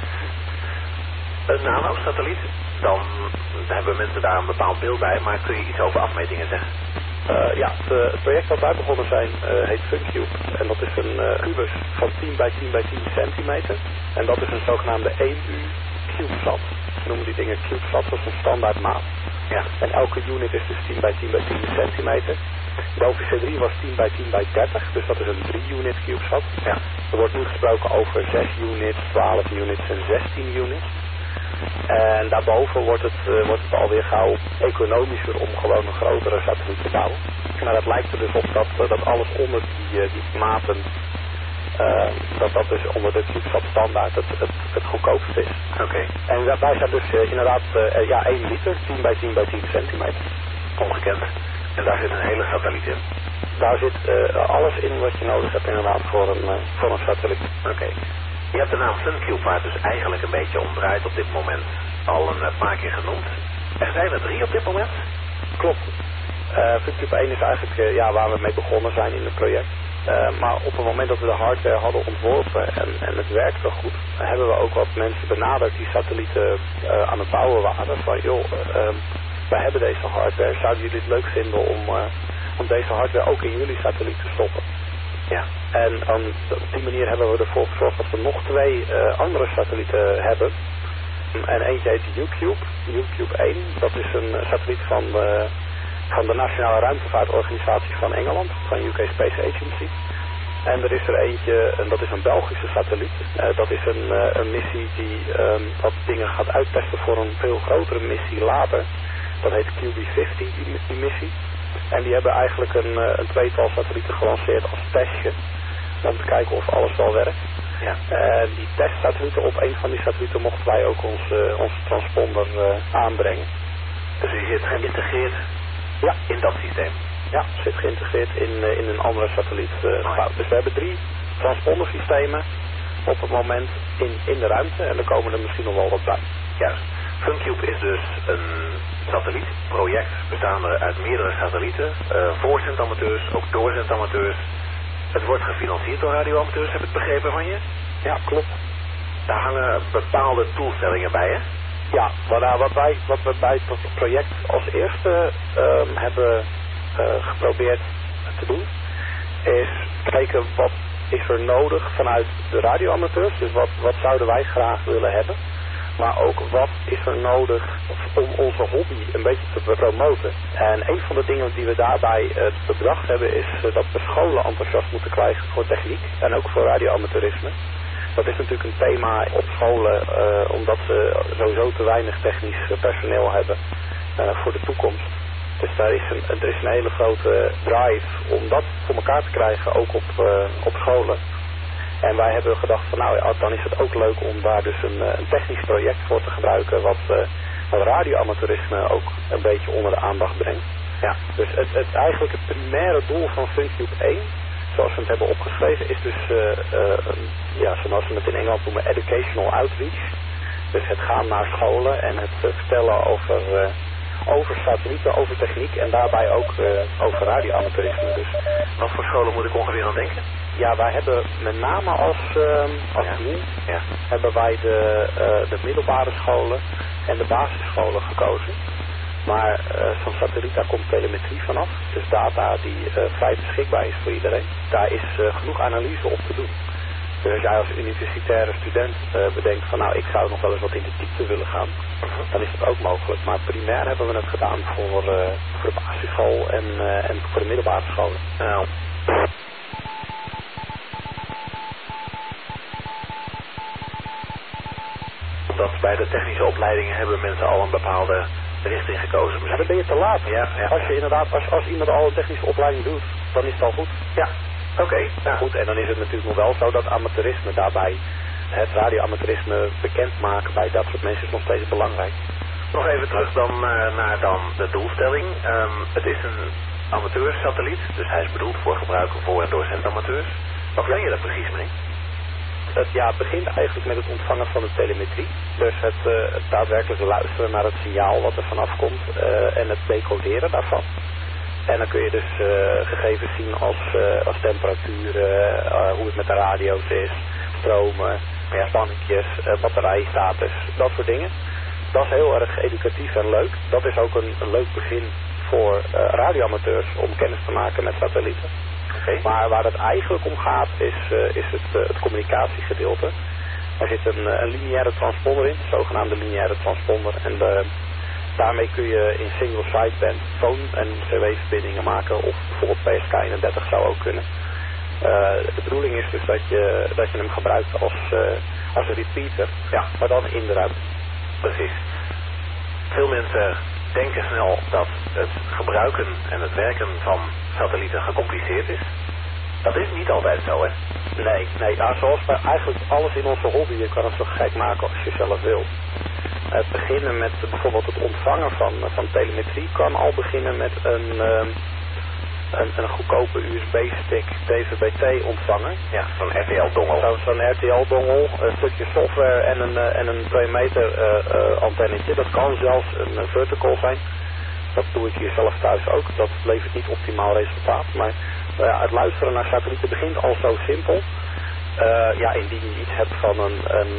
Een nanosatelliet, dan hebben mensen daar een bepaald beeld bij, maar kun je iets over afmetingen zeggen? Uh, ja, het, het project dat wij begonnen zijn uh, heet FunCube. En dat is een uh, kubus van tien bij tien bij tien centimeter. En dat is een zogenaamde één U CubeSat. We noemen die dingen CubeSat, dat is een standaard maat. Ja. En elke unit is dus tien bij tien bij tien centimeter. De O V C drie was tien bij tien bij dertig, dus dat is een drie unit CubeSat. Ja. Er wordt nu gesproken over zes units, twaalf units en zestien units. En daarboven wordt het, uh, wordt het alweer gauw economischer om gewoon een grotere satelliet te bouwen. Maar het lijkt er dus op dat, uh, dat alles onder die, uh, die maten, uh, dat dat dus onder de CubeSat standaard het, het, het goedkoopste is. Oké. Okay. En wij zijn dus uh, inderdaad uh, ja, één liter, tien bij tien bij tien centimeter. Ongekend. En daar zit een hele satelliet in. Daar zit uh, alles in wat je nodig hebt inderdaad voor een, uh, voor een satelliet. Oké. Okay. Je hebt de naam FunCube, waar het dus eigenlijk een beetje om draait op dit moment, al een paar keer genoemd. Er zijn er drie op dit moment? Klopt. Uh, FunCube één is eigenlijk uh, ja, waar we mee begonnen zijn in het project. Uh, maar op het moment dat we de hardware hadden ontworpen en, en het werkte goed, hebben we ook wat mensen benaderd die satellieten uh, aan het bouwen waren. Van joh, uh, wij hebben deze hardware, zouden jullie het leuk vinden om, uh, om deze hardware ook in jullie satelliet te stoppen? Ja, en um, op die manier hebben we ervoor gezorgd dat we nog twee uh, andere satellieten hebben. En eentje heet UCube, UCube één. Dat is een satelliet van de, van de Nationale Ruimtevaartorganisatie van Engeland, van U K Space Agency. En er is er eentje, en dat is een Belgische satelliet. Uh, dat is een, uh, een missie die um, wat dingen gaat uittesten voor een veel grotere missie later. Dat heet Q B vijftig, die, die missie. En die hebben eigenlijk een, een tweetal satellieten gelanceerd als testje. Om te kijken of alles wel werkt. Ja. En die testsatellieten, op een van die satellieten mochten wij ook ons, uh, onze transponder uh, aanbrengen. Dus die zit geïntegreerd ja. in dat systeem? Ja, zit geïntegreerd in, uh, in een andere satelliet uh, gebouwd. Dus we hebben drie transpondersystemen op het moment in, in de ruimte. En er komen er misschien nog wel wat bij. Juist. FunCube is dus een satellietproject bestaande uit meerdere satellieten, uh, voorzendamateurs, ook doorzendamateurs. Het wordt gefinancierd door radioamateurs, heb ik begrepen van je? Ja, klopt. Daar hangen bepaalde doelstellingen bij, hè? Ja, wat, wat, wij, wat we bij het project als eerste um, hebben uh, geprobeerd te doen, is kijken wat is er nodig vanuit de radioamateurs, dus wat, wat zouden wij graag willen hebben. Maar ook wat is er nodig om onze hobby een beetje te promoten. En een van de dingen die we daarbij uh, bedacht hebben is uh, dat we scholen enthousiast moeten krijgen voor techniek. En ook voor radioamateurisme. Dat is natuurlijk een thema op scholen uh, omdat ze sowieso te weinig technisch personeel hebben uh, voor de toekomst. Dus daar is een, er is een hele grote drive om dat voor elkaar te krijgen, ook op, uh, op scholen. En wij hebben gedacht van nou ja, dan is het ook leuk om daar dus een, een technisch project voor te gebruiken wat, uh, wat radioamateurisme ook een beetje onder de aandacht brengt. Ja. Dus het, het, eigenlijk het primaire doel van FunCube één, zoals we het hebben opgeschreven, is dus, uh, uh, ja, zoals we het in Engeland noemen, educational outreach. Dus het gaan naar scholen en het uh, vertellen over, uh, over satellieten, over techniek en daarbij ook uh, over radioamateurisme. Dus wat voor scholen moet ik ongeveer aan denken? Ja, wij hebben met name als, uh, als ja. doel ja. hebben wij de, uh, de middelbare scholen en de basisscholen gekozen. Maar uh, zo'n satelliet, daar komt telemetrie vanaf. Dus data die uh, vrij beschikbaar is voor iedereen. Daar is uh, genoeg analyse op te doen. Dus als jij als universitaire student uh, bedenkt van nou ik zou nog wel eens wat in de diepte willen gaan, uh-huh. dan is dat ook mogelijk. Maar primair hebben we het gedaan voor, uh, voor de basisschool en, uh, en voor de middelbare scholen. Nou. Omdat bij de technische opleidingen hebben mensen al een bepaalde richting gekozen. Ja, dan ben je te laat. Ja, ja. Als je inderdaad, als, als iemand al een technische opleiding doet, dan is het al goed. Ja, oké. Okay. Nou goed, en dan is het natuurlijk nog wel zo dat amateurisme daarbij, het radioamateurisme bekendmaken bij dat soort mensen is nog steeds belangrijk. Nog even terug dan uh, naar dan de doelstelling. Um, het is een amateursatelliet, dus hij is bedoeld voor gebruiken voor en door zendamateurs. Wat kan je daar precies mee? Het, ja, het begint eigenlijk met het ontvangen van de telemetrie. Dus het, uh, het daadwerkelijk luisteren naar het signaal wat er vanaf komt uh, en het decoderen daarvan. En dan kun je dus uh, gegevens zien als, uh, als temperatuur, uh, uh, hoe het met de radio's is, stromen, ja, spanningjes, uh, batterijstatus, dat soort dingen. Dat is heel erg educatief en leuk. Dat is ook een, een leuk begin voor uh, radioamateurs om kennis te maken met satellieten. Okay. Maar waar het eigenlijk om gaat is, uh, is het, uh, het communicatiegedeelte. Er zit een, een lineaire transponder in, de zogenaamde lineaire transponder. En de, daarmee kun je in single sideband phone- en C W-verbindingen maken. Of bijvoorbeeld P S K eenendertig zou ook kunnen. Uh, de bedoeling is dus dat je, dat je hem gebruikt als, uh, als een repeater, ja, maar dan in de ruimte. Precies. Veel mensen denken snel dat het gebruiken en het werken van satellieten gecompliceerd is. Dat is niet altijd zo, hè? Nee, nee. Nou, zoals bij eigenlijk alles in onze hobby, je kan het zo gek maken als je zelf wilt. Het beginnen met bijvoorbeeld het ontvangen van, van telemetrie kan al beginnen met een, um, een, een goedkope U S B-stick D V B T ontvanger. Ja, zo'n R T L-dongel. Zo, zo'n R T L-dongel, een stukje software en een, uh, en een twee meter uh, uh, antennetje. Dat kan zelfs een, een vertical zijn. Dat doe ik hier zelf thuis ook. Dat levert niet optimaal resultaat. Maar uh, ja, het luisteren naar satellieten begint al zo simpel. Uh, ja, indien je iets hebt van een, een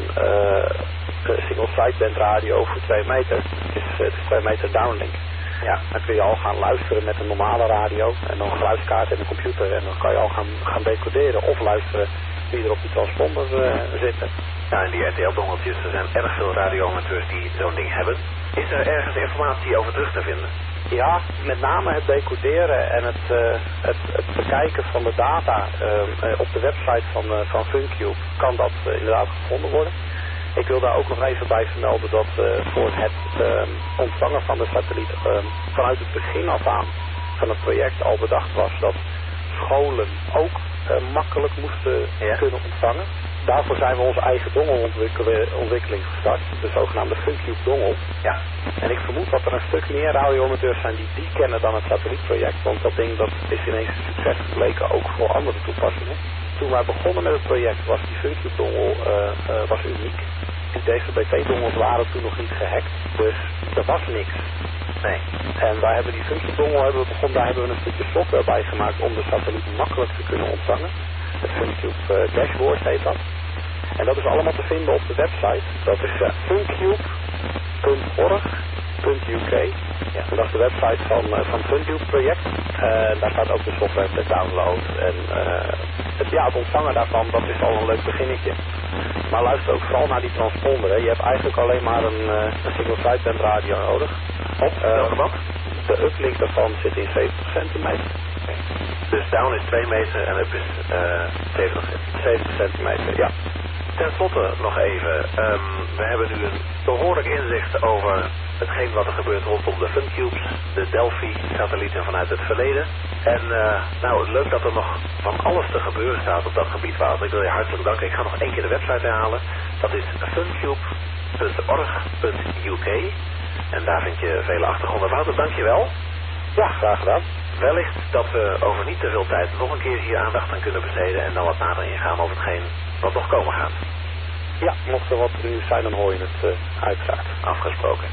uh, single sideband radio voor twee meter. Het is, het is twee meter downlink. Ja, dan kun je al gaan luisteren met een normale radio en dan een geluidskaart en een computer. En dan kan je al gaan, gaan decoderen of luisteren wie er op die transponder uh, zitten. Ja, en die R T L-dongeltjes, er zijn erg veel radioamateurs die zo'n ding hebben. Is er ergens informatie over terug te vinden? Ja, met name het decoderen en het, uh, het, het bekijken van de data uh, op de website van, uh, van FunCube kan dat uh, inderdaad gevonden worden. Ik wil daar ook nog even bij vermelden dat uh, voor het uh, ontvangen van de satelliet uh, vanuit het begin af aan van het project al bedacht was dat scholen ook uh, makkelijk moesten ja. kunnen ontvangen. Daarvoor zijn we onze eigen dongelontwikkeling gestart, de zogenaamde FunCube dongel. Ja. En ik vermoed dat er een stuk meer radioamateurs zijn die die kennen dan het satellietproject, want dat ding dat is ineens een succes gebleken ook voor andere toepassingen. Toen wij begonnen met het project was die FunCube dongel uh, uh, was uniek. Die D V B T-dongels waren toen nog niet gehackt, dus er was niks. Nee. En wij hebben die FunCube dongel hebben we begonnen, daar hebben we een stukje software bij gemaakt om de satelliet makkelijk te kunnen ontvangen. Het FunCube uh, dashboard heet dat. En dat is allemaal te vinden op de website. Dat is uh, funcube punt org punt U K. Ja, en dat is de website van, uh, van het FunCube project. Uh, daar staat ook de software te download. En uh, het, ja, het ontvangen daarvan, dat is al een leuk beginnetje. Maar luister ook vooral naar die transponder. Hè. Je hebt eigenlijk alleen maar een, uh, een single sideband radio nodig. Op welke uh, band? De uplink daarvan zit in zeventig centimeter. Okay. Dus down is twee meter en up is uh, zeventig centimeter, ja. Ten slotte nog even, um, we hebben nu een behoorlijk inzicht over hetgeen wat er gebeurt rondom de FunCubes, de Delphi-satellieten vanuit het verleden. En uh, nou, leuk dat er nog van alles te gebeuren staat op dat gebied, Wouter. Ik wil je hartelijk danken. Ik ga nog één keer de website herhalen. Dat is funcube punt org punt U K. En daar vind je vele achtergronden. Wouter, dank je wel. Ja, graag gedaan. Wellicht dat we over niet te veel tijd nog een keer hier aandacht aan kunnen besteden en dan wat nader ingaan over hetgeen wat nog komen gaat. Ja, mocht er wat nieuws zijn, dan hoor je het uh, uiteraard. Afgesproken.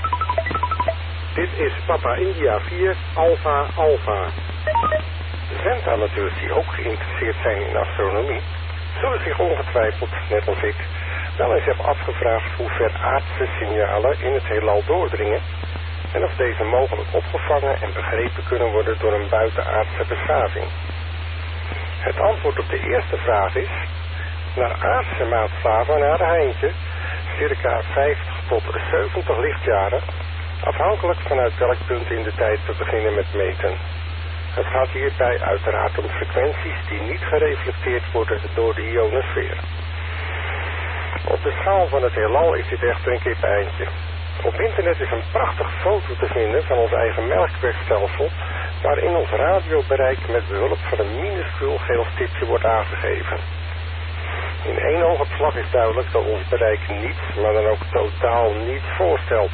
Dit is Papa India vier Alpha Alpha. Zendamateurs die ook geïnteresseerd zijn in astronomie zullen zich ongetwijfeld, net als ik, wel eens hebben afgevraagd hoe ver aardse signalen in het heelal doordringen en of deze mogelijk opgevangen en begrepen kunnen worden door een buitenaardse beschaving. Het antwoord op de eerste vraag is: Naar aardse maatstaven naar een heintje, circa vijftig tot zeventig lichtjaren, afhankelijk vanuit welk punt in de tijd we beginnen met meten. Het gaat hierbij uiteraard om frequenties die niet gereflecteerd worden door de ionosfeer. Op de schaal van het heelal is dit echter een kip-eindje. Op internet is een prachtige foto te vinden van ons eigen melkwegstelsel, waarin ons radiobereik met behulp van een minuscuul geel stipje wordt aangegeven. In één oogopslag is duidelijk dat ons bereik niets, maar dan ook totaal niets voorstelt.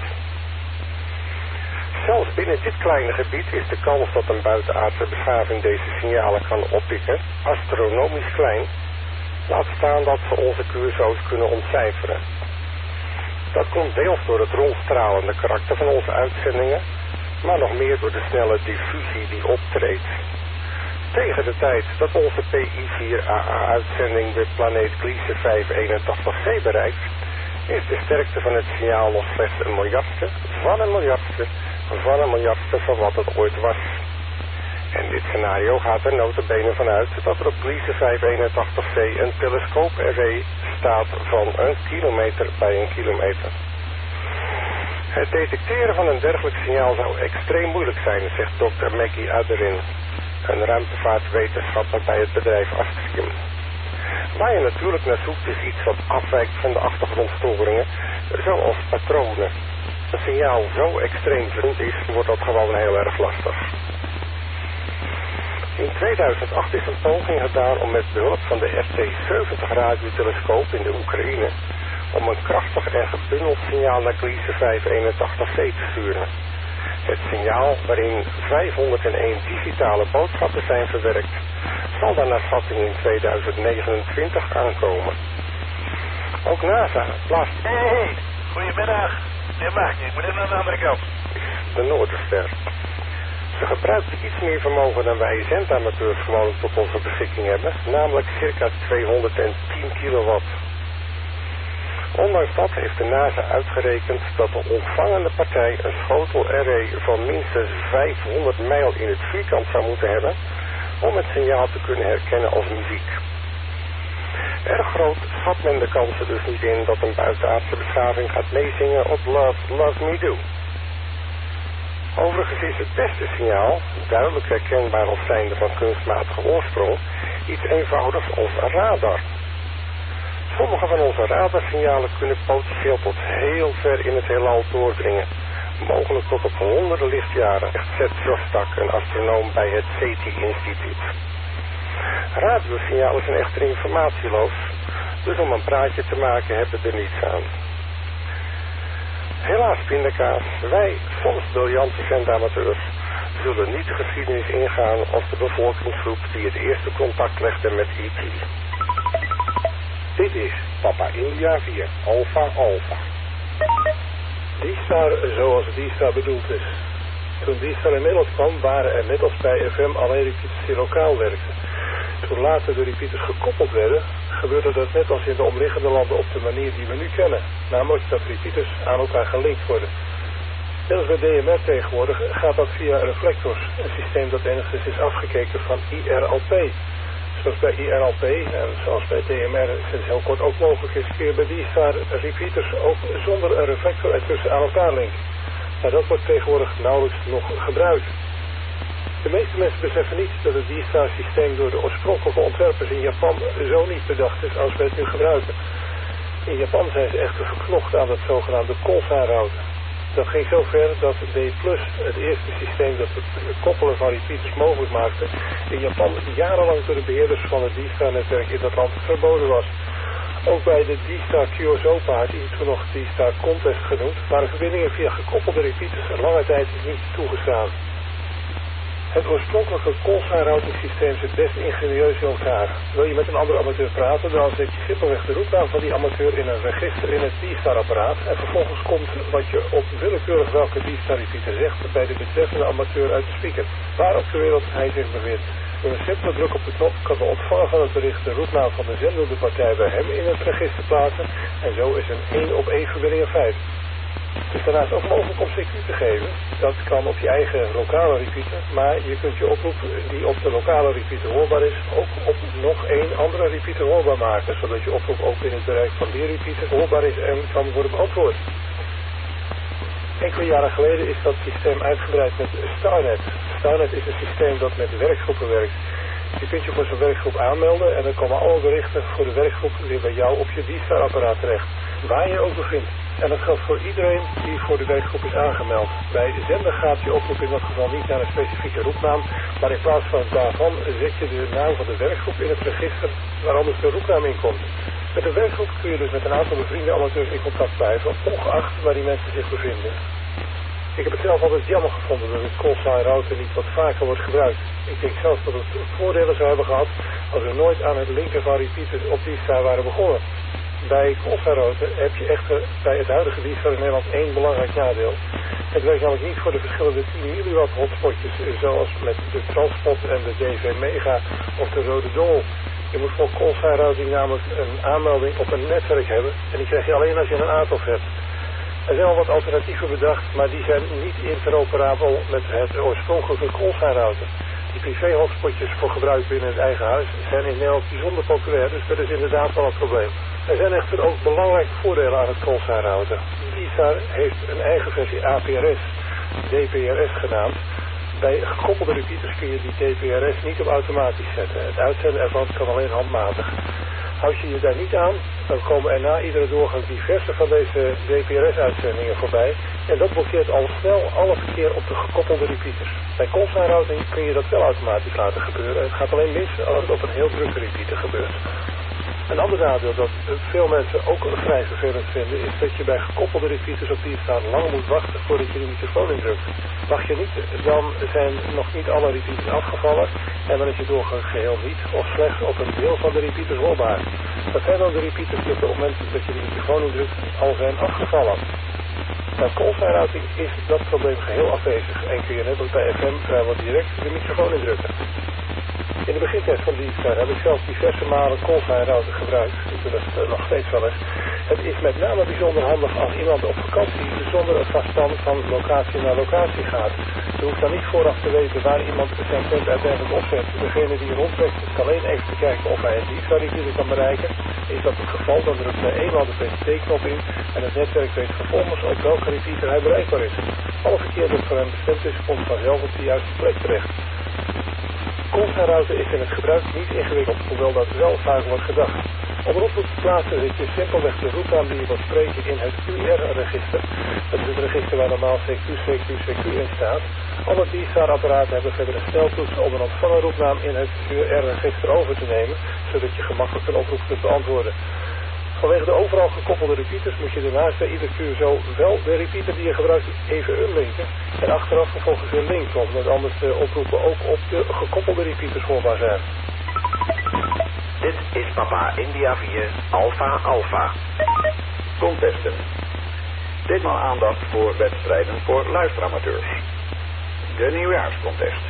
Zelfs binnen dit kleine gebied is de kans dat een buitenaardse beschaving deze signalen kan oppikken astronomisch klein. Laat staan dat ze onze Q S O's kunnen ontcijferen. Dat komt deels door het rondstralende karakter van onze uitzendingen, maar nog meer door de snelle diffusie die optreedt. Tegen de tijd dat onze P I vier A A-uitzending de planeet Gliese vijfhonderdeenentachtig c bereikt, is de sterkte van het signaal nog slechts een miljardste van een miljardste van een miljardste van wat het ooit was. En dit scenario gaat er nota bene vanuit dat er op Gliese vijfhonderdeenentachtig c een telescoop-array staat van een kilometer bij een kilometer. Het detecteren van een dergelijk signaal zou extreem moeilijk zijn, zegt dokter Maggie Adderin, een ruimtevaartwetenschapper bij het bedrijf Astrium. Waar je natuurlijk naar zoekt is iets wat afwijkt van de achtergrondstoringen, zoals patronen. Als een signaal zo extreem vreemd is, wordt dat gewoon heel erg lastig. In tweeduizend acht is een poging gedaan om met behulp van de R T zeventig radiotelescoop in de Oekraïne om een krachtig en gebundeld signaal naar Gliese vijfhonderdeenentachtig c te sturen. Het signaal, waarin vijfhonderdéén digitale boodschappen zijn verwerkt, zal dan naar schatting in tweeduizend negenentwintig aankomen. Ook NASA blaast... Hé, hey, hey, goedemiddag. Nee, mag niet. Ik moet even naar de andere kant. De Noorderster. Ze gebruikt iets meer vermogen dan wij zendamateurs gewoonlijk tot onze beschikking hebben, namelijk circa tweehonderdtien kilowatt. Ondanks dat heeft de NASA uitgerekend dat de ontvangende partij een schotelarray van minstens vijfhonderd mijl in het vierkant zou moeten hebben om het signaal te kunnen herkennen als muziek. Erg groot schat men de kansen dus niet in dat een buitenaardse beschaving gaat meezingen op Love, Love Me Do. Overigens is het beste signaal, duidelijk herkenbaar als zijnde van kunstmatige oorsprong, iets eenvoudigs als radar. Sommige van onze radarsignalen kunnen potentieel tot heel ver in het heelal doordringen, mogelijk tot op honderden lichtjaren, zegt Seth Shostak, een astronoom bij het SETI-instituut. Radiosignalen zijn echter informatieloos, dus om een praatje te maken hebben we er niets aan. Helaas, pindakaas, wij, soms briljante zendamateurs, zullen niet de geschiedenis ingaan als de bevolkingsgroep die het eerste contact legde met E T. Dit is Papa India vier, Alpha Alpha. D-Star zoals D-Star bedoeld is. Toen D-Star in Nederland kwam, waren er net als bij F M alleen repeaters die lokaal werkten. Toen later de repeaters gekoppeld werden, gebeurde dat net als in de omliggende landen op de manier die we nu kennen. Namelijk dat repeaters aan elkaar gelinkt worden. Net als bij D M R tegenwoordig gaat dat via reflectors, een systeem dat enigszins is afgekeken van I R L P. Zoals bij I R L P en zoals bij D M R sinds heel kort ook mogelijk is, kun je bij D-Star repeaters ook zonder een reflector ertussen aan elkaar linken. Maar dat wordt tegenwoordig nauwelijks nog gebruikt. De meeste mensen beseffen niet dat het D-Star systeem door de oorspronkelijke ontwerpers in Japan zo niet bedacht is als wij het nu gebruiken. In Japan zijn ze echter verknocht aan het zogenaamde Colsa-router. Dat ging zo ver dat D plus, het eerste systeem dat het koppelen van repeaters mogelijk maakte, in Japan jarenlang door de beheerders van het D-Star-netwerk in dat land verboden was. Ook bij de D-Star Q S O-paard, die toen nog D-Star Contest genoemd, waren verbindingen via gekoppelde repeaters een lange tijd niet toegestaan. Het oorspronkelijke Colsa-routing systeem zit best ingenieus in elkaar. Wil je met een andere amateur praten, dan zet je simpelweg de roepnaam van die amateur in een register in het D-Star-apparaat en vervolgens komt wat je op willekeurig welke D-Star-repeater zegt bij de betreffende amateur uit de speaker, waar op de wereld hij zich bevindt. Door een simpele druk op de knop kan de ontvanger van het bericht de roepnaam van de zendende partij bij hem in het register plaatsen en zo is een één op één verbinding een feit. Het is daarnaast ook mogelijk om C Q te geven. Dat kan op je eigen lokale repeater, maar je kunt je oproep die op de lokale repeater hoorbaar is, ook op nog één andere repeater hoorbaar maken, zodat je oproep ook in het bereik van die repeater hoorbaar is en kan worden beantwoord. Enkele jaren geleden is dat systeem uitgebreid met Starnet. Starnet is een systeem dat met werkgroepen werkt. Je kunt je voor zo'n werkgroep aanmelden en dan komen alle berichten voor de werkgroep weer bij jou op je D-Star-apparaat terecht, waar je ook bevindt. En dat geldt voor iedereen die voor de werkgroep is aangemeld. Bij de zender gaat je oproep in dat geval niet naar een specifieke roepnaam, maar in plaats van daarvan zet je de naam van de werkgroep in het register waar anders de roepnaam in komt. Met een werkgroep kun je dus met een aantal bevriende amateurs in contact blijven, ongeacht waar die mensen zich bevinden. Ik heb het zelf altijd jammer gevonden dat het callsign router niet wat vaker wordt gebruikt. Ik denk zelfs dat het voordelen zou hebben gehad als we nooit aan het linken van repeaters op D-Star waren begonnen. Bij callsign router heb je echter bij het huidige D-Star in Nederland één belangrijk nadeel. Het werkt namelijk niet voor de verschillende tien milliwatt hotspotjes zoals met de Transpot en de D V Mega of de Rode Dol. Je moet voor callsign routing namelijk een aanmelding op een netwerk hebben en die krijg je alleen als je een A T O F hebt. Er zijn al wat alternatieven bedacht, maar die zijn niet interoperabel met het oorspronkelijke callsign router. Die privé-hotspotjes voor gebruik binnen het eigen huis zijn in Nederland bijzonder populair, dus dat is inderdaad wel een probleem. Er zijn echter ook belangrijke voordelen aan het callsign router. D-Star heeft een eigen versie A P R S, D P R S genaamd. Bij gekoppelde repeaters kun je die D P R S niet op automatisch zetten. Het uitzenden ervan kan alleen handmatig. Houd je je daar niet aan, dan komen er na iedere doorgang diverse van deze D P R S-uitzendingen voorbij. En dat blokkeert al snel alle verkeer op de gekoppelde repeaters. Bij callsign routing kun je dat wel automatisch laten gebeuren. Het gaat alleen mis als het op een heel drukke repeater gebeurt. Een ander nadeel dat veel mensen ook vrij vervelend vinden is dat je bij gekoppelde repeaters op die staan lang moet wachten voordat je de microfoon indrukt. Wacht je niet, dan zijn nog niet alle repeaters afgevallen en dan is je doorgang geheel niet of slechts op een deel van de repeaters hoorbaar. Dat zijn dan de repeaters die op het moment dat je de microfoon indrukt al zijn afgevallen. Bij callsign routing is dat probleem geheel afwezig en kun je net als bij F M vrijwel direct de microfoon indrukken. In de begintest van D-Star heb ik zelf diverse malen callsign router gebruikt. Ik doe dat nog steeds wel eens. Het is met name bijzonder handig als iemand op vakantie zonder een vaststand van locatie naar locatie gaat. Je hoeft dan niet vooraf te weten waar iemand zijn punt uiteindelijk opzet. Degene die rondtrekt kan alleen even te kijken of hij een D-Star repeater kan bereiken. Is dat het geval, dan drukt hij eenmaal de P C T-knop in en het netwerk weet vervolgens op welke repeater hij bereikbaar is. Alle verkeer dat voor hem bestemd is, komt vanzelf op de juiste plek terecht. Callsign router is in het gebruik niet ingewikkeld, hoewel dat wel vaak wordt gedacht. Om een oproep te plaatsen zet je simpelweg de roepnaam die je wilt spreken in het U R-register. Dat is het register waar normaal C Q, C Q, C Q in staat. Alle D-Star-apparaten hebben verder een sneltoets om een ontvangen roepnaam in het U R-register over te nemen, zodat je gemakkelijk een oproep kunt beantwoorden. Vanwege de overal gekoppelde repeaters moet je daarnaast bij ieder Q zo wel de repeater die je gebruikt even unlinken en achteraf vervolgens weer linken, omdat anders de oproepen ook op de gekoppelde repeaters hoorbaar zijn. Dit is Papa India vier Alpha Alpha. Contesten. Ditmaal aandacht voor wedstrijden voor luisteramateurs. De nieuwjaarscontest.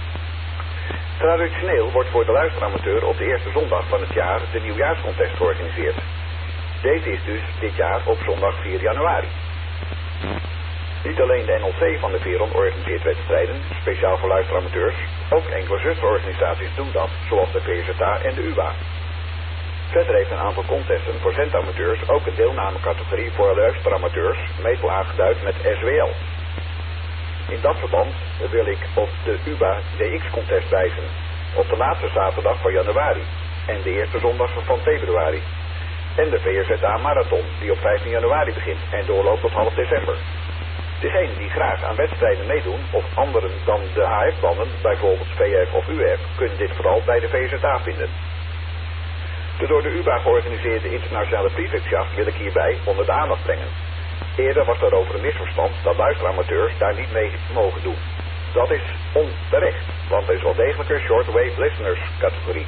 Traditioneel wordt voor de luisteramateur op de eerste zondag van het jaar de nieuwjaarscontest georganiseerd. Deze is dus dit jaar op zondag vier januari. Niet alleen de N L C van de Veron organiseert wedstrijden, speciaal voor luisteramateurs, ook enkele zusterorganisaties doen dat, zoals de V Z A en de U B A. Verder heeft een aantal contesten voor zendamateurs ook een deelnamecategorie voor luisteramateurs, meestal aangeduid met S W L. In dat verband wil ik op de U B A D X-contest wijzen, op de laatste zaterdag van januari en de eerste zondag van februari. En de V Z A Marathon, die op vijftien januari begint en doorloopt tot half december. Degenen die graag aan wedstrijden meedoen, of anderen dan de H F-banden, bijvoorbeeld V F of U F, kunnen dit vooral bij de V Z A vinden. De door de U B A georganiseerde internationale prefectjacht wil ik hierbij onder de aandacht brengen. Eerder was er over een misverstand dat luisteramateurs daar niet mee mogen doen. Dat is onterecht, want er is wel degelijk een shortwave listeners categorie.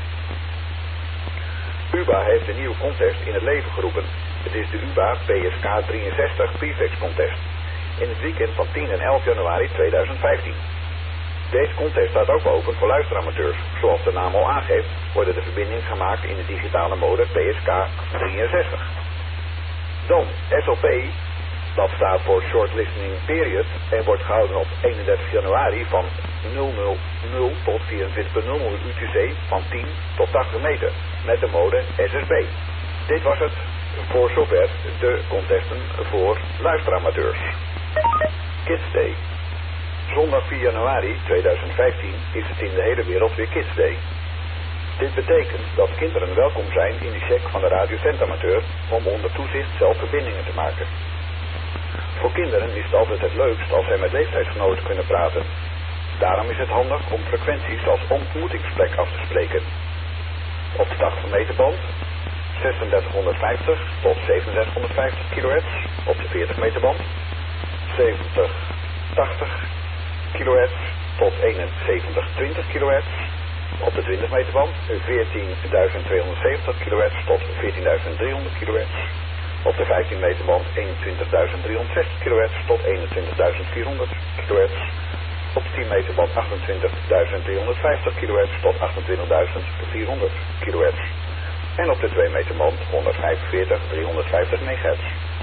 U B A heeft een nieuwe contest in het leven geroepen. Het is de U B A P S K drieënzestig Prefix Contest. In het weekend van tien en elf januari tweeduizend vijftien. Deze contest staat ook open voor luisteramateurs. Zoals de naam al aangeeft, worden de verbindingen gemaakt in de digitale mode P S K drieënzestig. Dan S L P Dat staat voor Short Listening Period en wordt gehouden op eenendertig januari van nul nul nul tot vierentwintig nul nul U T C van tien tot tachtig meter met de mode S S B. Dit was het voor zover de contesten voor luisteramateurs. Kids Day. Zondag vier januari tweeduizend vijftien is het in de hele wereld weer Kids Day. Dit betekent dat kinderen welkom zijn in de check van de radiocentamateur om onder toezicht zelf verbindingen te maken. Voor kinderen is het altijd het leukst als zij met leeftijdsgenoten kunnen praten. Daarom is het handig om frequenties als ontmoetingsplek af te spreken. Op de tachtig meter band zesenzestighonderdvijftig tot zevenenzestighonderdvijftig kilohertz, op de veertig meter band zeventig tachtig kilohertz tot eenenzeventig twintig kilohertz, op de twintig meter band veertienduizend tweehonderdzeventig kilohertz tot veertienduizend driehonderd kilohertz, op de vijftien meter band eenentwintigduizend driehonderdzestig kilohertz tot eenentwintigduizend vierhonderd kilohertz, op de tien meter band achtentwintigduizend driehonderdvijftig kilohertz tot achtentwintigduizend vierhonderd kilohertz. En op de twee meter band honderdvijfenveertig tot driehonderdvijftig megahertz.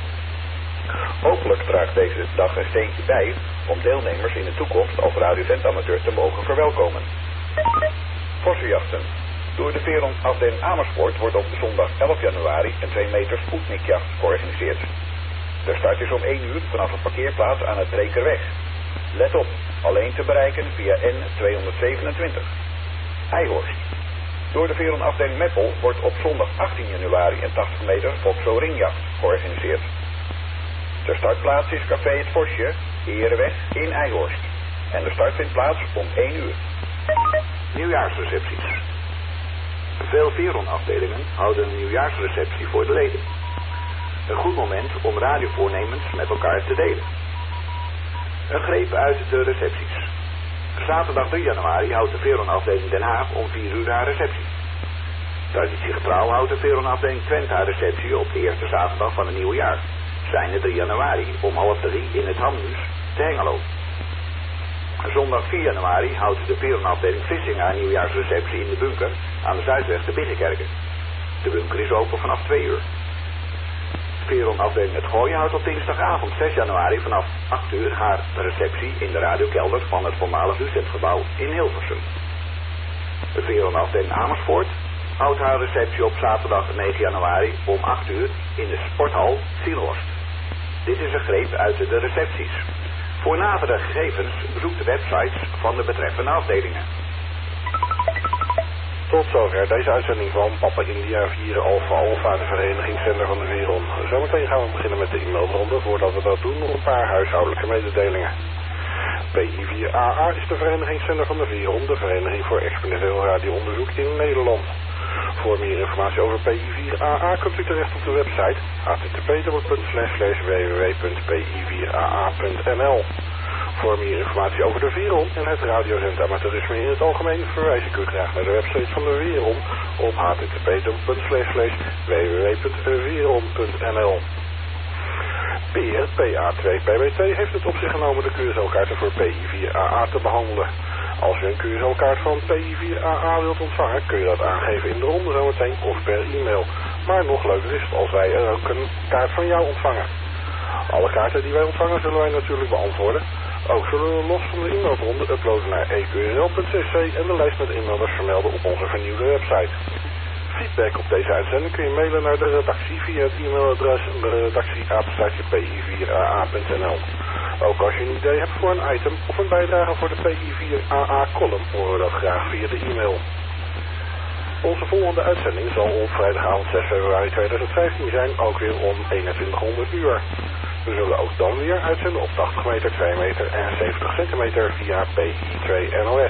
Hopelijk draagt deze dag een steentje bij om deelnemers in de toekomst als radiocentamateur te mogen verwelkomen. Vossenjachten. Door de Veron-afdeling Amersfoort wordt op zondag elf januari een twee meter Sputnikjacht georganiseerd. De start is om één uur vanaf een parkeerplaats aan het Brekerweg. Let op, alleen te bereiken via N tweehonderdzevenentwintig. Eijhorst. Door de Veron-afdeling Meppel wordt op zondag achttien januari een tachtig meter Foxo ringjacht georganiseerd. De startplaats is Café Het Vosje, Herenweg in Eijhorst. En de start vindt plaats om één uur. Nieuwjaarsrecepties. Veel Veron-afdelingen houden een nieuwjaarsreceptie voor de leden. Een goed moment om radiovoornemens met elkaar te delen. Een greep uit de recepties. Zaterdag drie januari houdt de Veron-afdeling Den Haag om vier uur haar receptie. Traditiegetrouw houdt de Veron-afdeling Twente haar receptie op de eerste zaterdag van het nieuwe jaar. Zijnde drie januari om half drie in het Hamhuis te Hengelo. Zondag vier januari houdt de Veron-afdeling Vissing haar nieuwjaarsreceptie in de bunker aan de Zuidweg te Biggenkerken. De bunker is open vanaf twee uur. Veron-afdeling Het Gooien houdt op dinsdagavond zes januari vanaf acht uur haar receptie in de radiokelder van het voormalig Lucentgebouw in Hilversum. De Veron-afdeling Amersfoort houdt haar receptie op zaterdag negen januari om acht uur in de sporthal Zielhorst. Dit is een greep uit de recepties. Voor nadere gegevens bezoek de websites van de betreffende afdelingen. Tot zover deze uitzending van Papa India vier Alpha Alpha, de verenigingszender van de Veron. Zometeen gaan we beginnen met de e-mailronde. Voordat we dat doen nog een paar huishoudelijke mededelingen. P I vier A A is de verenigingszender van de Veron, de vereniging voor experimenteel radioonderzoek in Nederland. Voor meer informatie over P I vier A A kunt u terecht op de website h t t p slash slash w w w punt p i vier a a punt n l. Voor meer informatie over de Veron en het radiozendamaterisme in het algemeen verwijs ik u graag naar de website van de Veron op h t t p slash slash w w w punt veron punt n l. Peer, P A twee P B T, heeft het op zich genomen de Q S L-kaarten voor P I vier A A te behandelen. Als u een Q S L-kaart van P I vier A A wilt ontvangen, kun je dat aangeven in de ronde zometeen of per e-mail. Maar nog leuker is het als wij er ook een kaart van jou ontvangen. Alle kaarten die wij ontvangen zullen wij natuurlijk beantwoorden. Ook zullen we los van de e-mailronde uploaden naar e q s l punt c c en de lijst met e-mailers vermelden op onze vernieuwde website. Feedback op deze uitzending kun je mailen naar de redactie via het e-mailadres redactie apenstaartje p i vier a a punt n l. Ook als je een idee hebt voor een item of een bijdrage voor de P I vier A A column, horen we dat graag via de e-mail. Onze volgende uitzending zal op vrijdagavond zes februari tweeduizend vijftien zijn, ook weer om eenentwintighonderd uur. We zullen ook dan weer uitzenden op tachtig meter, twee meter en zeventig centimeter via P I twee N O S.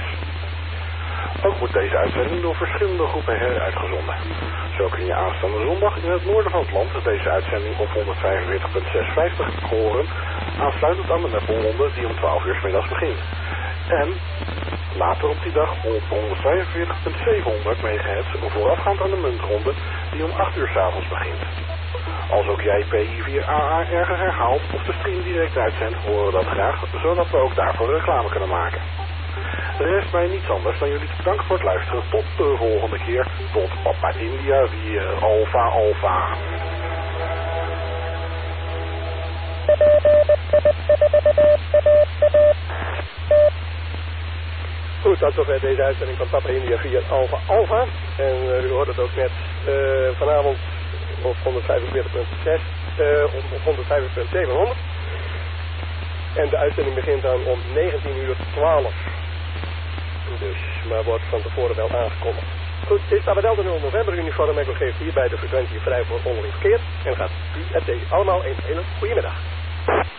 Ook wordt deze uitzending door verschillende groepen heruitgezonden. Zo kun je aanstaande zondag in het noorden van het land deze uitzending op honderdvijfenveertig punt zeshonderdvijftig horen, aansluitend aan de Meppelronde die om twaalf uur 's middags begint. En later op die dag op honderdvijfenveertig punt zevenhonderd megahertz voorafgaand aan de Muntronde die om acht uur 's avonds begint. Als ook jij P I vier A A ergens herhaalt of de stream direct uitzendt, horen we dat graag, zodat we ook daarvoor reclame kunnen maken. Er rest mij niets anders dan jullie te bedanken voor het luisteren. Tot de volgende keer. Tot Papa India vier Alpha Alpha. Goed, tot zover deze uitzending van Papa India vier Alpha Alpha. En uh, u hoort het ook net uh, vanavond op honderdvijfenveertig punt zes, uh, op honderdvijftig punt zevenhonderd. En de uitzending begint dan om negentien uur twaalf. Dus, maar wordt van tevoren wel aangekondigd. Goed, dit is Tabadel de nul november uniform en geeft hier bij de frequentie vrij voor onderling verkeer. En gaat u het deze allemaal een hele goede middag.